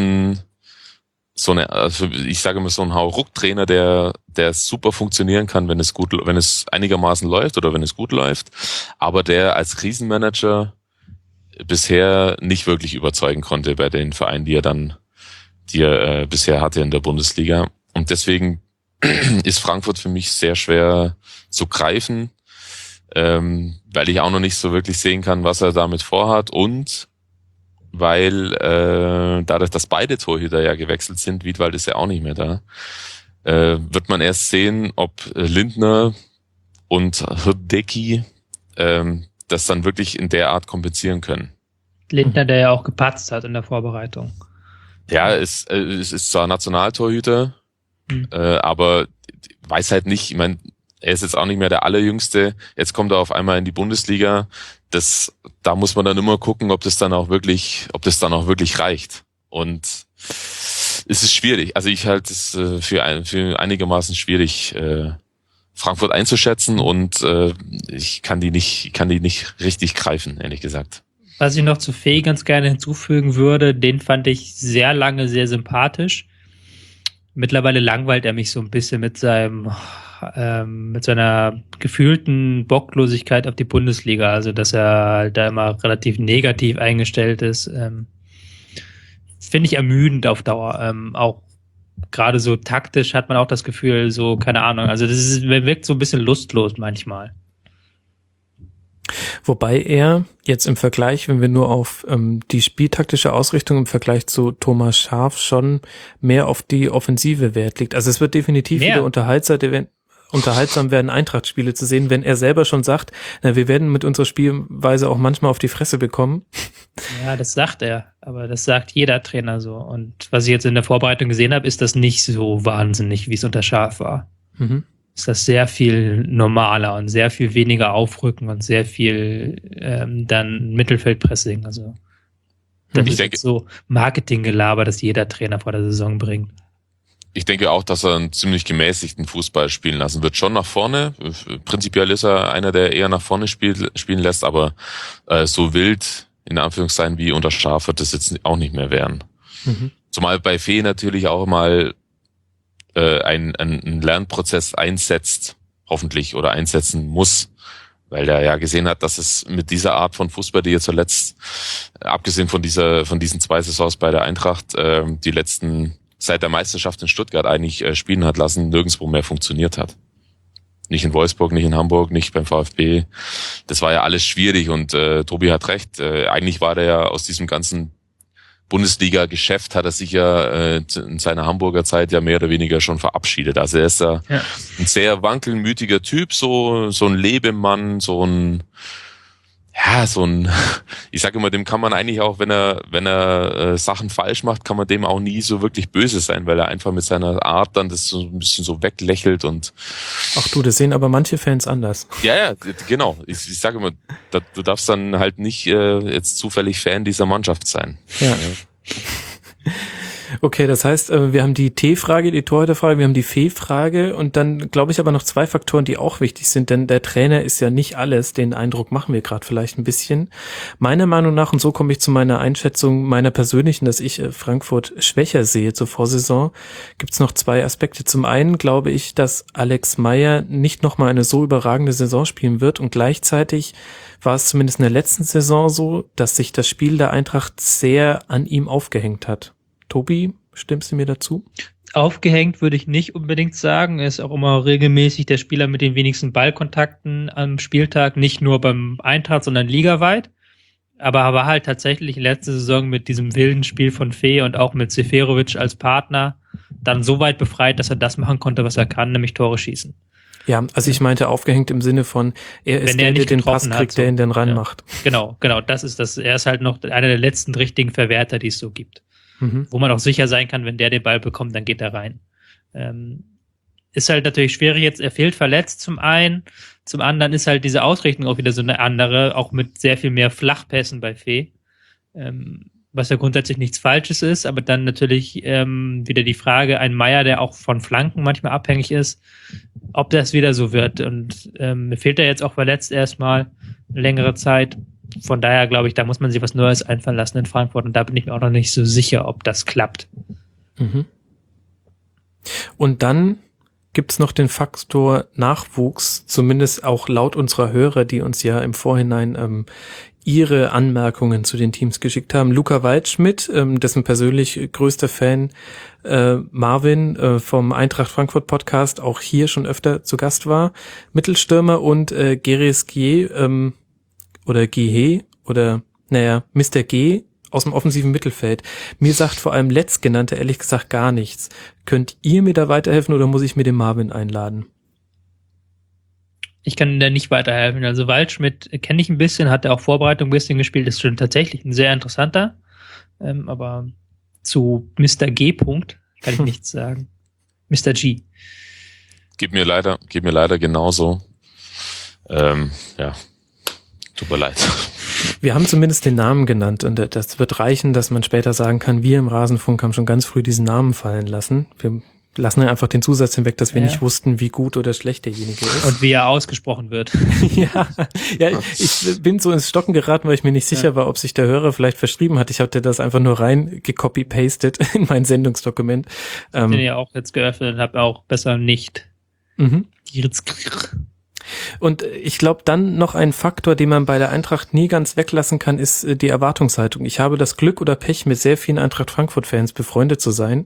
ich sage mal so ein Hauruck-Trainer, der super funktionieren kann, wenn es einigermaßen läuft oder wenn es gut läuft, aber der als Krisenmanager bisher nicht wirklich überzeugen konnte bei den Vereinen, die er bisher hatte in der Bundesliga. Und deswegen ist Frankfurt für mich sehr schwer zu greifen, weil ich auch noch nicht so wirklich sehen kann, was er damit vorhat und weil dadurch, dass beide Torhüter ja gewechselt sind, Wiedwald ist ja auch nicht mehr da, wird man erst sehen, ob Lindner und Hrdecki das dann wirklich in der Art kompensieren können. Lindner, der ja auch gepatzt hat in der Vorbereitung. Ja, es ist zwar Nationaltorhüter, aber weiß halt nicht, ich meine, er ist jetzt auch nicht mehr der Allerjüngste, jetzt kommt er auf einmal in die Bundesliga, da muss man dann immer gucken, ob das dann auch wirklich reicht. Und es ist schwierig. Also ich halte es für einigermaßen schwierig, Frankfurt einzuschätzen und ich kann die nicht richtig greifen, ehrlich gesagt. Was ich noch zu Fee ganz gerne hinzufügen würde, den fand ich sehr lange sehr sympathisch. Mittlerweile langweilt er mich so ein bisschen mit seiner gefühlten Bocklosigkeit auf die Bundesliga, also dass er halt da immer relativ negativ eingestellt ist, finde ich ermüdend auf Dauer. Auch gerade so taktisch hat man auch das Gefühl, so, keine Ahnung, also wirkt so ein bisschen lustlos manchmal. Wobei er jetzt im Vergleich, wenn wir nur auf die spieltaktische Ausrichtung im Vergleich zu Thomas Schaaf schon mehr auf die Offensive Wert legt. Also es wird definitiv wieder unterhaltsam werden, Eintracht-Spiele zu sehen, wenn er selber schon sagt, wir werden mit unserer Spielweise auch manchmal auf die Fresse bekommen. Ja, das sagt er, aber das sagt jeder Trainer so. Und was ich jetzt in der Vorbereitung gesehen habe, ist das nicht so wahnsinnig, wie es unter Schaaf war. Mhm. Ist das sehr viel normaler und sehr viel weniger Aufrücken und sehr viel dann Mittelfeldpressing. Also das ist jetzt so Marketinggelaber, das jeder Trainer vor der Saison bringt. Ich denke auch, dass er einen ziemlich gemäßigten Fußball spielen lassen wird. Schon nach vorne. Prinzipiell ist er einer, der eher nach vorne spielen lässt, aber so wild, in Anführungszeichen, wie unter Schaaf wird das jetzt auch nicht mehr werden. Mhm. Zumal bei Fee natürlich auch mal ein Lernprozess einsetzt, hoffentlich, oder einsetzen muss, weil er ja gesehen hat, dass es mit dieser Art von Fußball, die er zuletzt, abgesehen von diesen 2 Saisons bei der Eintracht, die letzten seit der Meisterschaft in Stuttgart eigentlich spielen hat lassen, nirgendwo mehr funktioniert hat. Nicht in Wolfsburg, nicht in Hamburg, nicht beim VfB. Das war ja alles schwierig und Tobi hat recht. Eigentlich war der ja aus diesem ganzen Bundesliga-Geschäft hat er sich ja in seiner Hamburger Zeit ja mehr oder weniger schon verabschiedet. Also er ist ja ein sehr wankelmütiger Typ, so ein Lebemann, ich sage immer, dem kann man eigentlich auch, wenn er Sachen falsch macht, kann man dem auch nie so wirklich böse sein, weil er einfach mit seiner Art dann das so ein bisschen so weglächelt und. Ach du, das sehen aber manche Fans anders. Ja, genau. Ich sage immer, du darfst dann halt nicht jetzt zufällig Fan dieser Mannschaft sein. Ja. Okay, das heißt, wir haben die T-Frage, die Torhüterfrage, wir haben die Fee-Frage und dann glaube ich aber noch 2 Faktoren, die auch wichtig sind, denn der Trainer ist ja nicht alles, den Eindruck machen wir gerade vielleicht ein bisschen. Meiner Meinung nach, und so komme ich zu meiner Einschätzung meiner persönlichen, dass ich Frankfurt schwächer sehe zur Vorsaison, gibt es noch 2 Aspekte. Zum einen glaube ich, dass Alex Meyer nicht nochmal eine so überragende Saison spielen wird und gleichzeitig war es zumindest in der letzten Saison so, dass sich das Spiel der Eintracht sehr an ihm aufgehängt hat. Tobi, stimmst du mir dazu? Aufgehängt würde ich nicht unbedingt sagen. Er ist auch immer regelmäßig der Spieler mit den wenigsten Ballkontakten am Spieltag, nicht nur beim Eintracht, sondern ligaweit. Aber war halt tatsächlich letzte Saison mit diesem wilden Spiel von Fee und auch mit Seferovic als Partner dann so weit befreit, dass er das machen konnte, was er kann, nämlich Tore schießen. Ja, also ich meinte aufgehängt im Sinne von, er ist der den Pass kriegt, der ihn dann ranmacht. Genau, das ist das. Er ist halt noch einer der letzten richtigen Verwerter, die es so gibt. Wo man auch sicher sein kann, wenn der den Ball bekommt, dann geht er rein. Ist halt natürlich schwierig jetzt, er fehlt verletzt zum einen, zum anderen ist halt diese Ausrichtung auch wieder so eine andere, auch mit sehr viel mehr Flachpässen bei Fee. Was ja grundsätzlich nichts Falsches ist, aber dann natürlich wieder die Frage, ein Meier, der auch von Flanken manchmal abhängig ist, ob das wieder so wird. Und mir fehlt er jetzt auch verletzt erstmal eine längere Zeit. Von daher glaube ich, da muss man sich was Neues einfallen lassen in Frankfurt und da bin ich mir auch noch nicht so sicher, ob das klappt. Mhm. Und dann gibt's noch den Faktor Nachwuchs, zumindest auch laut unserer Hörer, die uns ja im Vorhinein ihre Anmerkungen zu den Teams geschickt haben. Luca Waldschmidt, dessen persönlich größter Fan Marvin vom Eintracht Frankfurt Podcast auch hier schon öfter zu Gast war, Mittelstürmer und Geres G oder Gehe oder Mr. G aus dem offensiven Mittelfeld. Mir sagt vor allem Letztgenannter ehrlich gesagt gar nichts. Könnt ihr mir da weiterhelfen oder muss ich mir den Marvin einladen? Ich kann da nicht weiterhelfen. Also Waldschmidt kenne ich ein bisschen, hat er auch Vorbereitung ein bisschen gespielt, ist schon tatsächlich ein sehr interessanter. Aber zu Mr. G. Punkt kann ich nichts sagen. Mr. G. Geht mir leider genauso. Ja, tut mir leid. Wir haben zumindest den Namen genannt und das wird reichen, dass man später sagen kann, wir im Rasenfunk haben schon ganz früh diesen Namen fallen lassen. Wir lassen einfach den Zusatz hinweg, dass wir nicht wussten, wie gut oder schlecht derjenige ist. Und wie er ausgesprochen wird. ja, ich bin so ins Stocken geraten, weil ich mir nicht sicher war, ob sich der Hörer vielleicht verschrieben hat. Ich hatte das einfach nur rein gecopy-pastet in mein Sendungsdokument. Ich habe den ja auch jetzt geöffnet und habe auch besser nicht. Und ich glaube, dann noch ein Faktor, den man bei der Eintracht nie ganz weglassen kann, ist die Erwartungshaltung. Ich habe das Glück oder Pech, mit sehr vielen Eintracht Frankfurt-Fans befreundet zu sein.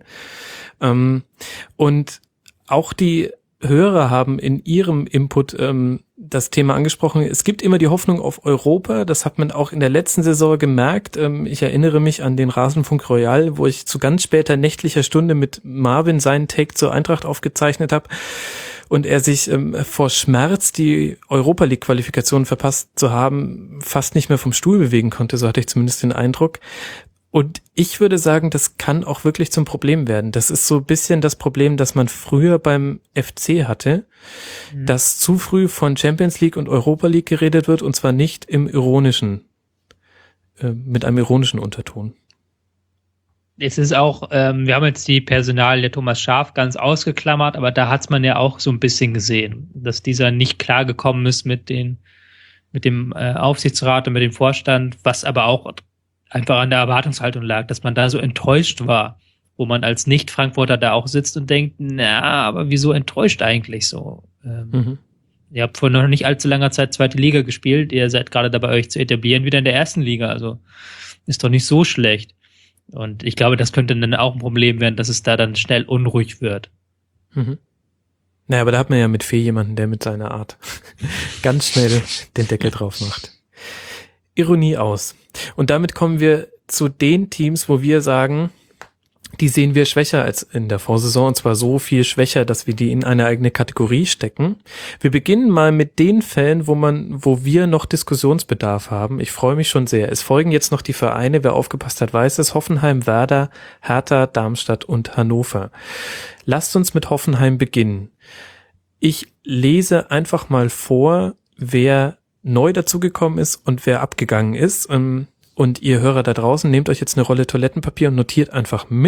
Und auch die Hörer haben in ihrem Input das Thema angesprochen. Es gibt immer die Hoffnung auf Europa. Das hat man auch in der letzten Saison gemerkt. Ich erinnere mich an den Rasenfunk Royal, wo ich zu ganz später nächtlicher Stunde mit Marvin seinen Take zur Eintracht aufgezeichnet habe. Und er sich vor Schmerz, die Europa-League-Qualifikation verpasst zu haben, fast nicht mehr vom Stuhl bewegen konnte. So hatte ich zumindest den Eindruck. Und ich würde sagen, das kann auch wirklich zum Problem werden. Das ist so ein bisschen das Problem, das man früher beim FC hatte, dass zu früh von Champions League und Europa League geredet wird und zwar nicht im ironischen, mit einem ironischen Unterton. Es ist auch, wir haben jetzt die Personalie Thomas Schaaf ganz ausgeklammert, aber da hat's man ja auch so ein bisschen gesehen, dass dieser nicht klargekommen ist mit dem Aufsichtsrat und mit dem Vorstand, was aber auch einfach an der Erwartungshaltung lag, dass man da so enttäuscht war, wo man als Nicht-Frankfurter da auch sitzt und denkt, na, aber wieso enttäuscht eigentlich so? Ihr habt vor noch nicht allzu langer Zeit zweite Liga gespielt, ihr seid gerade dabei, euch zu etablieren, wieder in der ersten Liga, also ist doch nicht so schlecht. Und ich glaube, das könnte dann auch ein Problem werden, dass es da dann schnell unruhig wird. Naja, aber da hat man ja mit Fee jemanden, der mit seiner Art ganz schnell den Deckel drauf macht. Ironie aus. Und damit kommen wir zu den Teams, wo wir sagen, die sehen wir schwächer als in der Vorsaison, und zwar so viel schwächer, dass wir die in eine eigene Kategorie stecken. Wir beginnen mal mit den Fällen, wo wir noch Diskussionsbedarf haben. Ich freue mich schon sehr. Es folgen jetzt noch die Vereine, wer aufgepasst hat, weiß es: Hoffenheim, Werder, Hertha, Darmstadt und Hannover. Lasst uns mit Hoffenheim beginnen. Ich lese einfach mal vor, wer neu dazugekommen ist und wer abgegangen ist. Und ihr Hörer da draußen, nehmt euch jetzt eine Rolle Toilettenpapier und notiert einfach mit,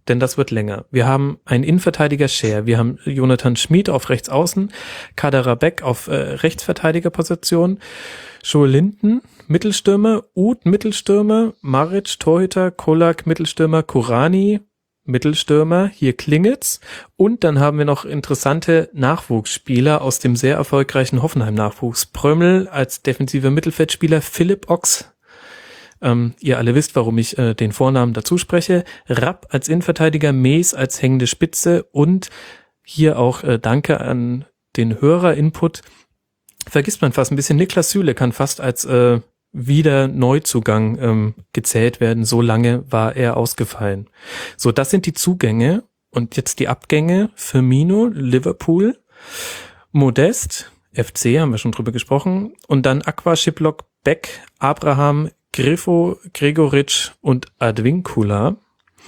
denn das wird länger. Wir haben einen Innenverteidiger Scher, wir haben Jonathan Schmid auf rechts außen, Kader Beck auf Rechtsverteidigerposition, Joel Linden, Mittelstürmer, Uth, Mittelstürmer, Maric, Torhüter, Kolak, Mittelstürmer, Kurani, Mittelstürmer, hier Klingetz. Und dann haben wir noch interessante Nachwuchsspieler aus dem sehr erfolgreichen Hoffenheim-Nachwuchs. Prömmel als defensiver Mittelfeldspieler, Philipp Ochs. Ihr alle wisst, warum ich den Vornamen dazu spreche. Rapp als Innenverteidiger, Mees als hängende Spitze und hier auch Danke an den Hörer-Input. Vergisst man fast ein bisschen. Niklas Süle kann fast als wieder Neuzugang gezählt werden. So lange war er ausgefallen. So, das sind die Zugänge und jetzt die Abgänge. Firmino, Liverpool, Modest, FC, haben wir schon drüber gesprochen, und dann Aqua, Schiplock, Beck, Abraham, Griffo, Gregoritsch und Advincula.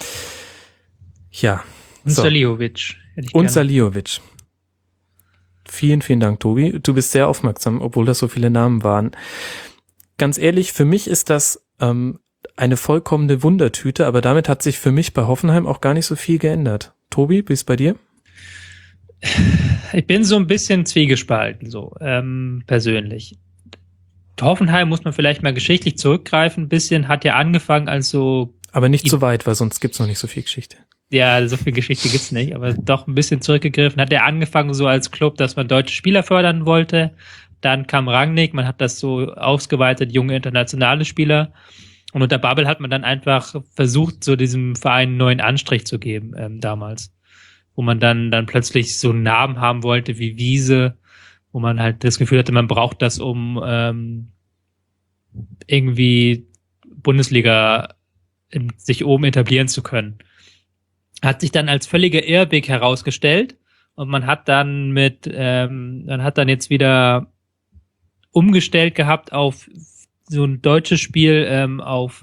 Ja. Und so. Saliovic. Und Saliovic. Vielen, vielen Dank, Tobi. Du bist sehr aufmerksam, obwohl das so viele Namen waren. Ganz ehrlich, für mich ist das eine vollkommene Wundertüte, aber damit hat sich für mich bei Hoffenheim auch gar nicht so viel geändert. Tobi, wie ist bei dir? Ich bin so ein bisschen zwiegespalten, persönlich. Hoffenheim muss man vielleicht mal geschichtlich zurückgreifen. Ein bisschen hat ja angefangen als so... Aber nicht so weit, weil sonst gibt's noch nicht so viel Geschichte. Ja, so viel Geschichte gibt's nicht, aber doch ein bisschen zurückgegriffen. Hat er angefangen so als Club, dass man deutsche Spieler fördern wollte. Dann kam Rangnick, man hat das so ausgeweitet, junge internationale Spieler. Und unter Babbel hat man dann einfach versucht, so diesem Verein einen neuen Anstrich zu geben, damals. Wo man dann plötzlich so einen Namen haben wollte wie Wiese, wo man halt das Gefühl hatte, man braucht das, um irgendwie Bundesliga sich oben etablieren zu können. Hat sich dann als völliger Irrweg herausgestellt und man hat dann jetzt wieder umgestellt gehabt auf so ein deutsches Spiel, auf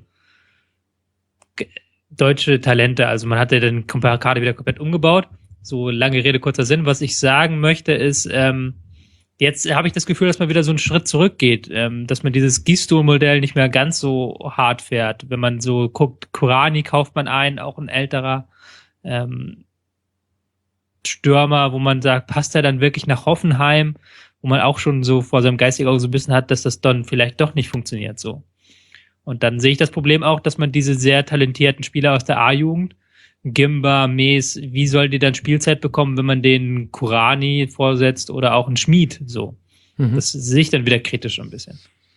deutsche Talente. Also man hatte den Kader wieder komplett umgebaut. So lange Rede, kurzer Sinn. Was ich sagen möchte ist, jetzt habe ich das Gefühl, dass man wieder so einen Schritt zurückgeht, dass man dieses Gisto-Modell nicht mehr ganz so hart fährt. Wenn man so guckt, Kurani kauft man ein, auch ein älterer Stürmer, wo man sagt, passt er dann wirklich nach Hoffenheim, wo man auch schon so vor seinem geistigen Auge so ein bisschen hat, dass das dann vielleicht doch nicht funktioniert so. Und dann sehe ich das Problem auch, dass man diese sehr talentierten Spieler aus der A-Jugend, Gimba, Mees, wie soll die dann Spielzeit bekommen, wenn man den Kurani vorsetzt oder auch einen Schmid, so. Das sehe ich dann wieder kritisch ein bisschen.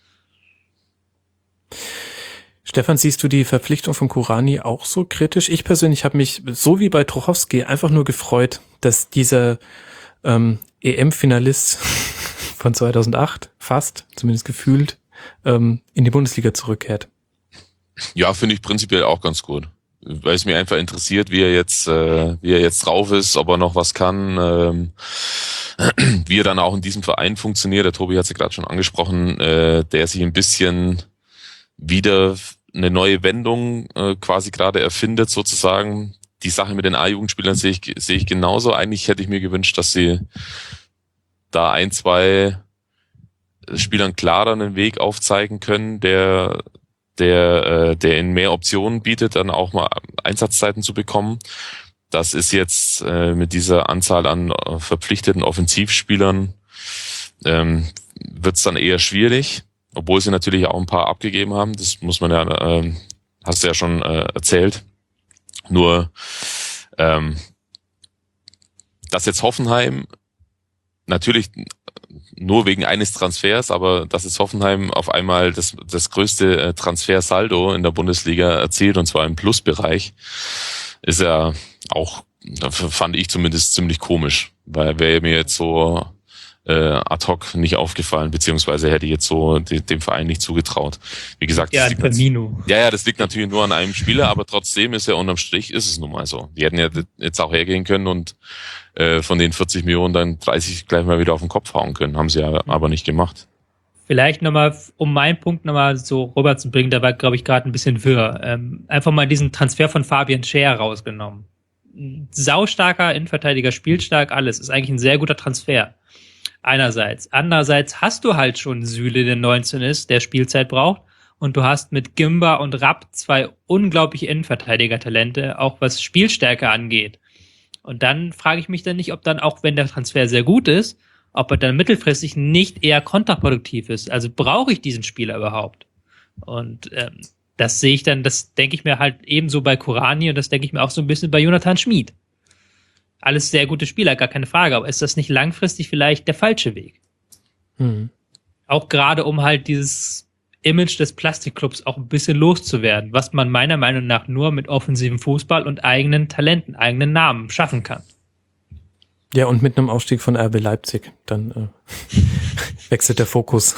Stefan, siehst du die Verpflichtung von Kurani auch so kritisch? Ich persönlich habe mich, so wie bei Trochowski, einfach nur gefreut, dass dieser EM-Finalist von 2008, fast, zumindest gefühlt, in die Bundesliga zurückkehrt. Ja, finde ich prinzipiell auch ganz gut. Weil es mir einfach interessiert, wie er jetzt drauf ist, ob er noch was kann, wie er dann auch in diesem Verein funktioniert. Der Tobi hat es ja gerade schon angesprochen, der sich ein bisschen wieder eine neue Wendung quasi gerade erfindet sozusagen. Die Sache mit den A-Jugendspielern sehe ich genauso. Eigentlich hätte ich mir gewünscht, dass sie da 1, 2 Spielern klarer einen Weg aufzeigen können, der ihnen mehr Optionen bietet, dann auch mal Einsatzzeiten zu bekommen. Das ist jetzt mit dieser Anzahl an verpflichteten Offensivspielern wird es dann eher schwierig, obwohl sie natürlich auch ein paar abgegeben haben. Das muss man ja, hast du ja schon erzählt. Nur, dass jetzt Hoffenheim natürlich nur wegen eines Transfers, aber dass es Hoffenheim auf einmal das größte Transfersaldo in der Bundesliga erzielt, und zwar im Plusbereich, ist ja auch, fand ich zumindest, ziemlich komisch, weil wäre mir jetzt so ad hoc nicht aufgefallen, beziehungsweise hätte ich jetzt so dem Verein nicht zugetraut. Wie gesagt, ja, das liegt natürlich nur an einem Spieler, aber trotzdem ist ja unterm Strich ist es nun mal so. Die hätten ja jetzt auch hergehen können und von den 40 Millionen dann 30 gleich mal wieder auf den Kopf hauen können. Haben sie ja aber nicht gemacht. Vielleicht nochmal, um meinen Punkt nochmal so rüber zu bringen, da war, glaube ich, gerade ein bisschen wirr. Einfach mal diesen Transfer von Fabian Schär rausgenommen. Saustarker Innenverteidiger, spielstark, alles. Ist eigentlich ein sehr guter Transfer. Einerseits. Andererseits hast du halt schon Süle, der 19 ist, der Spielzeit braucht. und du hast mit Gimba und Rapp 2 unglaubliche Innenverteidiger-Talente, auch was Spielstärke angeht. Und dann frage ich mich dann nicht, ob dann, auch wenn der Transfer sehr gut ist, ob er dann mittelfristig nicht eher kontraproduktiv ist. Also brauche ich diesen Spieler überhaupt? Und das sehe ich dann, das denke ich mir halt ebenso bei Korani und das denke ich mir auch so ein bisschen bei Jonathan Schmid. Alles sehr gute Spieler, gar keine Frage, aber ist das nicht langfristig vielleicht der falsche Weg? Auch gerade um halt dieses Image des Plastikclubs auch ein bisschen loszuwerden, was man meiner Meinung nach nur mit offensivem Fußball und eigenen Talenten, eigenen Namen schaffen kann. Ja, und mit einem Aufstieg von RB Leipzig, dann wechselt der Fokus.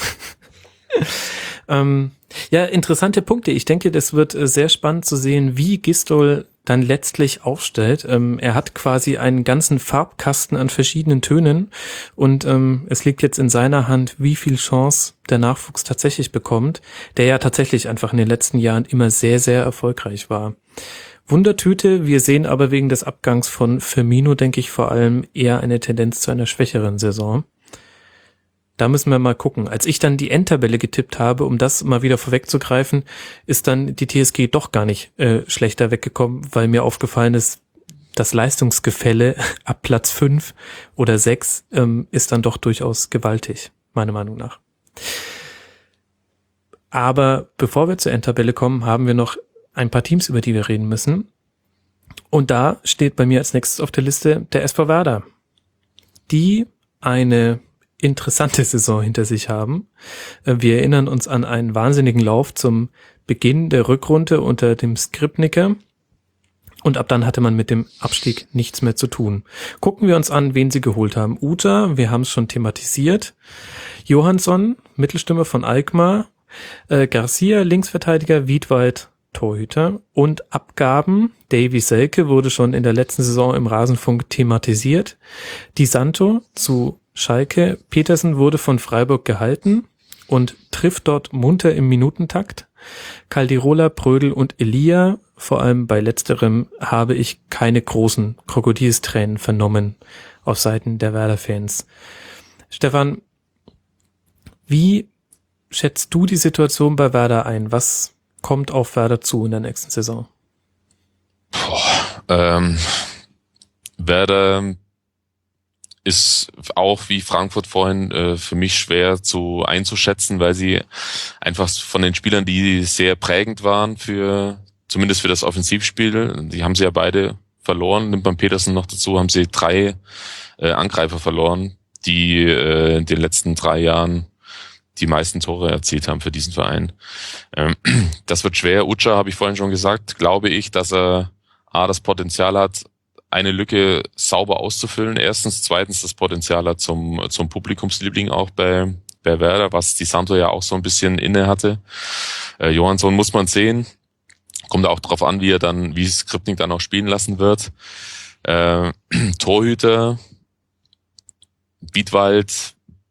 Ja, interessante Punkte. Ich denke, das wird sehr spannend zu sehen, wie Gistol dann letztlich aufstellt. Er hat quasi einen ganzen Farbkasten an verschiedenen Tönen und es liegt jetzt in seiner Hand, wie viel Chance der Nachwuchs tatsächlich bekommt, der ja tatsächlich einfach in den letzten Jahren immer sehr, sehr erfolgreich war. Wundertüte, wir sehen aber wegen des Abgangs von Firmino, denke ich, vor allem eher eine Tendenz zu einer schwächeren Saison. Da müssen wir mal gucken. Als ich dann die Endtabelle getippt habe, um das mal wieder vorwegzugreifen, ist dann die TSG doch gar nicht schlechter weggekommen, weil mir aufgefallen ist, das Leistungsgefälle ab Platz 5 oder 6 ist dann doch durchaus gewaltig, meiner Meinung nach. Aber bevor wir zur Endtabelle kommen, haben wir noch ein paar Teams, über die wir reden müssen. Und da steht bei mir als nächstes auf der Liste der SV Werder, die eine interessante Saison hinter sich haben. Wir erinnern uns an einen wahnsinnigen Lauf zum Beginn der Rückrunde unter dem Skripniker und ab dann hatte man mit dem Abstieg nichts mehr zu tun. Gucken wir uns an, wen sie geholt haben. Uta, wir haben es schon thematisiert. Johansson, Mittelstürmer von Alkmaar. Garcia, Linksverteidiger. Wiedwald, Torhüter. Und Abgaben. Davy Selke wurde schon in der letzten Saison im Rasenfunk thematisiert. Di Santo zu Schalke. Petersen wurde von Freiburg gehalten und trifft dort munter im Minutentakt. Caldirola, Prödel und Elia, vor allem bei letzterem, habe ich keine großen Krokodilstränen vernommen auf Seiten der Werder-Fans. Stefan, wie schätzt du die Situation bei Werder ein? Was kommt auf Werder zu in der nächsten Saison? Werder ist auch wie Frankfurt vorhin für mich schwer einzuschätzen, weil sie einfach von den Spielern, die sehr prägend waren zumindest für das Offensivspiel, die haben sie ja beide verloren. Nimmt man Petersen noch dazu, haben sie 3 Angreifer verloren, die in den letzten 3 Jahren die meisten Tore erzielt haben für diesen Verein. Das wird schwer. Ucha, habe ich vorhin schon gesagt, glaube ich, dass er das Potenzial hat, eine Lücke sauber auszufüllen. Erstens, zweitens das Potenzial hat zum Publikumsliebling auch bei Werder, was Di Santo ja auch so ein bisschen inne hatte. Johansson muss man sehen. Kommt auch drauf an, wie Skripnik dann auch spielen lassen wird. Torhüter, Wiedwald,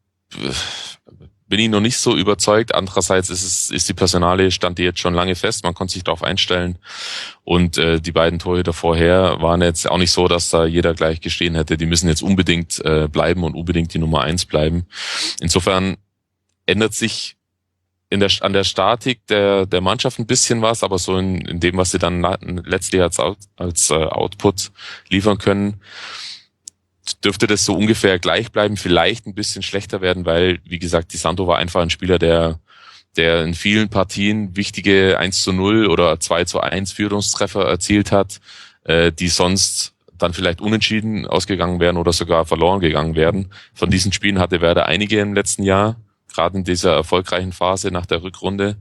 bin ich noch nicht so überzeugt. Andererseits ist die Personalie, stand die jetzt schon lange fest. Man konnte sich darauf einstellen. Und die beiden Torhüter vorher waren jetzt auch nicht so, dass da jeder gleich gestehen hätte. Die müssen jetzt unbedingt bleiben und unbedingt die Nummer 1 bleiben. Insofern ändert sich an der Statik der Mannschaft ein bisschen was, aber so in dem, was sie dann letztlich als Output liefern können, dürfte das so ungefähr gleich bleiben, vielleicht ein bisschen schlechter werden, weil, wie gesagt, Di Santo war einfach ein Spieler, der in vielen Partien wichtige 1:0 oder 2:1 Führungstreffer erzielt hat, die sonst dann vielleicht unentschieden ausgegangen wären oder sogar verloren gegangen wären. Von diesen Spielen hatte Werder einige im letzten Jahr, gerade in dieser erfolgreichen Phase nach der Rückrunde.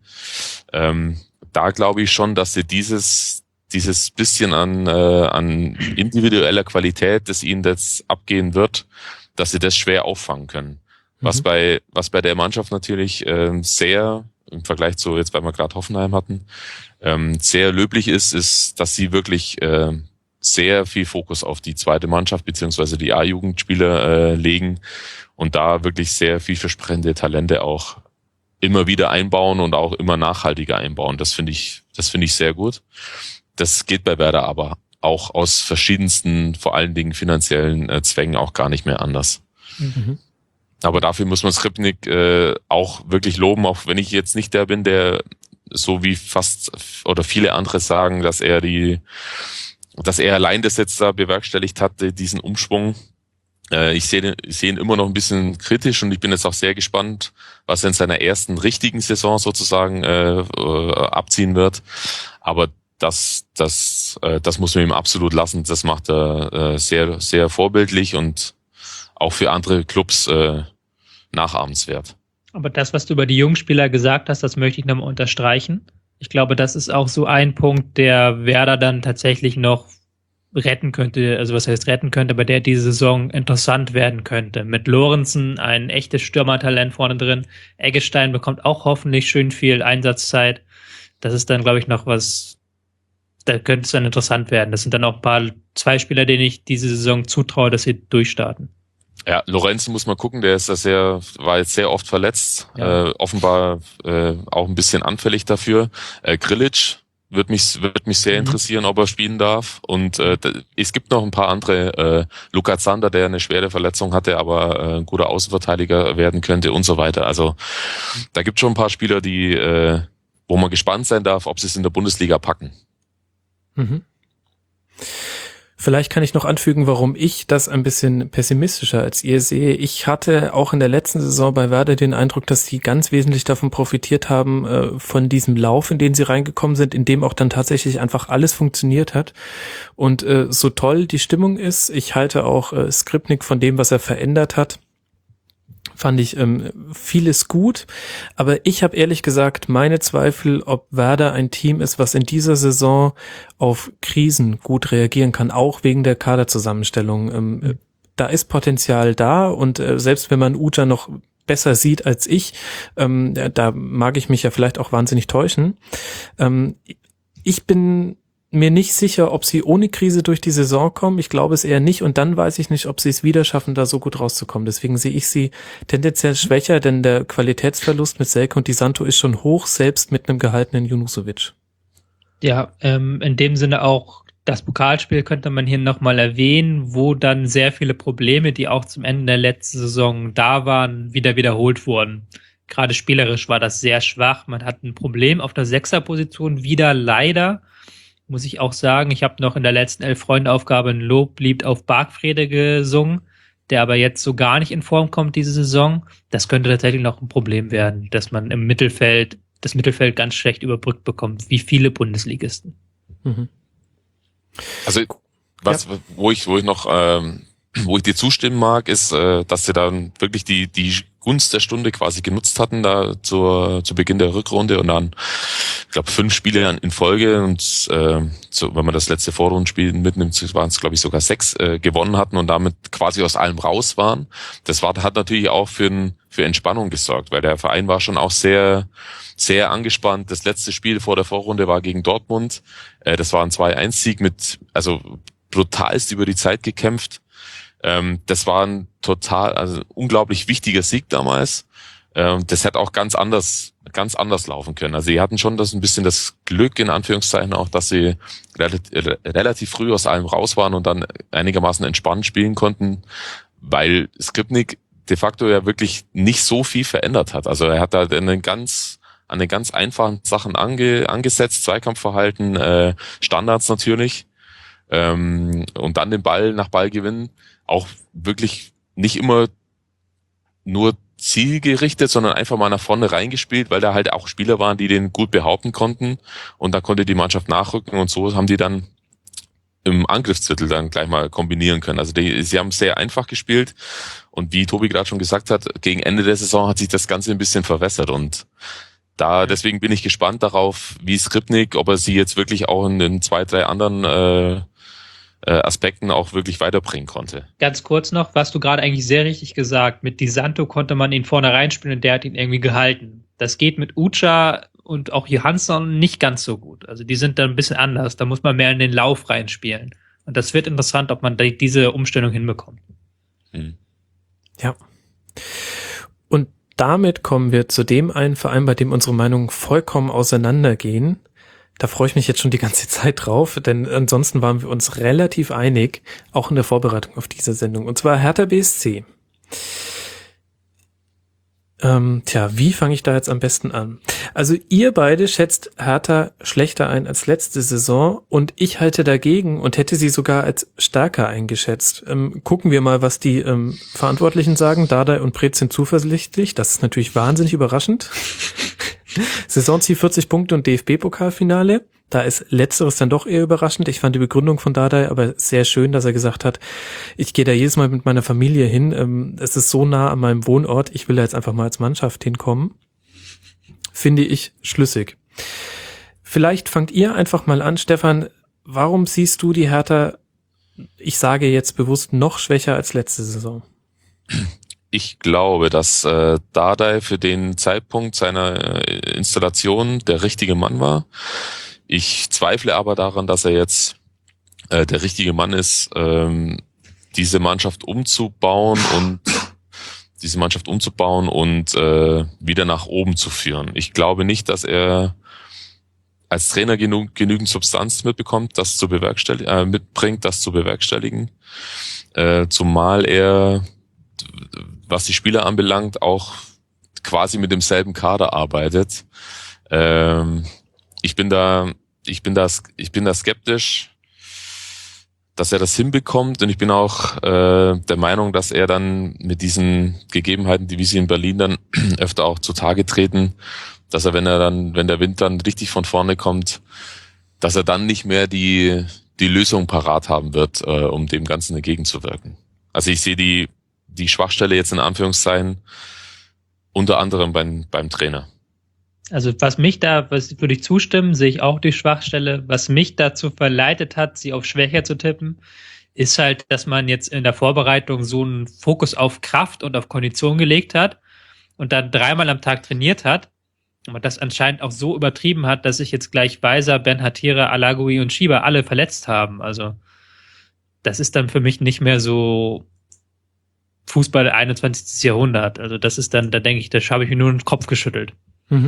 Da glaube ich schon, dass sie dieses bisschen an individueller Qualität, das ihnen jetzt abgehen wird, dass sie das schwer auffangen können. Was bei der Mannschaft natürlich sehr, im Vergleich zu jetzt, weil wir gerade Hoffenheim hatten, sehr löblich ist, dass sie wirklich sehr viel Fokus auf die zweite Mannschaft beziehungsweise die A-Jugendspieler legen und da wirklich sehr vielversprechende Talente auch immer wieder einbauen und auch immer nachhaltiger einbauen. Das finde ich sehr gut. Das geht bei Werder aber auch aus verschiedensten, vor allen Dingen finanziellen Zwängen auch gar nicht mehr anders. Mhm. Aber dafür muss man Skripnik auch wirklich loben, auch wenn ich jetzt nicht der bin, der so wie fast oder viele andere sagen, dass er allein das jetzt da bewerkstelligt hat, diesen Umschwung. Ich sehe ihn immer noch ein bisschen kritisch und ich bin jetzt auch sehr gespannt, was er in seiner ersten richtigen Saison sozusagen abziehen wird. Aber das muss man ihm absolut lassen. Das macht er sehr, sehr vorbildlich und auch für andere Clubs nachahmenswert. Aber das, was du über die Jungspieler gesagt hast, das möchte ich nochmal unterstreichen. Ich glaube, das ist auch so ein Punkt, der Werder dann tatsächlich noch retten könnte, also was heißt retten könnte, aber der diese Saison interessant werden könnte. Mit Lorenzen ein echtes Stürmertalent vorne drin. Eggestein bekommt auch hoffentlich schön viel Einsatzzeit. Das ist dann, glaube ich, noch was, da könnte es dann interessant werden. Das sind dann auch zwei Spieler, denen ich diese Saison zutraue, dass sie durchstarten. Ja, Lorenzen muss man gucken, der ist war jetzt sehr oft verletzt, Ja. offenbar auch ein bisschen anfällig dafür. Grilic wird mich sehr interessieren, ob er spielen darf. Und es gibt noch ein paar andere, Luka Zander, der eine schwere Verletzung hatte, aber ein guter Außenverteidiger werden könnte und so weiter. Also da gibt es schon ein paar Spieler, die wo man gespannt sein darf, ob sie es in der Bundesliga packen. Mhm. Vielleicht kann ich noch anfügen, warum ich das ein bisschen pessimistischer als ihr sehe. Ich hatte auch in der letzten Saison bei Werder den Eindruck, dass sie ganz wesentlich davon profitiert haben, von diesem Lauf, in den sie reingekommen sind, in dem auch dann tatsächlich einfach alles funktioniert hat. Und so toll die Stimmung ist, ich halte auch Skripnik von dem, was er verändert hat, fand ich vieles gut, aber ich habe ehrlich gesagt meine Zweifel, ob Werder ein Team ist, was in dieser Saison auf Krisen gut reagieren kann, auch wegen der Kaderzusammenstellung. Da ist Potenzial da und selbst wenn man Uta noch besser sieht als ich, da mag ich mich ja vielleicht auch wahnsinnig täuschen. Ich bin mir nicht sicher, ob sie ohne Krise durch die Saison kommen. Ich glaube es eher nicht. Und dann weiß ich nicht, ob sie es wieder schaffen, da so gut rauszukommen. Deswegen sehe ich sie tendenziell schwächer, denn der Qualitätsverlust mit Selke und Di Santo ist schon hoch, selbst mit einem gehaltenen Junusovic. Ja, in dem Sinne auch das Pokalspiel könnte man hier nochmal erwähnen, wo dann sehr viele Probleme, die auch zum Ende der letzten Saison da waren, wieder wiederholt wurden. Gerade spielerisch war das sehr schwach. Man hat ein Problem auf der Sechserposition wieder leider. Muss ich auch sagen, ich habe noch in der letzten Elf-Freunde-Aufgabe ein Loblied auf Bargfrede gesungen, der aber jetzt so gar nicht in Form kommt diese Saison. Das könnte tatsächlich noch ein Problem werden, dass man im Mittelfeld, das Mittelfeld ganz schlecht überbrückt bekommt, wie viele Bundesligisten. Mhm. Also wo ich dir zustimmen mag, ist, dass sie dann wirklich die Gunst der Stunde quasi genutzt hatten da zu Beginn der Rückrunde und dann, ich glaube, 5 Spiele in Folge und wenn man das letzte Vorrundenspiel mitnimmt, waren es, glaube ich, sogar 6 gewonnen hatten und damit quasi aus allem raus waren. Hat natürlich auch für Entspannung gesorgt, weil der Verein war schon auch sehr, sehr angespannt. Das letzte Spiel vor der Vorrunde war gegen Dortmund. Das war ein 2-1-Sieg also brutalst über die Zeit gekämpft. Das war ein unglaublich wichtiger Sieg damals. Das hätte auch ganz anders laufen können. Also sie hatten schon ein bisschen das Glück, in Anführungszeichen auch, dass sie relativ früh aus allem raus waren und dann einigermaßen entspannt spielen konnten, weil Skripnik de facto ja wirklich nicht so viel verändert hat. Also er hat da an den ganz einfachen Sachen angesetzt, Zweikampfverhalten, Standards natürlich, und dann den Ball nach Ballgewinn auch wirklich nicht immer nur zielgerichtet, sondern einfach mal nach vorne reingespielt, weil da halt auch Spieler waren, die den gut behaupten konnten und da konnte die Mannschaft nachrücken und so haben die dann im Angriffsdrittel dann gleich mal kombinieren können. Also sie haben sehr einfach gespielt und wie Tobi gerade schon gesagt hat, gegen Ende der Saison hat sich das Ganze ein bisschen verwässert und deswegen bin ich gespannt darauf, wie Skripnik, ob er sie jetzt wirklich auch in den 2, 3 anderen Aspekten auch wirklich weiterbringen konnte. Ganz kurz noch, was du gerade eigentlich sehr richtig gesagt, mit Di Santo konnte man ihn vorne reinspielen und der hat ihn irgendwie gehalten. Das geht mit Ucha und auch Johansson nicht ganz so gut. Also die sind dann ein bisschen anders, da muss man mehr in den Lauf reinspielen. Und das wird interessant, ob man diese Umstellung hinbekommt. Ja. Und damit kommen wir zu dem einen Verein, bei dem unsere Meinungen vollkommen auseinandergehen. Da freue ich mich jetzt schon die ganze Zeit drauf, denn ansonsten waren wir uns relativ einig, auch in der Vorbereitung auf diese Sendung. Und zwar Hertha BSC. Wie fange ich da jetzt am besten an? Also ihr beide schätzt Hertha schlechter ein als letzte Saison und ich halte dagegen und hätte sie sogar als stärker eingeschätzt. Gucken wir mal, was die Verantwortlichen sagen. Dardai und Preetz sind zuversichtlich. Das ist natürlich wahnsinnig überraschend. Saisonziel 40 Punkte und DFB-Pokalfinale. Da ist Letzteres dann doch eher überraschend. Ich fand die Begründung von Dardai aber sehr schön, dass er gesagt hat, ich gehe da jedes Mal mit meiner Familie hin. Es ist so nah an meinem Wohnort. Ich will da jetzt einfach mal als Mannschaft hinkommen. Finde ich schlüssig. Vielleicht fangt ihr einfach mal an, Stefan. Warum siehst du die Hertha, ich sage jetzt bewusst, noch schwächer als letzte Saison? Ich glaube, dass Dardai für den Zeitpunkt seiner Installation der richtige Mann war. Ich zweifle aber daran, dass er jetzt der richtige Mann ist, diese Mannschaft umzubauen und wieder nach oben zu führen. Ich glaube nicht, dass er als Trainer genügend Substanz mitbringt, das zu bewerkstelligen. Zumal er, was die Spieler anbelangt, auch quasi mit demselben Kader arbeitet. Ich bin da skeptisch, dass er das hinbekommt, und ich bin auch der Meinung, dass er dann mit diesen Gegebenheiten, die wie sie in Berlin dann öfter auch zutage treten, dass er, wenn der Wind dann richtig von vorne kommt, dass er dann nicht mehr die Lösung parat haben wird, um dem Ganzen entgegenzuwirken. Also ich sehe die Schwachstelle jetzt in Anführungszeichen unter anderem beim Trainer. Also würde ich zustimmen, sehe ich auch die Schwachstelle. Was mich dazu verleitet hat, sie auf schwächer zu tippen, ist halt, dass man jetzt in der Vorbereitung so einen Fokus auf Kraft und auf Kondition gelegt hat und dann 3-mal am Tag trainiert hat und man das anscheinend auch so übertrieben hat, dass sich jetzt gleich Weiser, Ben-Hattira, Alagoui und Schieber alle verletzt haben. Also das ist dann für mich nicht mehr so Fußball 21. Jahrhundert. Also das ist dann, da denke ich, da habe ich mir nur den Kopf geschüttelt. Mhm.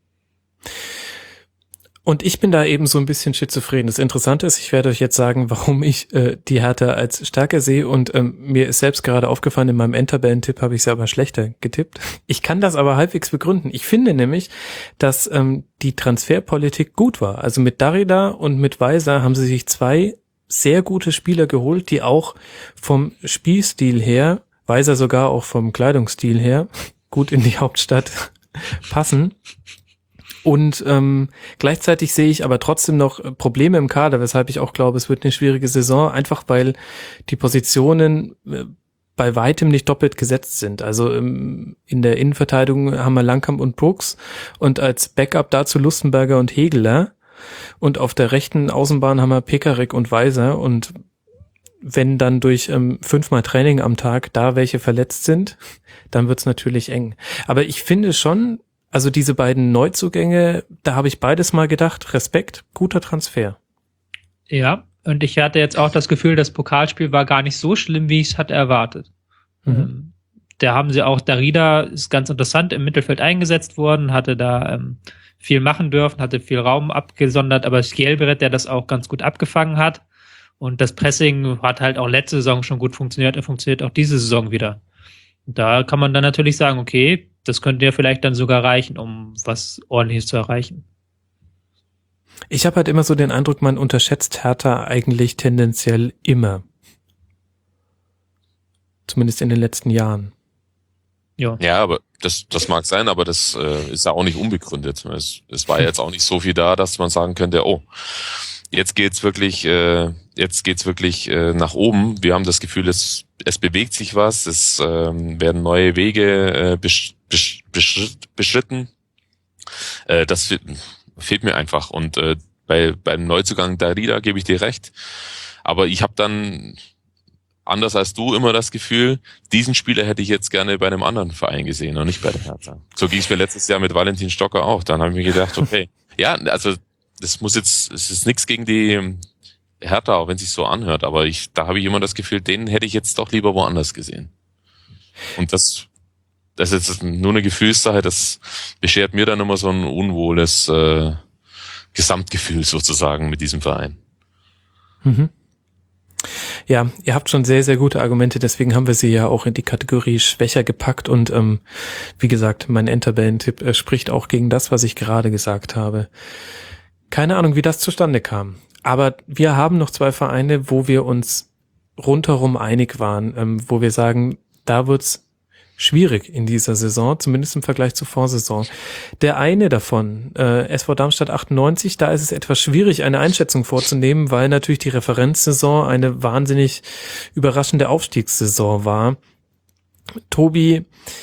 Und ich bin da eben so ein bisschen schizophren. Das Interessante ist, ich werde euch jetzt sagen, warum ich die Hertha als stärker sehe, und mir ist selbst gerade aufgefallen, in meinem Endtabellentipp habe ich sie aber schlechter getippt. Ich kann das aber halbwegs begründen. Ich finde nämlich, dass die Transferpolitik gut war. Also mit Darida und mit Weiser haben sie sich 2 sehr gute Spieler geholt, die auch vom Spielstil her, Weiser sogar auch vom Kleidungsstil her, gut in die Hauptstadt passen. Und gleichzeitig sehe ich aber trotzdem noch Probleme im Kader, weshalb ich auch glaube, es wird eine schwierige Saison, einfach weil die Positionen bei weitem nicht doppelt gesetzt sind. Also in der Innenverteidigung haben wir Langkamp und Brooks und als Backup dazu Lustenberger und Hegeler. Und auf der rechten Außenbahn haben wir Pekarik und Weiser. Und wenn dann durch 5-mal Training am Tag da welche verletzt sind, dann wird's natürlich eng. Aber ich finde schon, also diese beiden Neuzugänge, da habe ich beides mal gedacht, Respekt, guter Transfer. Ja, und ich hatte jetzt auch das Gefühl, das Pokalspiel war gar nicht so schlimm, wie ich es hatte erwartet. Mhm. Da haben sie auch, Darida ist ganz interessant im Mittelfeld eingesetzt worden, hatte da viel machen dürfen, hatte viel Raum abgesondert, aber Skjelbred, der das auch ganz gut abgefangen hat, und das Pressing hat halt auch letzte Saison schon gut funktioniert, er funktioniert auch diese Saison wieder. Und da kann man dann natürlich sagen, okay, das könnte ja vielleicht dann sogar reichen, um was Ordentliches zu erreichen. Ich habe halt immer so den Eindruck, man unterschätzt Hertha eigentlich tendenziell immer. Zumindest in den letzten Jahren. Ja, aber das mag sein, aber das ist ja auch nicht unbegründet. Es war jetzt auch nicht so viel da, dass man sagen könnte, oh, jetzt geht's wirklich nach oben. Wir haben das Gefühl, es bewegt sich was, es werden neue Wege beschritten. Das fehlt mir einfach. Und beim Neuzugang Darida gebe ich dir recht. Aber ich habe dann, anders als du, immer das Gefühl, diesen Spieler hätte ich jetzt gerne bei einem anderen Verein gesehen und nicht bei der Hertha. So ging es mir letztes Jahr mit Valentin Stocker auch. Dann habe ich mir gedacht, okay, ja, also es ist nichts gegen die Hertha, auch wenn es sich so anhört, aber da habe ich immer das Gefühl, den hätte ich jetzt doch lieber woanders gesehen. Und das ist jetzt nur eine Gefühlssache, das beschert mir dann immer so ein unwohles Gesamtgefühl sozusagen mit diesem Verein. Mhm. Ja, ihr habt schon sehr, sehr gute Argumente, deswegen haben wir sie ja auch in die Kategorie schwächer gepackt und wie gesagt, mein Endtabellentipp spricht auch gegen das, was ich gerade gesagt habe. Keine Ahnung, wie das zustande kam. Aber wir haben noch 2 Vereine, wo wir uns rundherum einig waren, wo wir sagen, da wird's schwierig in dieser Saison, zumindest im Vergleich zur Vorsaison. Der eine davon, SV Darmstadt 98, da ist es etwas schwierig, eine Einschätzung vorzunehmen, weil natürlich die Referenzsaison eine wahnsinnig überraschende Aufstiegssaison war. Tobi,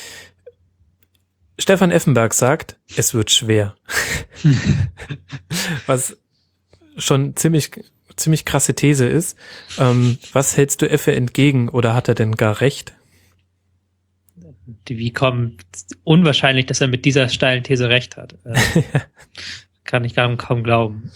Stefan Effenberg sagt, es wird schwer. Was schon ziemlich krasse These ist. Was hältst du Effe entgegen oder hat er denn gar recht? Wie kommt unwahrscheinlich, dass er mit dieser steilen These recht hat. Kann ich kaum glauben.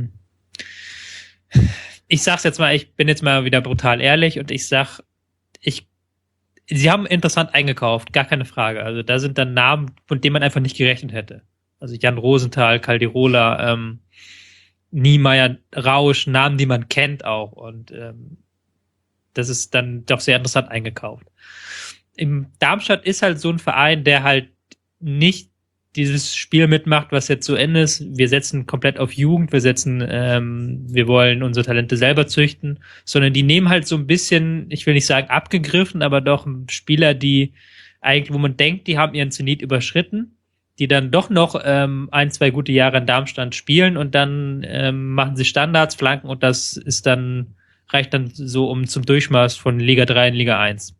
Ich sag's jetzt mal, ich bin jetzt mal wieder brutal ehrlich und ich sag, sie haben interessant eingekauft, gar keine Frage. Also da sind dann Namen, von denen man einfach nicht gerechnet hätte. Also Jan Rosenthal, Caldirola, Niemeyer, Rausch, Namen, die man kennt auch. Und das ist dann doch sehr interessant eingekauft. Im Darmstadt ist halt so ein Verein, der halt nicht dieses Spiel mitmacht, was jetzt zu Ende ist. Wir setzen komplett auf Jugend, wir wollen unsere Talente selber züchten, sondern die nehmen halt so ein bisschen, ich will nicht sagen abgegriffen, aber doch Spieler, die eigentlich, wo man denkt, die haben ihren Zenit überschritten, die dann doch noch 1-2 gute Jahre in Darmstadt spielen und dann machen sie Standards, Flanken und das ist dann, reicht dann so zum Durchmarsch von Liga 3 in Liga 1.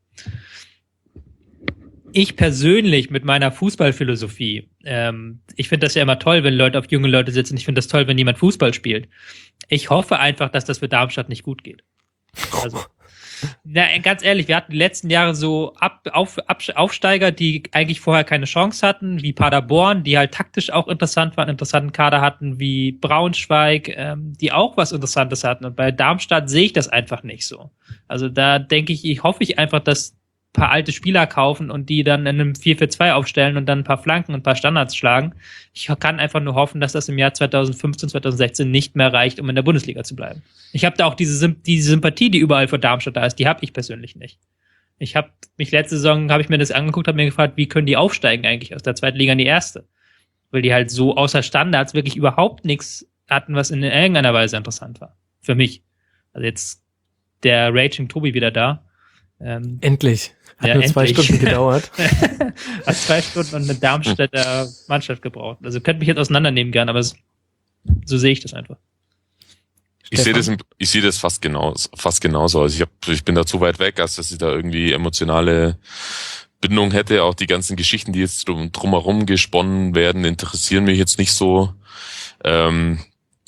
Ich persönlich mit meiner Fußballphilosophie, ich finde das ja immer toll, wenn Leute auf junge Leute sitzen. Ich finde das toll, wenn jemand Fußball spielt. Ich hoffe einfach, dass das für Darmstadt nicht gut geht. Also, ganz ehrlich, wir hatten die letzten Jahre so Aufsteiger, die eigentlich vorher keine Chance hatten, wie Paderborn, die halt taktisch auch interessant waren, interessanten Kader hatten, wie Braunschweig, die auch was Interessantes hatten. Und bei Darmstadt sehe ich das einfach nicht so. Also da denke ich, hoffe ich einfach, dass paar alte Spieler kaufen und die dann in einem 4-4-2 aufstellen und dann ein paar Flanken und ein paar Standards schlagen. Ich kann einfach nur hoffen, dass das im Jahr 2015, 2016 nicht mehr reicht, um in der Bundesliga zu bleiben. Ich habe da auch diese Sympathie, die überall für Darmstadt da ist, die habe ich persönlich nicht. Ich habe mich letzte Saison, habe ich mir das angeguckt, habe mir gefragt, wie können die aufsteigen eigentlich aus der zweiten Liga in die erste? Weil die halt so außer Standards wirklich überhaupt nichts hatten, was in irgendeiner Weise interessant war. Für mich. Also jetzt der Raging Tobi wieder da. Endlich. Hat nur 2 Stunden gedauert. Hat 2 Stunden und eine Darmstädter Mannschaft gebraucht. Also könnt mich jetzt auseinandernehmen gern, aber so sehe ich das einfach. Ich sehe das fast genauso. Also ich bin da zu weit weg, als dass ich da irgendwie emotionale Bindung hätte. Auch die ganzen Geschichten, die jetzt drumherum gesponnen werden, interessieren mich jetzt nicht so. Und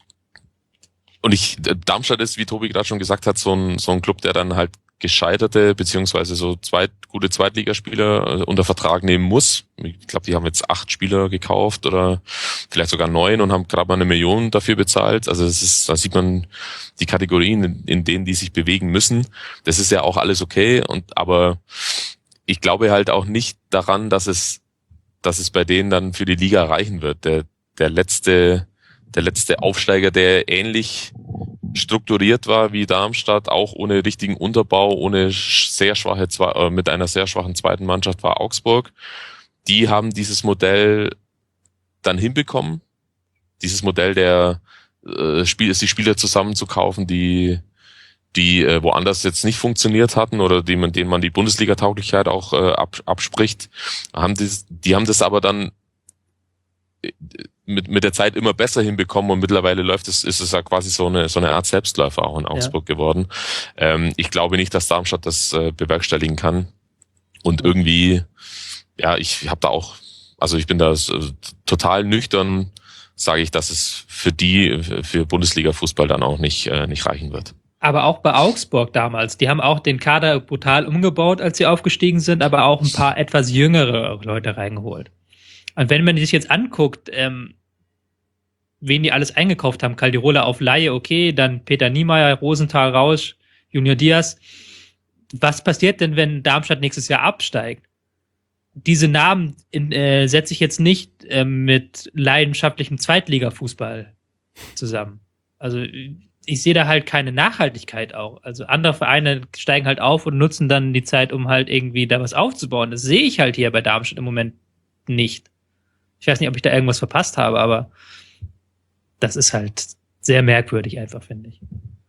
Darmstadt ist, wie Tobi gerade schon gesagt hat, so ein Club, der dann halt gescheiterte, beziehungsweise so gute Zweitligaspieler unter Vertrag nehmen muss. Ich glaube, die haben jetzt 8 Spieler gekauft oder vielleicht sogar 9 und haben gerade mal 1 Million dafür bezahlt. Also da sieht man die Kategorien, in denen die sich bewegen müssen. Das ist ja auch alles okay. Aber ich glaube halt auch nicht daran, dass es bei denen dann für die Liga reichen wird. Der letzte Aufsteiger, der ähnlich strukturiert war wie Darmstadt, auch ohne richtigen Unterbau, mit einer sehr schwachen zweiten Mannschaft, war Augsburg. Die haben dieses Modell dann hinbekommen. Dieses Modell die Spieler zusammenzukaufen, die woanders jetzt nicht funktioniert hatten oder denen man die Bundesliga-Tauglichkeit auch abspricht, die haben das aber dann mit der Zeit immer besser hinbekommen und mittlerweile ist es ja quasi so eine Art Selbstläufer auch in Augsburg geworden. Ich glaube nicht, dass Darmstadt das bewerkstelligen kann. Und irgendwie, ja, ich bin da total nüchtern, sage ich, dass es für Bundesliga-Fußball dann auch nicht reichen wird. Aber auch bei Augsburg damals, die haben auch den Kader brutal umgebaut, als sie aufgestiegen sind, aber auch ein paar etwas jüngere Leute reingeholt. Und wenn man sich jetzt anguckt, wen die alles eingekauft haben, Caldirola auf Leihe, okay, dann Peter Niemeyer, Rosenthal, Rausch, Junior Diaz. Was passiert denn, wenn Darmstadt nächstes Jahr absteigt? Diese Namen setze ich jetzt nicht mit leidenschaftlichem Zweitligafußball zusammen. Also ich sehe da halt keine Nachhaltigkeit auch. Also andere Vereine steigen halt auf und nutzen dann die Zeit, um halt irgendwie da was aufzubauen. Das sehe ich halt hier bei Darmstadt im Moment nicht. Ich weiß nicht, ob ich da irgendwas verpasst habe, aber das ist halt sehr merkwürdig einfach, finde ich.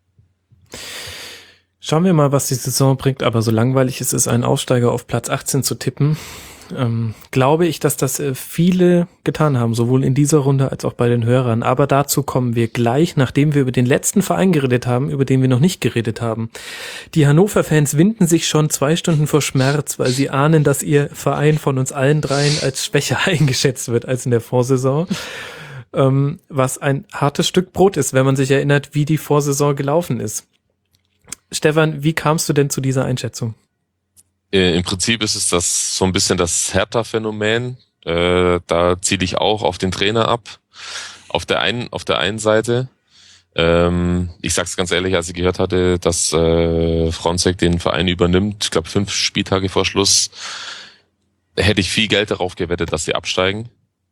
Schauen wir mal, was die Saison bringt, aber so langweilig es ist, einen Aufsteiger auf Platz 18 zu tippen, glaube ich, dass das viele getan haben, sowohl in dieser Runde als auch bei den Hörern. Aber dazu kommen wir gleich, nachdem wir über den letzten Verein geredet haben, über den wir noch nicht geredet haben. Die Hannover-Fans winden sich schon 2 Stunden vor Schmerz, weil sie ahnen, dass ihr Verein von uns allen dreien als schwächer eingeschätzt wird als in der Vorsaison. Was ein hartes Stück Brot ist, wenn man sich erinnert, wie die Vorsaison gelaufen ist. Stefan, wie kamst du denn zu dieser Einschätzung? Im Prinzip ist es das so ein bisschen das Hertha-Phänomen. Da ziele ich auch auf den Trainer ab. Auf der einen Seite. Ich sag's ganz ehrlich, als ich gehört hatte, dass Fronzek den Verein übernimmt, ich glaube 5 Spieltage vor Schluss, hätte ich viel Geld darauf gewettet, dass sie absteigen.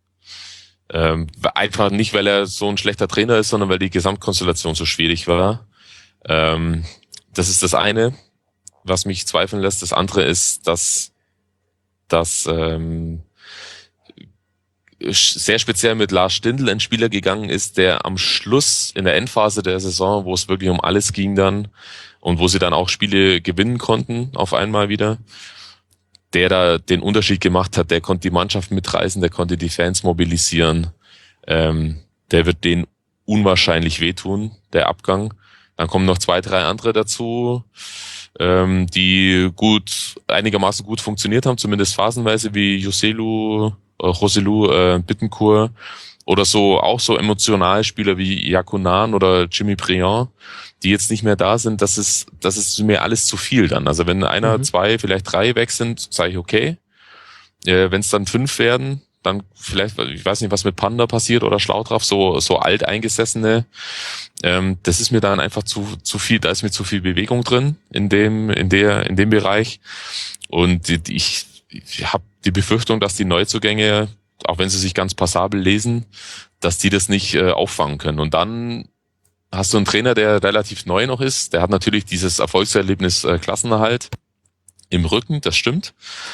Einfach nicht, weil er so ein schlechter Trainer ist, sondern weil die Gesamtkonstellation so schwierig war. Das ist das eine, was mich zweifeln lässt. Das andere ist, dass sehr speziell mit Lars Stindl ein Spieler gegangen ist, der am Schluss in der Endphase der Saison, wo es wirklich um alles ging dann und wo sie dann auch Spiele gewinnen konnten auf einmal wieder, der da den Unterschied gemacht hat. Der konnte die Mannschaft mitreißen, der konnte die Fans mobilisieren. Der wird denen unwahrscheinlich wehtun, der Abgang. Dann kommen noch 2, 3 andere dazu, die einigermaßen gut funktioniert haben, zumindest phasenweise, wie Joselu Bittencourt oder auch so Emotionalspieler wie Yakunan oder Jimmy Briand, die jetzt nicht mehr da sind. Das ist mir alles zu viel dann. Also wenn einer, 2, vielleicht 3 weg sind, sage ich okay. Wenn es dann 5 werden, dann vielleicht, ich weiß nicht, was mit Panda passiert oder Schlaudraff, so alteingesessene. Das ist mir dann einfach zu viel, da ist mir zu viel Bewegung drin in dem Bereich. Und ich habe die Befürchtung, dass die Neuzugänge, auch wenn sie sich ganz passabel lesen, dass die das nicht auffangen können. Und dann hast du einen Trainer, der relativ neu noch ist. Der hat natürlich dieses Erfolgserlebnis Klassenerhalt im Rücken, das stimmt.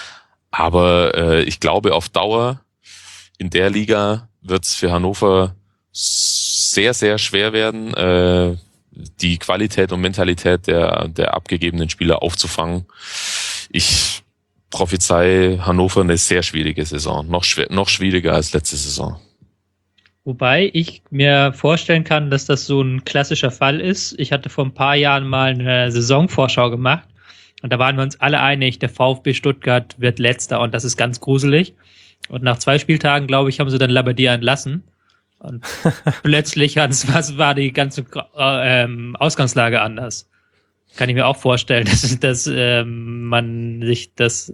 Aber ich glaube, auf Dauer in der Liga wird's für Hannover sehr, sehr schwer werden, die Qualität und Mentalität der abgegebenen Spieler aufzufangen. Ich prophezei Hannover eine sehr schwierige Saison, noch schwieriger als letzte Saison. Wobei ich mir vorstellen kann, dass das so ein klassischer Fall ist. Ich hatte vor ein paar Jahren mal eine Saisonvorschau gemacht und da waren wir uns alle einig, der VfB Stuttgart wird Letzter und das ist ganz gruselig. Und nach 2 Spieltagen, glaube ich, haben sie dann Labbadia entlassen. Und plötzlich war die ganze Ausgangslage anders. Kann ich mir auch vorstellen, dass man sich dass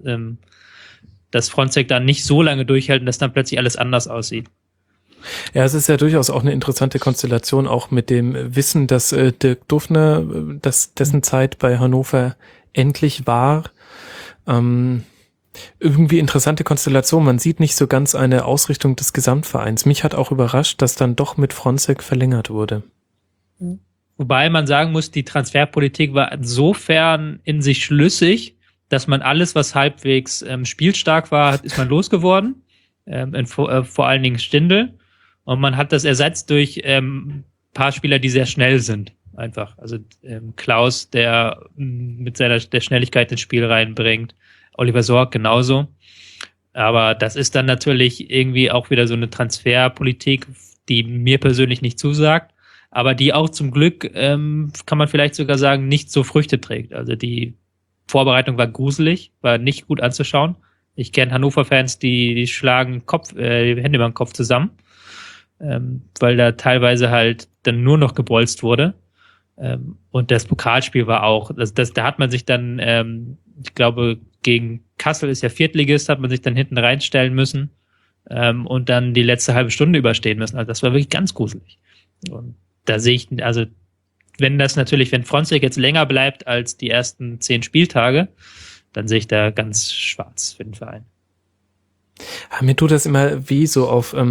Fronzek dann nicht so lange durchhält und dass dann plötzlich alles anders aussieht. Ja, es ist ja durchaus auch eine interessante Konstellation, auch mit dem Wissen, dass Dirk Dufner, dessen Zeit bei Hannover endlich war. Irgendwie interessante Konstellation. Man sieht nicht so ganz eine Ausrichtung des Gesamtvereins. Mich hat auch überrascht, dass dann doch mit Fronzek verlängert wurde. Wobei man sagen muss, die Transferpolitik war insofern in sich schlüssig, dass man alles, was halbwegs spielstark war, ist man losgeworden. Vor allen Dingen Stindl. Und man hat das ersetzt durch paar Spieler, die sehr schnell sind. Einfach. Also Klaus, der mit der Schnelligkeit ins Spiel reinbringt. Oliver Sorg genauso. Aber das ist dann natürlich irgendwie auch wieder so eine Transferpolitik, die mir persönlich nicht zusagt, aber die auch zum Glück, kann man vielleicht sogar sagen, nicht so Früchte trägt. Also die Vorbereitung war gruselig, war nicht gut anzuschauen. Ich kenne Hannover-Fans, die schlagen die Hände über den Kopf zusammen, weil da teilweise halt dann nur noch gebolzt wurde. Und das Pokalspiel war auch, da hat man sich dann, ich glaube, gegen Kassel ist ja Viertligist, hat man sich dann hinten reinstellen müssen und dann die letzte halbe Stunde überstehen müssen. Also das war wirklich ganz gruselig. Und da sehe ich, also wenn Fronzek jetzt länger bleibt als die ersten 10 Spieltage, dann sehe ich da ganz schwarz für den Verein. Mir tut das immer weh, so auf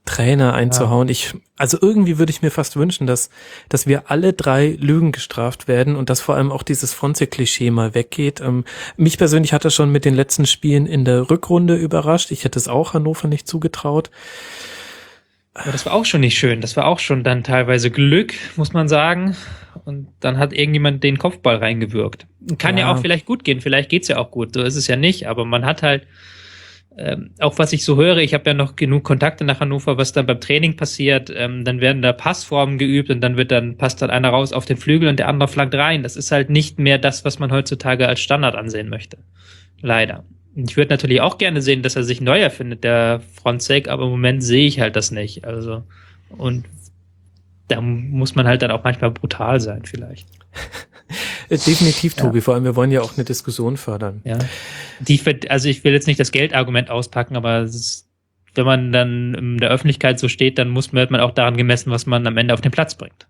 Trainer einzuhauen. Also irgendwie würde ich mir fast wünschen, dass wir alle 3 Lügen gestraft werden und dass vor allem auch dieses Fronzek-Klischee mal weggeht. Mich persönlich hat das schon mit den letzten Spielen in der Rückrunde überrascht. Ich hätte es auch Hannover nicht zugetraut. Aber das war auch schon nicht schön. Das war auch schon dann teilweise Glück, muss man sagen. Und dann hat irgendjemand den Kopfball reingewirkt. Kann ja auch vielleicht gut gehen. Vielleicht geht's ja auch gut. So ist es ja nicht. Aber man hat halt auch was ich so höre, ich habe ja noch genug Kontakte nach Hannover, was dann beim Training passiert, dann werden da Passformen geübt und dann passt dann einer raus auf den Flügel und der andere flankt rein. Das ist halt nicht mehr das, was man heutzutage als Standard ansehen möchte. Leider. Ich würde natürlich auch gerne sehen, dass er sich neu erfindet, der Fronzek, aber im Moment sehe ich halt das nicht. Also, und da muss man halt dann auch manchmal brutal sein, vielleicht. Definitiv, Tobi. Vor allem, wir wollen ja auch eine Diskussion fördern. Ja. Also ich will jetzt nicht das Geldargument auspacken, aber wenn man dann in der Öffentlichkeit so steht, dann wird man auch daran gemessen, was man am Ende auf den Platz bringt.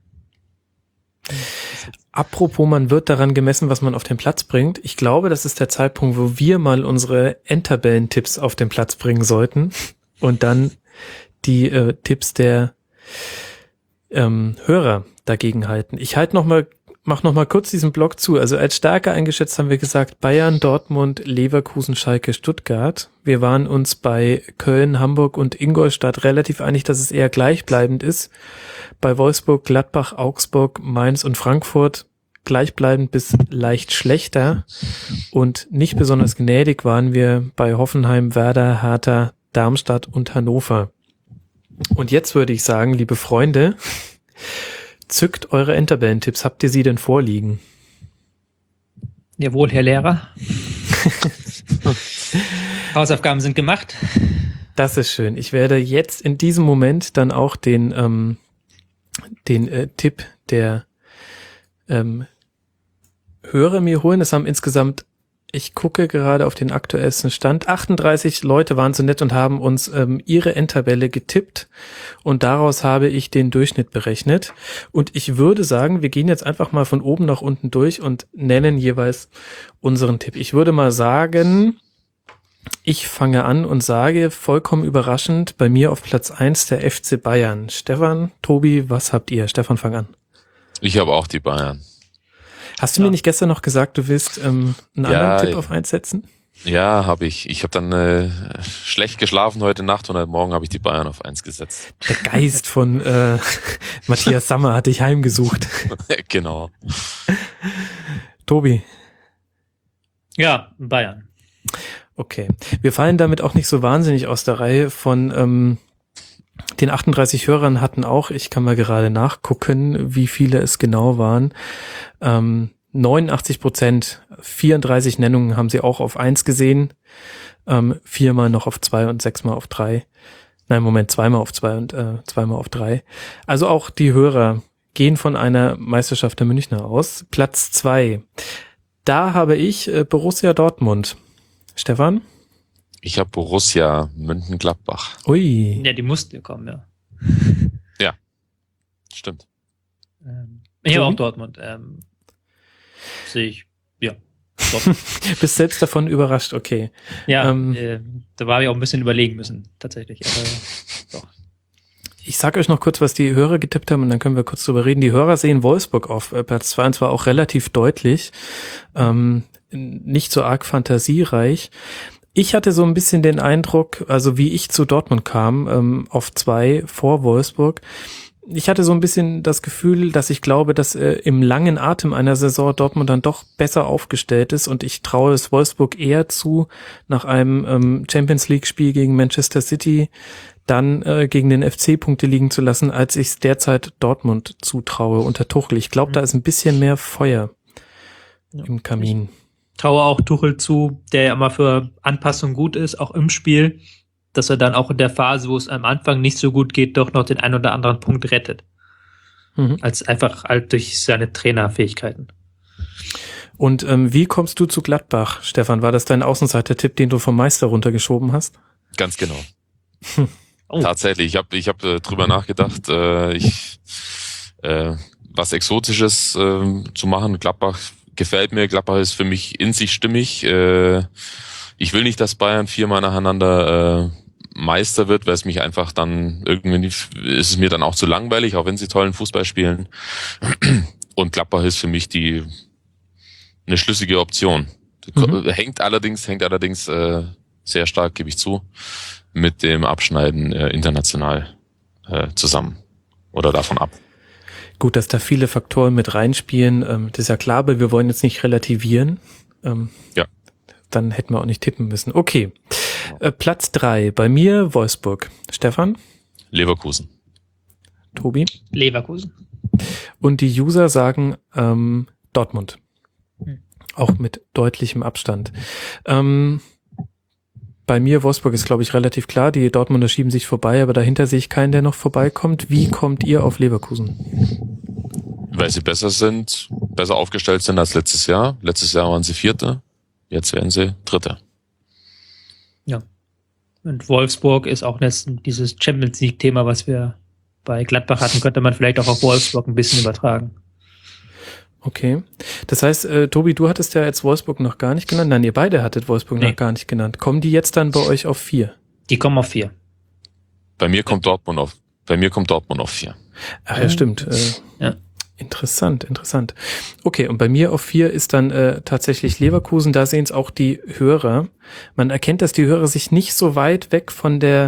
Apropos, man wird daran gemessen, was man auf den Platz bringt. Ich glaube, das ist der Zeitpunkt, wo wir mal unsere Endtabellentipps auf den Platz bringen sollten und dann die Tipps der Hörer dagegen halten. Ich mach noch mal kurz diesen Block zu. Also als Stärke eingeschätzt haben wir gesagt Bayern, Dortmund, Leverkusen, Schalke, Stuttgart. Wir waren uns bei Köln, Hamburg und Ingolstadt relativ einig, dass es eher gleichbleibend ist. Bei Wolfsburg, Gladbach, Augsburg, Mainz und Frankfurt gleichbleibend bis leicht schlechter. Und nicht besonders gnädig waren wir bei Hoffenheim, Werder, Hertha, Darmstadt und Hannover. Und jetzt würde ich sagen, liebe Freunde, zückt eure Endtabellentipps. Habt ihr sie denn vorliegen? Jawohl, Herr Lehrer. Hausaufgaben sind gemacht. Das ist schön. Ich werde jetzt in diesem Moment dann auch den Tipp der Hörer mir holen. Es haben insgesamt, ich gucke gerade auf den aktuellsten Stand, 38 Leute waren so nett und haben uns ihre Endtabelle getippt und daraus habe ich den Durchschnitt berechnet. Und ich würde sagen, wir gehen jetzt einfach mal von oben nach unten durch und nennen jeweils unseren Tipp. Ich würde mal sagen, ich fange an und sage vollkommen überraschend, bei mir auf Platz 1 der FC Bayern. Stefan, Tobi, was habt ihr? Stefan, fang an. Ich habe auch die Bayern. Hast du mir nicht gestern noch gesagt, du willst einen anderen Tipp auf 1 setzen? Ja, habe ich. Ich habe dann schlecht geschlafen heute Nacht und heute Morgen habe ich die Bayern auf 1 gesetzt. Der Geist von Matthias Sammer hat dich heimgesucht. Genau. Tobi. Ja, Bayern. Okay. Wir fallen damit auch nicht so wahnsinnig aus der Reihe von den 38 Hörern hatten auch, ich kann mal gerade nachgucken, wie viele es genau waren. 89%, 34 Nennungen haben sie auch auf 1 gesehen, 4-mal noch auf 2 und 6-mal auf 3. Nein, Moment, 2-mal auf 2 und 2-mal auf 3. Also auch die Hörer gehen von einer Meisterschaft der Münchner aus. Platz 2. Da habe ich Borussia Dortmund. Stefan? Ich habe Borussia Mönchengladbach. Ui. Ja, die mussten ja kommen, ja. Ja, stimmt. Ich habe auch Dortmund. Sehe ich, ja. Dortmund. Bist selbst davon überrascht, okay. Ja, da war ich auch ein bisschen überlegen müssen, tatsächlich. Aber doch. Ich sag euch noch kurz, was die Hörer getippt haben und dann können wir kurz drüber reden. Die Hörer sehen Wolfsburg auf Platz 2 und zwar auch relativ deutlich. Nicht so arg fantasiereich. Ich hatte so ein bisschen den Eindruck, also wie ich zu Dortmund kam, auf 2 vor Wolfsburg. Ich hatte so ein bisschen das Gefühl, dass ich glaube, dass im langen Atem einer Saison Dortmund dann doch besser aufgestellt ist und ich traue es Wolfsburg eher zu, nach einem Champions-League-Spiel gegen Manchester City dann gegen den FC Punkte liegen zu lassen, als ich es derzeit Dortmund zutraue unter Tuchel. Ich glaube, da ist ein bisschen mehr Feuer im Kamin. Ich traue auch Tuchel zu, der ja immer für Anpassung gut ist, auch im Spiel, dass er dann auch in der Phase, wo es am Anfang nicht so gut geht, doch noch den einen oder anderen Punkt rettet. Als einfach halt durch seine Trainerfähigkeiten. Und wie kommst du zu Gladbach, Stefan? War das dein Außenseiter-Tipp, den du vom Meister runtergeschoben hast? Ganz genau. Tatsächlich, ich hab drüber nachgedacht, was Exotisches zu machen. Gladbach gefällt mir. Gladbach ist für mich in sich stimmig. Ich will nicht, dass Bayern 4-mal nacheinander Meister wird, weil es mich einfach dann irgendwie ist es mir dann auch zu langweilig, auch wenn sie tollen Fußball spielen. Und Gladbach ist für mich eine schlüssige Option. Hängt allerdings sehr stark, gebe ich zu, mit dem Abschneiden international zusammen oder davon ab. Gut, dass da viele Faktoren mit reinspielen, das ist ja klar, aber wir wollen jetzt nicht relativieren. Ja. Dann hätten wir auch nicht tippen müssen. Okay, Platz 3, bei mir Wolfsburg. Stefan? Leverkusen. Tobi? Leverkusen. Und die User sagen Dortmund. Auch mit deutlichem Abstand. Bei mir Wolfsburg ist, glaube ich, relativ klar. Die Dortmunder schieben sich vorbei, aber dahinter sehe ich keinen, der noch vorbeikommt. Wie kommt ihr auf Leverkusen? Weil sie besser aufgestellt sind als letztes Jahr. Letztes Jahr waren sie Vierte, jetzt werden sie Dritte. Ja. Und Wolfsburg ist auch dieses Champions League-Thema, was wir bei Gladbach hatten, könnte man vielleicht auch auf Wolfsburg ein bisschen übertragen. Okay. Das heißt, Tobi, du hattest ja jetzt Wolfsburg noch gar nicht genannt. Nein, ihr beide hattet Wolfsburg noch gar nicht genannt. Kommen die jetzt dann bei euch auf 4? Die kommen auf 4. Bei mir kommt Dortmund auf 4. Ach ja, stimmt. Ja. Interessant. Okay, und bei mir auf 4 ist dann tatsächlich Leverkusen. Da sehen es auch die Hörer. Man erkennt, dass die Hörer sich nicht so weit weg von der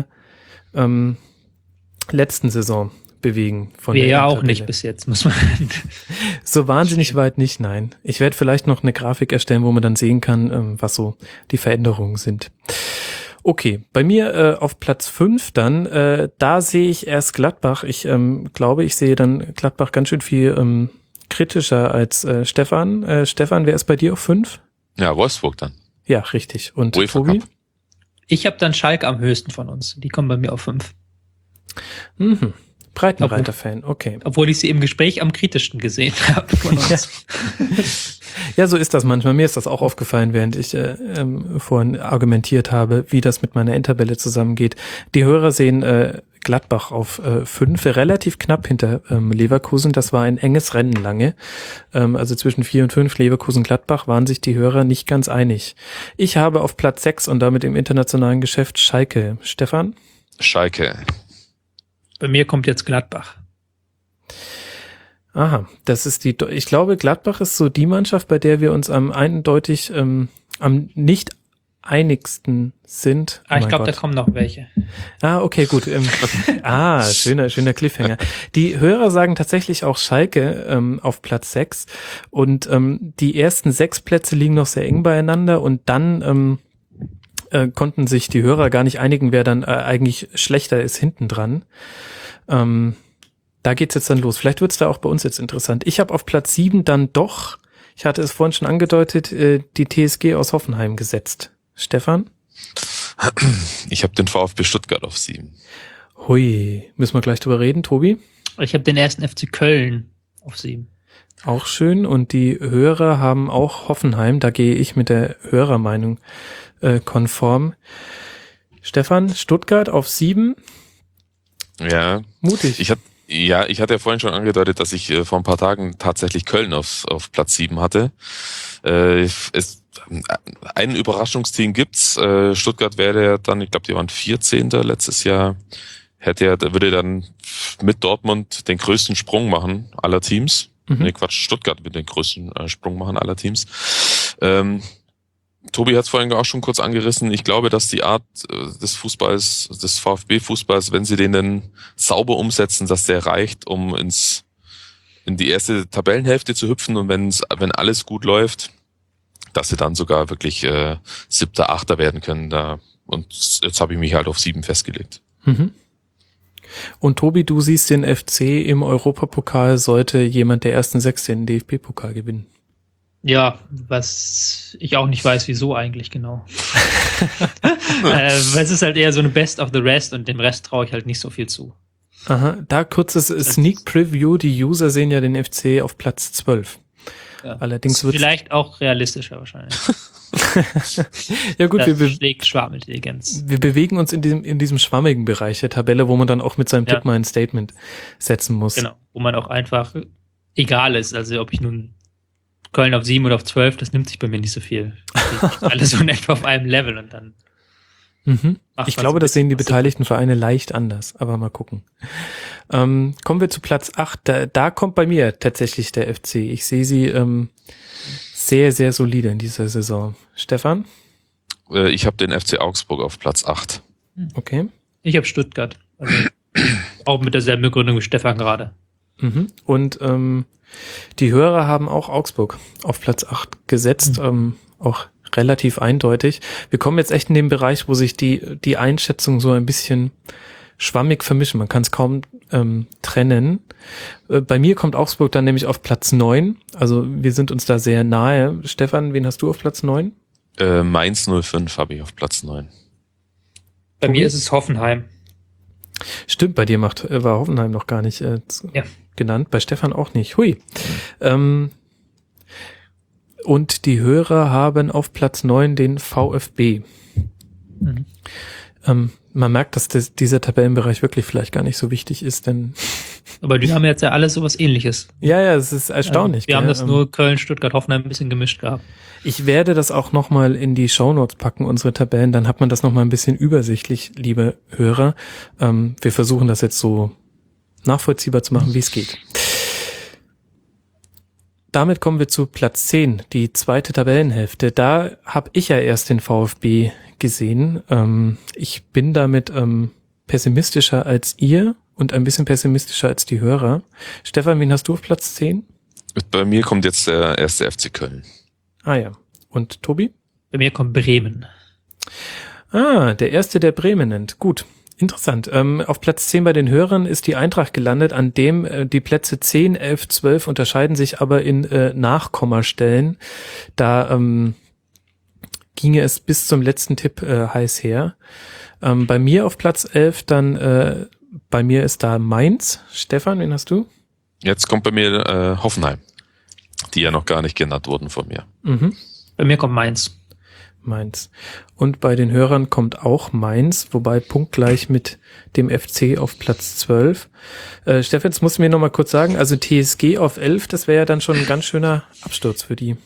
letzten Saison bewegen. Wir ja auch nicht bis jetzt, muss man. So wahnsinnig weit nicht, nein. Ich werde vielleicht noch eine Grafik erstellen, wo man dann sehen kann, was so die Veränderungen sind. Okay, bei mir auf Platz 5 dann, da sehe ich erst Gladbach. Ich glaube, ich sehe dann Gladbach ganz schön viel kritischer als Stefan. Stefan, wer ist bei dir auf 5? Ja, Wolfsburg dann. Ja, richtig. Und UEFA Tobi? Cup. Ich habe dann Schalke am höchsten von uns. Die kommen bei mir auf 5. Mhm. Breitenreiter-Fan, okay. Obwohl ich sie im Gespräch am kritischsten gesehen habe von uns. Ja, so ist das manchmal. Mir ist das auch aufgefallen, während ich vorhin argumentiert habe, wie das mit meiner Endtabelle zusammengeht. Die Hörer sehen Gladbach auf 5, relativ knapp hinter Leverkusen. Das war ein enges Rennen lange. Also zwischen 4 und 5 Leverkusen-Gladbach waren sich die Hörer nicht ganz einig. Ich habe auf Platz 6 und damit im internationalen Geschäft Schalke. Stefan? Schalke. Bei mir kommt jetzt Gladbach. Aha, das ist ich glaube, Gladbach ist so die Mannschaft, bei der wir uns am eindeutig am nicht einigsten sind. Ah, ich glaube, da kommen noch welche. Ah, okay, gut. Schöner Cliffhanger. Die Hörer sagen tatsächlich auch Schalke auf Platz 6 und die ersten 6 Plätze liegen noch sehr eng beieinander und dann konnten sich die Hörer gar nicht einigen, wer dann eigentlich schlechter ist hinten dran. Da geht's jetzt dann los. Vielleicht wird's da auch bei uns jetzt interessant. Ich habe auf Platz 7 dann doch, ich hatte es vorhin schon angedeutet, die TSG aus Hoffenheim gesetzt. Stefan? Ich habe den VfB Stuttgart auf 7. Hui, müssen wir gleich drüber reden, Tobi? Ich habe den ersten FC Köln auf 7. Auch schön. Und die Hörer haben auch Hoffenheim. Da gehe ich mit der Hörermeinung konform. Stefan, Stuttgart auf 7. Ja. Mutig. Ich hatte ja vorhin schon angedeutet, dass ich vor ein paar Tagen tatsächlich Köln auf Platz 7 hatte. Ein Überraschungsteam gibt's. Stuttgart wäre dann, ich glaube, die waren 14. letztes Jahr. Würde dann mit Dortmund den größten Sprung machen aller Teams. Stuttgart wird den größten Sprung machen aller Teams. Tobi hat es vorhin auch schon kurz angerissen. Ich glaube, dass die Art des Fußballs, des VfB-Fußballs, wenn sie den dann sauber umsetzen, dass der reicht, um in die erste Tabellenhälfte zu hüpfen und wenn alles gut läuft, dass sie dann sogar wirklich 7., 8. werden können. Und jetzt habe ich mich halt auf 7 festgelegt. Mhm. Und Tobi, du siehst den FC im Europapokal, sollte jemand der ersten 6 den DFB-Pokal gewinnen. Ja, was ich auch nicht weiß, wieso eigentlich genau. Es ist halt eher so eine Best of the Rest und dem Rest traue ich halt nicht so viel zu. Aha, da kurzes Sneak Preview. Die User sehen ja den FC auf Platz 12. Ja. Allerdings wird vielleicht auch realistischer wahrscheinlich. Ja gut, das schlägt Schwarmintelligenz. Wir bewegen uns in diesem schwammigen Bereich der Tabelle, wo man dann auch mit seinem Tipp mal ein Statement setzen muss. Genau, wo man auch einfach egal ist. Also ob ich nun Köln auf 7 oder auf 12, das nimmt sich bei mir nicht so viel. Alle so in etwa auf einem Level und dann Mhm. Ich glaube, das sehen die beteiligten Vereine leicht anders, aber mal gucken. Kommen wir zu Platz 8. Da kommt bei mir tatsächlich der FC. Ich sehe sie sehr, sehr solide in dieser Saison. Stefan? Ich habe den FC Augsburg auf Platz 8. Okay. Ich habe Stuttgart. Also auch mit derselben Begründung wie Stefan gerade. Mhm. Und die Hörer haben auch Augsburg auf Platz 8 gesetzt, auch relativ eindeutig. Wir kommen jetzt echt in den Bereich, wo sich die Einschätzungen so ein bisschen schwammig vermischen. Man kann es kaum trennen. Bei mir kommt Augsburg dann nämlich auf Platz 9. Also wir sind uns da sehr nahe. Stefan, wen hast du auf Platz 9? Mainz 05 habe ich auf Platz 9. Bei mir ist es Hoffenheim. Stimmt, bei dir war Hoffenheim noch gar nicht genannt, bei Stefan auch nicht. Hui. Und die Hörer haben auf Platz 9 den VfB. Man merkt, dass dieser Tabellenbereich wirklich vielleicht gar nicht so wichtig ist, denn... Aber die haben jetzt ja alles sowas Ähnliches. Ja, es ist erstaunlich. Wir haben das nur Köln, Stuttgart, Hoffenheim ein bisschen gemischt gehabt. Ich werde das auch nochmal in die Shownotes packen, unsere Tabellen, dann hat man das nochmal ein bisschen übersichtlich, liebe Hörer. Wir versuchen das jetzt so nachvollziehbar zu machen, wie es geht. Damit kommen wir zu Platz 10, die zweite Tabellenhälfte. Da habe ich ja erst den VfB gesehen. Ich bin damit pessimistischer als ihr und ein bisschen pessimistischer als die Hörer. Stefan, wen hast du auf Platz 10? Bei mir kommt jetzt der erste FC Köln. Ah ja. Und Tobi? Bei mir kommt Bremen. Der erste, der Bremen nennt. Gut. Interessant. Auf Platz 10 bei den Hörern ist die Eintracht gelandet, an dem die Plätze 10, 11, 12 unterscheiden sich aber in Nachkommastellen. Da ginge es bis zum letzten Tipp heiß her. Bei mir auf Platz 11 dann, bei mir ist da Mainz. Stefan, wen hast du? Jetzt kommt bei mir Hoffenheim, die ja noch gar nicht genannt wurden von mir. Mhm. Bei mir kommt Mainz. Mainz. Und bei den Hörern kommt auch Mainz, wobei punktgleich mit dem FC auf Platz 12. Stefan, jetzt musst du mir noch mal kurz sagen, also TSG auf 11, das wäre ja dann schon ein ganz schöner Absturz für die.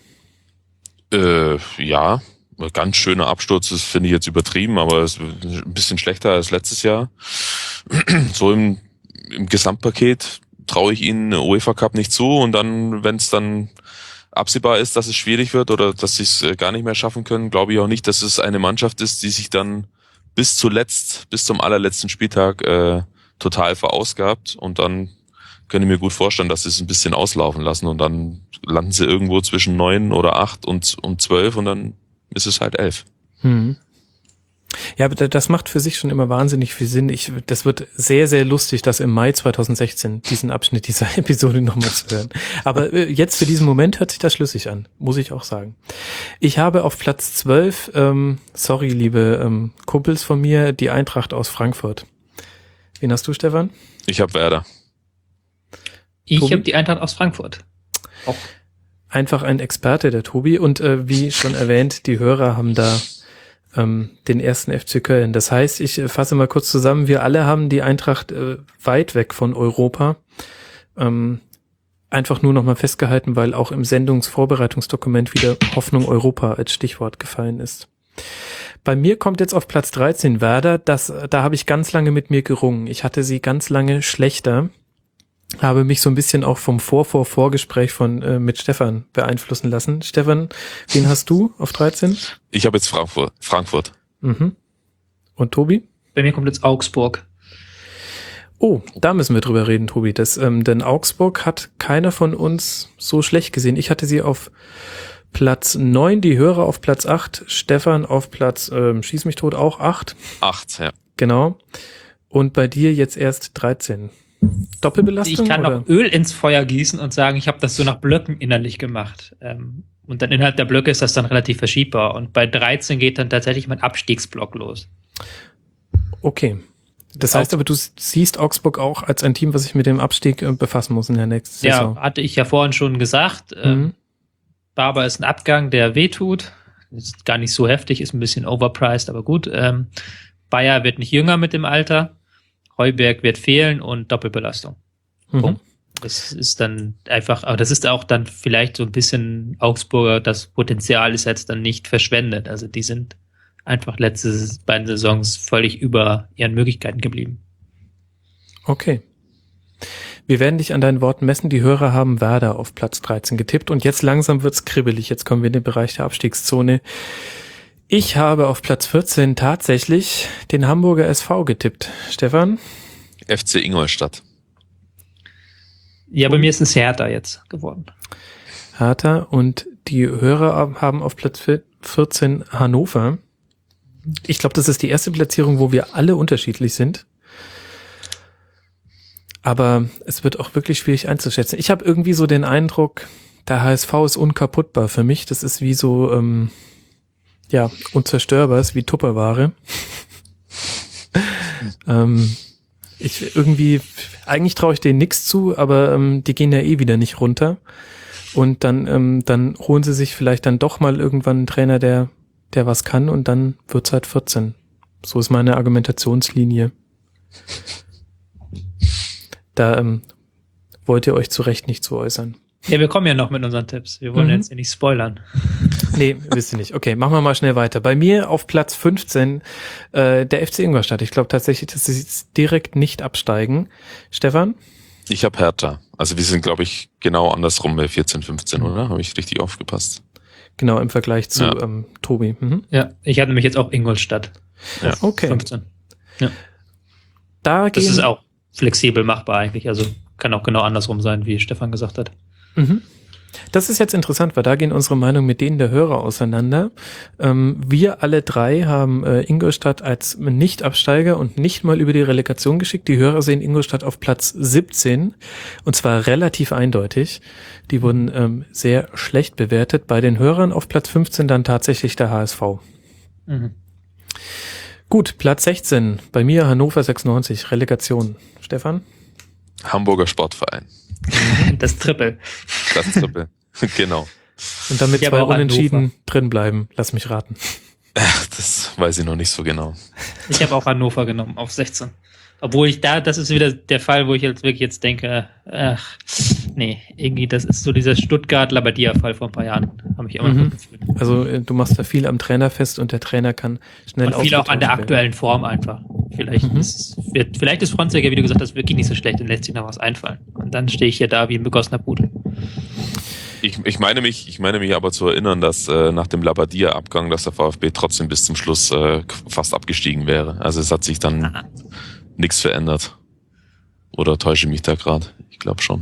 Ja, ganz schöner Absturz, das finde ich jetzt übertrieben, aber es ist ein bisschen schlechter als letztes Jahr. So im Gesamtpaket traue ich ihnen eine UEFA Cup nicht zu und dann, wenn es dann absehbar ist, dass es schwierig wird oder dass sie es gar nicht mehr schaffen können, glaube ich auch nicht, dass es eine Mannschaft ist, die sich dann bis zum allerletzten Spieltag total verausgabt und dann kann ich mir gut vorstellen, dass sie es ein bisschen auslaufen lassen und dann landen sie irgendwo zwischen 9 oder 8 und 12 und dann ist es halt 11. Ja, aber das macht für sich schon immer wahnsinnig viel Sinn. Das wird sehr, sehr lustig, das im Mai 2016, diesen Abschnitt dieser Episode nochmal zu hören. Aber jetzt für diesen Moment hört sich das schlüssig an, muss ich auch sagen. Ich habe auf Platz 12, sorry, liebe Kumpels von mir, die Eintracht aus Frankfurt. Wen hast du, Stefan? Ich habe Werder. Ich habe die Eintracht aus Frankfurt. Auch. Einfach ein Experte, der Tobi. Und wie schon erwähnt, die Hörer haben da den ersten FC Köln. Das heißt, ich fasse mal kurz zusammen, wir alle haben die Eintracht weit weg von Europa. Einfach nur nochmal festgehalten, weil auch im Sendungsvorbereitungsdokument wieder Hoffnung Europa als Stichwort gefallen ist. Bei mir kommt jetzt auf Platz 13 Werder. Da habe ich ganz lange mit mir gerungen. Ich hatte sie ganz lange schlechter. Habe mich so ein bisschen auch vom Vorgespräch mit Stefan beeinflussen lassen. Stefan, wen hast du auf 13? Ich habe jetzt Frankfurt. Mhm. Und Tobi? Bei mir kommt jetzt Augsburg. Oh, da müssen wir drüber reden, Tobi. Denn Augsburg hat keiner von uns so schlecht gesehen. Ich hatte sie auf Platz 9, die Hörer auf Platz 8, Stefan auf Platz, schieß mich tot, auch 8. 8, ja. Genau. Und bei dir jetzt erst 13. Doppelbelastung? Ich kann oder? noch Öl ins Feuer gießen und sagen, ich habe das so nach Blöcken innerlich gemacht. Und dann innerhalb der Blöcke ist das dann relativ verschiebbar. Und bei 13 geht dann tatsächlich mein Abstiegsblock los. Okay. Das heißt aber, du siehst Augsburg auch als ein Team, was sich mit dem Abstieg befassen muss in der nächsten Saison. Ja, hatte ich ja vorhin schon gesagt. Barber ist ein Abgang, der wehtut. Ist gar nicht so heftig, ist ein bisschen overpriced, aber gut. Bayer wird nicht jünger mit dem Alter. Heuberg wird fehlen und Doppelbelastung. Punkt. Das ist dann einfach, aber das ist auch dann vielleicht so ein bisschen Augsburger, das Potenzial ist jetzt dann nicht verschwendet. Also die sind einfach letzte beiden Saisons völlig über ihren Möglichkeiten geblieben. Okay. Wir werden dich an deinen Worten messen. Die Hörer haben Werder auf Platz 13 getippt und jetzt langsam wird's kribbelig. Jetzt kommen wir in den Bereich der Abstiegszone. Ich habe auf Platz 14 tatsächlich den Hamburger SV getippt. Stefan? FC Ingolstadt. Ja, bei mir ist es Hertha jetzt geworden. Hertha und die Hörer haben auf Platz 14 Hannover. Ich glaube, das ist die erste Platzierung, wo wir alle unterschiedlich sind. Aber es wird auch wirklich schwierig einzuschätzen. Ich habe irgendwie so den Eindruck, der HSV ist unkaputtbar für mich. Das ist wie so, unzerstörbar, ist wie Tupperware. Eigentlich traue ich denen nichts zu, aber die gehen ja eh wieder nicht runter. Und dann holen sie sich vielleicht dann doch mal irgendwann einen Trainer, der was kann und dann wird's halt 14. So ist meine Argumentationslinie. Da wollt ihr euch zu Recht nicht zu äußern. Ja, wir kommen ja noch mit unseren Tipps. Wir wollen jetzt hier nicht spoilern. Nee, wisst ihr nicht. Okay, machen wir mal schnell weiter. Bei mir auf Platz 15 der FC Ingolstadt. Ich glaube tatsächlich, dass sie jetzt direkt nicht absteigen. Stefan? Ich habe Hertha. Also wir sind, glaube ich, genau andersrum bei 14, 15, oder? Habe ich richtig aufgepasst? Genau, im Vergleich zu Tobi. Mhm. Ja, ich hatte nämlich jetzt auch Ingolstadt. Ja. Okay. 15. Ja. Da Das ist auch flexibel machbar eigentlich. Also kann auch genau andersrum sein, wie Stefan gesagt hat. Mhm. Das ist jetzt interessant, weil da gehen unsere Meinungen mit denen der Hörer auseinander. Wir alle drei haben Ingolstadt als Nicht-Absteiger und nicht mal über die Relegation geschickt. Die Hörer sehen Ingolstadt auf Platz 17 und zwar relativ eindeutig. Die wurden sehr schlecht bewertet. Bei den Hörern auf Platz 15 dann tatsächlich der HSV. Mhm. Gut, Platz 16. Bei mir Hannover 96, Relegation. Stefan? Hamburger Sportverein. Das Triple. Das Triple. Genau. Und damit Ja, zwei aber auch Unentschieden drin bleiben. Lass mich raten. Das weiß ich noch nicht so genau. Ich habe auch Hannover genommen auf 16. Obwohl das ist wieder der Fall, wo ich jetzt denke, irgendwie, das ist so dieser Stuttgart-Labadia-Fall vor ein paar Jahren. Habe ich immer noch gefühlt. Also du machst da viel am Trainer fest und der Trainer kann schnell Und viel auch an der ausgetauscht aktuellen Form einfach. Vielleicht ist Fronzek, wie du gesagt hast, wirklich nicht so schlecht und lässt sich noch was einfallen. Und dann stehe ich hier da wie ein begossener Pudel. Ich meine mich aber zu erinnern, dass nach dem Labadia-Abgang, dass der VfB trotzdem bis zum Schluss fast abgestiegen wäre. Also es hat sich dann nichts verändert. Oder täusche ich mich da gerade? Ich glaube schon.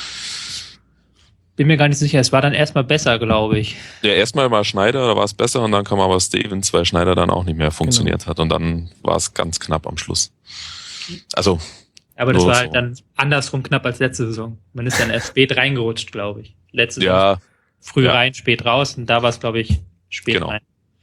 Bin mir gar nicht sicher. Es war dann erstmal besser, glaube ich. Ja, erstmal war Schneider, da war es besser und dann kam aber Stevens, weil Schneider dann auch nicht mehr funktioniert hat und dann war es ganz knapp am Schluss. Also. Aber das nur war so. halt dann andersrum knapp als letzte Saison. Man ist dann erst spät reingerutscht, glaube ich. Letzte Saison Ja, früh ja. rein, spät raus und da war es, glaube ich, spät Genau. rein.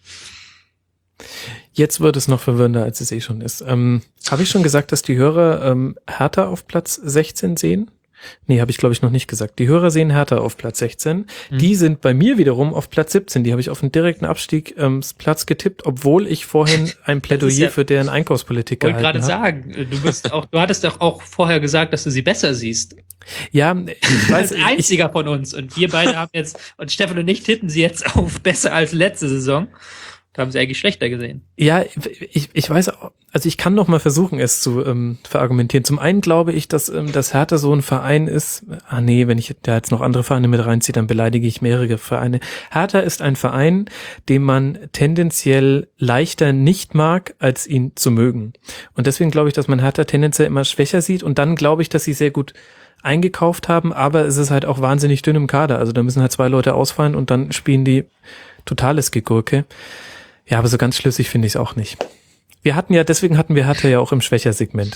Jetzt wird es noch verwirrender, als es eh schon ist. Habe ich schon gesagt, dass die Hörer Hertha auf Platz 16 sehen? Nee, habe ich glaube ich noch nicht gesagt. Die Hörer sehen Hertha auf Platz 16. Die sind bei mir wiederum auf Platz 17. Die habe ich auf einen direkten Abstieg Platz getippt, obwohl ich vorhin ein Plädoyer für deren Einkaufspolitik Ich wollte gehalten gerade habe. sagen, du hattest doch auch vorher gesagt, dass du sie besser siehst. Ja, ich weiß, Als einziger von uns. Und wir beide haben jetzt, und Stefan und ich tippen sie jetzt auf besser als letzte Saison. Da haben sie eigentlich schlechter gesehen. Ja, ich weiß auch, also ich kann noch mal versuchen, es zu verargumentieren. Zum einen glaube ich, dass Hertha so ein Verein ist, wenn ich da jetzt noch andere Vereine mit reinziehe, dann beleidige ich mehrere Vereine. Hertha ist ein Verein, den man tendenziell leichter nicht mag, als ihn zu mögen. Und deswegen glaube ich, dass man Hertha tendenziell immer schwächer sieht und dann glaube ich, dass sie sehr gut eingekauft haben, aber es ist halt auch wahnsinnig dünn im Kader. Also da müssen halt 2 Leute ausfallen und dann spielen die totales Gegurke. Ja, aber so ganz schlüssig finde ich es auch nicht. Deswegen hatten wir Hertha ja auch im Schwächersegment.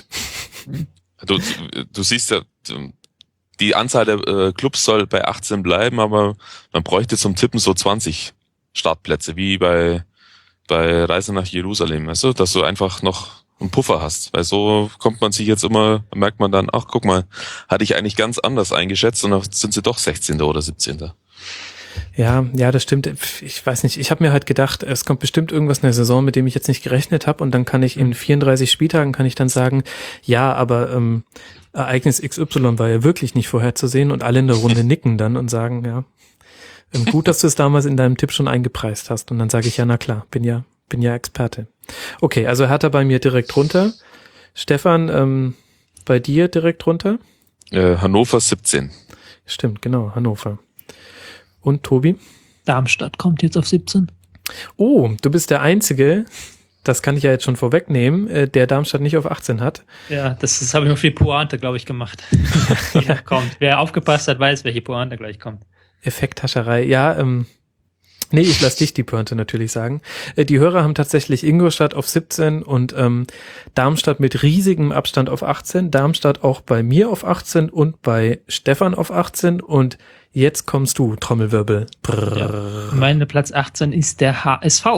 Du siehst ja, die Anzahl der Clubs soll bei 18 bleiben, aber man bräuchte zum Tippen so 20 Startplätze, wie bei Reise nach Jerusalem, weißt du, dass du einfach noch einen Puffer hast, weil so kommt man sich jetzt immer, merkt man dann, ach guck mal, hatte ich eigentlich ganz anders eingeschätzt und dann sind sie doch 16. oder 17. Ja, das stimmt. Ich weiß nicht. Ich habe mir halt gedacht, es kommt bestimmt irgendwas in der Saison, mit dem ich jetzt nicht gerechnet habe und dann kann ich in 34 Spieltagen kann ich dann sagen, ja, aber Ereignis XY war ja wirklich nicht vorherzusehen und alle in der Runde nicken dann und sagen, ja, gut, dass du es damals in deinem Tipp schon eingepreist hast und dann sage ich, ja, na klar, bin ja bin ja Experte. Okay, also Hertha bei mir direkt runter. Stefan, bei dir direkt runter? Hannover 17. Stimmt, genau, Hannover. Und Tobi? Darmstadt kommt jetzt auf 17. Oh, du bist der Einzige, das kann ich ja jetzt schon vorwegnehmen, der Darmstadt nicht auf 18 hat. Ja, das habe ich noch viel Pointe, glaube ich, gemacht. Ja, kommt. Wer aufgepasst hat, weiß, welche Pointe gleich kommt. Effekthascherei, ja, nee, ich lasse dich die Pointe natürlich sagen. Die Hörer haben tatsächlich Ingolstadt auf 17 und Darmstadt mit riesigem Abstand auf 18. Darmstadt auch bei mir auf 18 und bei Stefan auf 18. Und jetzt kommst du, Trommelwirbel. Ja, meine Platz 18 ist der HSV.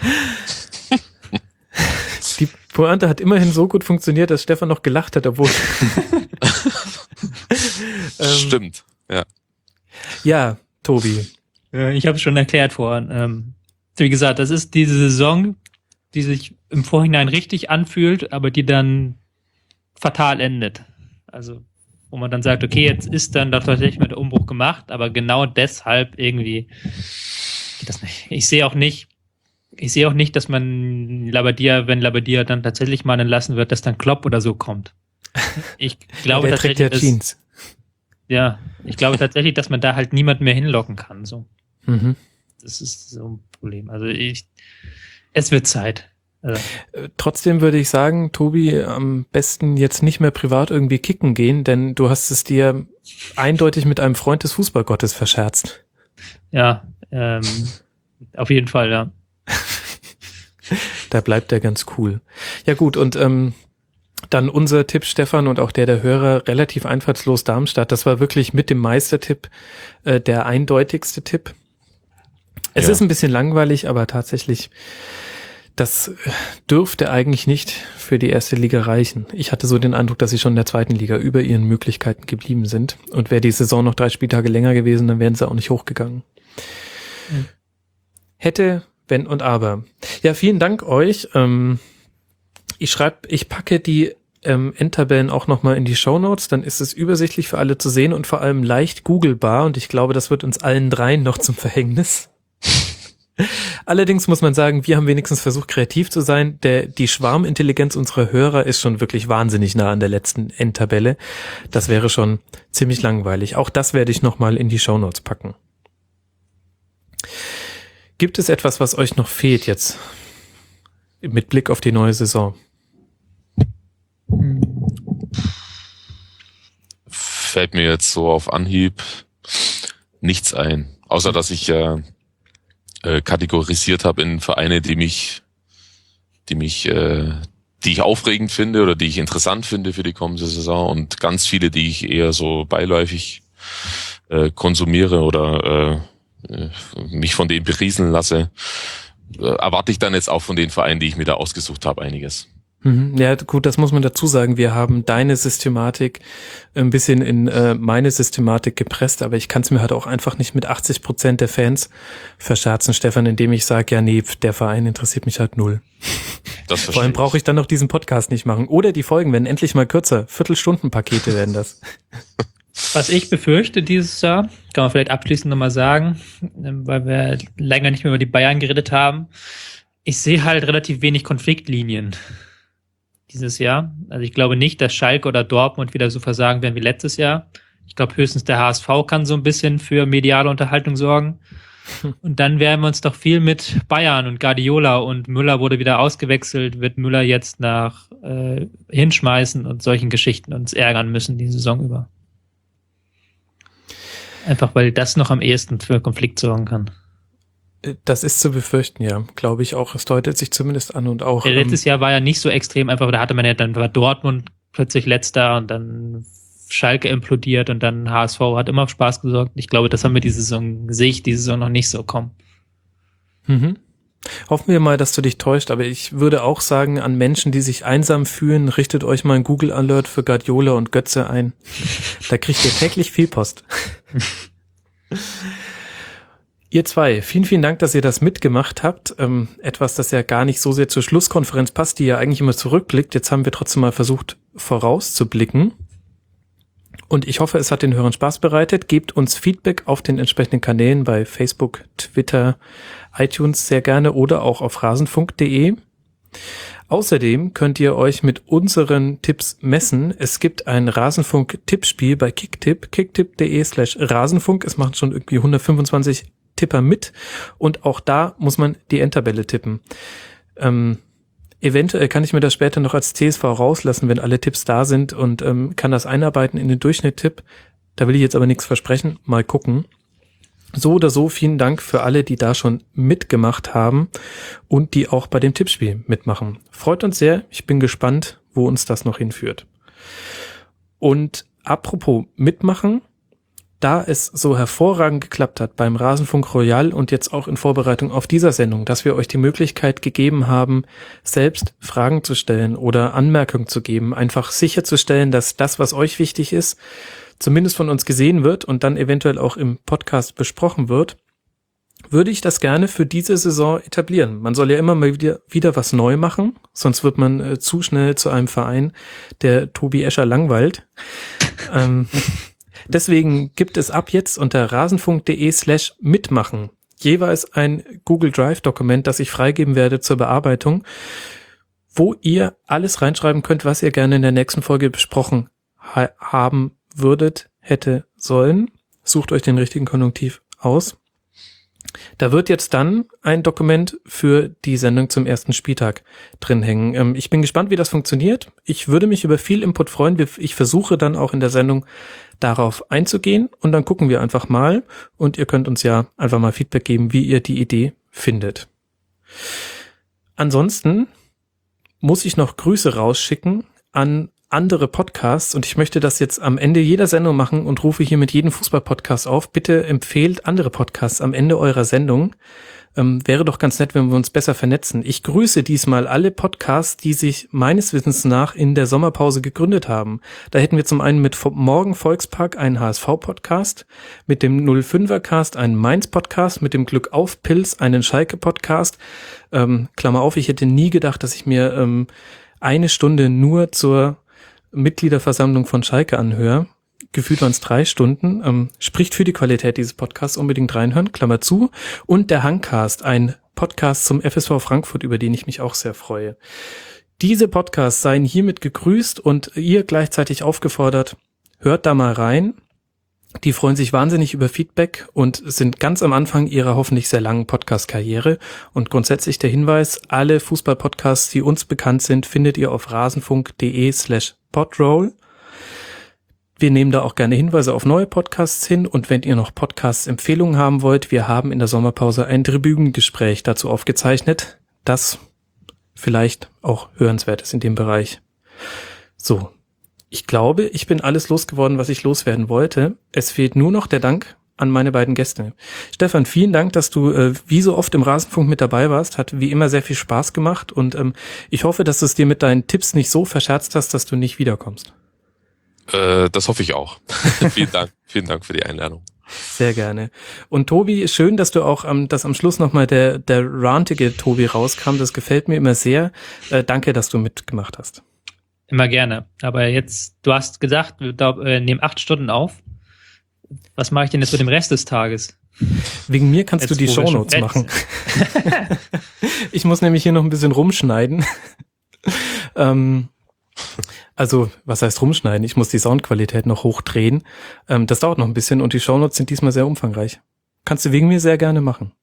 Die Pointe hat immerhin so gut funktioniert, dass Stefan noch gelacht hat, obwohl... Stimmt, ja. Ja, Tobi. Ich habe es schon erklärt vorhin. Wie gesagt, das ist diese Saison, die sich im Vorhinein richtig anfühlt, aber die dann fatal endet. Also, wo man dann sagt, okay, jetzt ist dann da tatsächlich mal der Umbruch gemacht, aber genau deshalb irgendwie geht das nicht. Ich sehe auch nicht, dass man Labbadia, wenn Labbadia dann tatsächlich mal entlassen wird, dass dann Klopp oder so kommt. Ich glaube der trägt ja Jeans. Ja, ich glaube tatsächlich, dass man da halt niemanden mehr hinlocken kann. So. Mhm. Das ist so ein Problem. Also es wird Zeit. Also. Trotzdem würde ich sagen, Tobi, am besten jetzt nicht mehr privat irgendwie kicken gehen, denn du hast es dir eindeutig mit einem Freund des Fußballgottes verscherzt. Ja, auf jeden Fall, ja. Da bleibt er ganz cool. Ja gut, und dann unser Tipp, Stefan, und auch der Hörer, relativ einfallslos Darmstadt. Das war wirklich mit dem Meistertipp der eindeutigste Tipp. Es ist ein bisschen langweilig, aber tatsächlich, das dürfte eigentlich nicht für die erste Liga reichen. Ich hatte so den Eindruck, dass sie schon in der zweiten Liga über ihren Möglichkeiten geblieben sind. Und wäre die Saison noch 3 Spieltage länger gewesen, dann wären sie auch nicht hochgegangen. Mhm. Hätte, wenn und aber. Ja, vielen Dank euch. Ich packe die Endtabellen auch nochmal in die Shownotes, dann ist es übersichtlich für alle zu sehen und vor allem leicht googlebar und ich glaube, das wird uns allen dreien noch zum Verhängnis. Allerdings muss man sagen, wir haben wenigstens versucht, kreativ zu sein. Die Schwarmintelligenz unserer Hörer ist schon wirklich wahnsinnig nah an der letzten Endtabelle. Das wäre schon ziemlich langweilig. Auch das werde ich nochmal in die Shownotes packen. Gibt es etwas, was euch noch fehlt jetzt mit Blick auf die neue Saison? Fällt mir jetzt so auf Anhieb nichts ein. Außer, dass ich kategorisiert habe in Vereine, die ich aufregend finde oder die ich interessant finde für die kommende Saison und ganz viele, die ich eher so beiläufig konsumiere oder mich von denen berieseln lasse. Erwarte ich dann jetzt auch von den Vereinen, die ich mir da ausgesucht habe, einiges. Ja, gut, das muss man dazu sagen. Wir haben deine Systematik ein bisschen in meine Systematik gepresst, aber ich kann es mir halt auch einfach nicht mit 80% der Fans verscherzen, Stefan, indem ich sage, ja, nee, der Verein interessiert mich halt null. Das Vor allem brauche ich dann noch diesen Podcast nicht machen. Oder die Folgen werden endlich mal kürzer. Viertelstunden-Pakete werden das. Was ich befürchte dieses Jahr, kann man vielleicht abschließend nochmal sagen, weil wir länger nicht mehr über die Bayern geredet haben. Ich sehe halt relativ wenig Konfliktlinien dieses Jahr. Also ich glaube nicht, dass Schalke oder Dortmund wieder so versagen werden wie letztes Jahr. Ich glaube höchstens der HSV kann so ein bisschen für mediale Unterhaltung sorgen. Und dann werden wir uns doch viel mit Bayern und Guardiola und Müller wurde wieder ausgewechselt, wird Müller jetzt nach hinschmeißen und solchen Geschichten uns ärgern müssen die Saison über. Einfach weil das noch am ehesten für Konflikt sorgen kann. Das ist zu befürchten, ja. Glaube ich auch. Es deutet sich zumindest an und auch. Letztes Jahr war ja nicht so extrem, einfach, da hatte man ja, dann war Dortmund plötzlich letzter und dann Schalke implodiert und dann HSV hat immer auf Spaß gesorgt. Ich glaube, das haben wir sehe ich diese Saison noch nicht so kommen. Mhm. Hoffen wir mal, dass du dich täuscht, aber ich würde auch sagen, an Menschen, die sich einsam fühlen, richtet euch mal ein Google Alert für Guardiola und Götze ein. Da kriegt ihr täglich viel Post. Ihr zwei, vielen, vielen Dank, dass ihr das mitgemacht habt. Etwas, das ja gar nicht so sehr zur Schlusskonferenz passt, die ja eigentlich immer zurückblickt. Jetzt haben wir trotzdem mal versucht, vorauszublicken. Und ich hoffe, es hat den Hörern Spaß bereitet. Gebt uns Feedback auf den entsprechenden Kanälen bei Facebook, Twitter, iTunes sehr gerne oder auch auf rasenfunk.de. Außerdem könnt ihr euch mit unseren Tipps messen. Es gibt ein Rasenfunk-Tippspiel bei Kicktipp, kicktipp.de/Rasenfunk. Es machen schon irgendwie 125 Tipper mit und auch da muss man die Endtabelle tippen. Eventuell kann ich mir das später noch als CSV rauslassen, wenn alle Tipps da sind und kann das einarbeiten in den Durchschnitt-Tipp. Da will ich jetzt aber nichts versprechen. Mal gucken. So oder so, vielen Dank für alle, die da schon mitgemacht haben und die auch bei dem Tippspiel mitmachen. Freut uns sehr. Ich bin gespannt, wo uns das noch hinführt. Und apropos mitmachen, da es so hervorragend geklappt hat beim Rasenfunk Royal und jetzt auch in Vorbereitung auf dieser Sendung, dass wir euch die Möglichkeit gegeben haben, selbst Fragen zu stellen oder Anmerkungen zu geben, einfach sicherzustellen, dass das, was euch wichtig ist, zumindest von uns gesehen wird und dann eventuell auch im Podcast besprochen wird, würde ich das gerne für diese Saison etablieren. Man soll ja immer mal wieder was neu machen, sonst wird man zu schnell zu einem Verein, der Tobi Escher langweilt. Deswegen gibt es ab jetzt unter rasenfunk.de/mitmachen jeweils ein Google Drive-Dokument, das ich freigeben werde zur Bearbeitung, wo ihr alles reinschreiben könnt, was ihr gerne in der nächsten Folge besprochen haben würdet, hätte, sollen. Sucht euch den richtigen Konjunktiv aus. Da wird jetzt dann ein Dokument für die Sendung zum ersten Spieltag drin hängen. Ich bin gespannt, wie das funktioniert. Ich würde mich über viel Input freuen. Ich versuche dann auch in der Sendung darauf einzugehen und dann gucken wir einfach mal und ihr könnt uns ja einfach mal Feedback geben, wie ihr die Idee findet. Ansonsten muss ich noch Grüße rausschicken an andere Podcasts und ich möchte das jetzt am Ende jeder Sendung machen und rufe hier mit jedem Fußball-Podcast auf. Bitte empfehlt andere Podcasts am Ende eurer Sendung. Wäre doch ganz nett, wenn wir uns besser vernetzen. Ich grüße diesmal alle Podcasts, die sich meines Wissens nach in der Sommerpause gegründet haben. Da hätten wir zum einen mit Morgen Volkspark einen HSV-Podcast, mit dem 05er-Cast einen Mainz-Podcast, mit dem Glück auf Pilz einen Schalke-Podcast. Klammer auf, ich hätte nie gedacht, dass ich mir eine Stunde nur zur Mitgliederversammlung von Schalke anhöre. Gefühlt waren es 3 Stunden. Spricht für die Qualität dieses Podcasts, unbedingt reinhören, Klammer zu. Und der Hangcast, ein Podcast zum FSV Frankfurt, über den ich mich auch sehr freue. Diese Podcasts seien hiermit gegrüßt und ihr gleichzeitig aufgefordert, hört da mal rein. Die freuen sich wahnsinnig über Feedback und sind ganz am Anfang ihrer hoffentlich sehr langen Podcast-Karriere. Und grundsätzlich der Hinweis, alle Fußball-Podcasts, die uns bekannt sind, findet ihr auf rasenfunk.de/podroll. Wir nehmen da auch gerne Hinweise auf neue Podcasts hin und wenn ihr noch Podcast-Empfehlungen haben wollt, wir haben in der Sommerpause ein Tribünengespräch dazu aufgezeichnet, das vielleicht auch hörenswert ist in dem Bereich. So. Ich glaube, ich bin alles losgeworden, was ich loswerden wollte. Es fehlt nur noch der Dank an meine beiden Gäste. Stefan, vielen Dank, dass du wie so oft im Rasenfunk mit dabei warst. Hat wie immer sehr viel Spaß gemacht und ich hoffe, dass du es dir mit deinen Tipps nicht so verscherzt hast, dass du nicht wiederkommst. Das hoffe ich auch. Vielen Dank für die Einladung. Sehr gerne. Und Tobi, schön, dass du auch dass am Schluss nochmal der rantige Tobi rauskam. Das gefällt mir immer sehr. Danke, dass du mitgemacht hast. Immer gerne. Aber jetzt, du hast gesagt, wir nehmen 8 Stunden auf. Was mache ich denn jetzt mit dem Rest des Tages? Wegen mir kannst du die Shownotes machen. Ich muss nämlich hier noch ein bisschen rumschneiden. Also, was heißt rumschneiden? Ich muss die Soundqualität noch hochdrehen. Das dauert noch ein bisschen und die Shownotes sind diesmal sehr umfangreich. Kannst du wegen mir sehr gerne machen.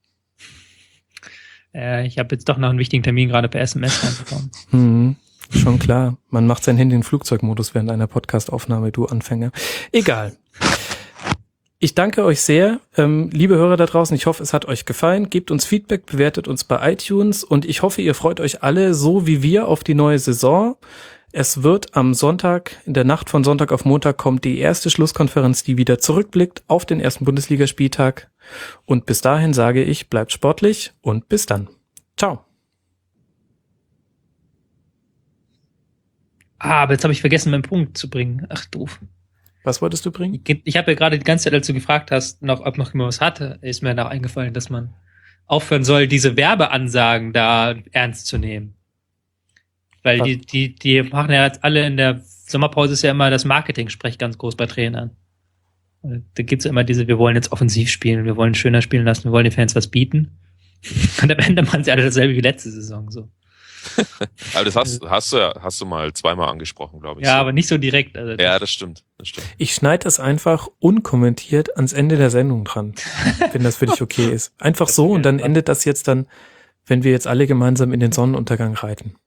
Ich habe jetzt doch noch einen wichtigen Termin gerade per SMS reinbekommen. Schon klar. Man macht sein Handy in Flugzeugmodus während einer Podcast-Aufnahme, du Anfänger. Egal. Ich danke euch sehr, liebe Hörer da draußen. Ich hoffe, es hat euch gefallen. Gebt uns Feedback, bewertet uns bei iTunes und ich hoffe, ihr freut euch alle so wie wir auf die neue Saison. Es wird am Sonntag, in der Nacht von Sonntag auf Montag, kommt die erste Schlusskonferenz, die wieder zurückblickt auf den ersten Bundesligaspieltag. Und bis dahin sage ich, bleibt sportlich und bis dann. Ciao. Aber jetzt habe ich vergessen, meinen Punkt zu bringen. Ach, doof. Was wolltest du bringen? Ich habe ja gerade die ganze Zeit, als du gefragt hast, ob noch jemand was hatte, ist mir noch eingefallen, dass man aufhören soll, diese Werbeansagen da ernst zu nehmen. Weil die machen ja jetzt alle in der Sommerpause ist ja immer das Marketing-Sprech ganz groß bei Trainern. Da gibt's ja immer wir wollen jetzt offensiv spielen, wir wollen schöner spielen lassen, wir wollen den Fans was bieten. Und am Ende machen sie alle dasselbe wie letzte Saison, so. Aber das hast du mal zweimal angesprochen, glaube ich. Ja, so. aber nicht so direkt. Also Ja, das stimmt. Ich schneide das einfach unkommentiert ans Ende der Sendung dran, wenn das für dich okay ist. Einfach so und dann endet das jetzt dann, wenn wir jetzt alle gemeinsam in den Sonnenuntergang reiten.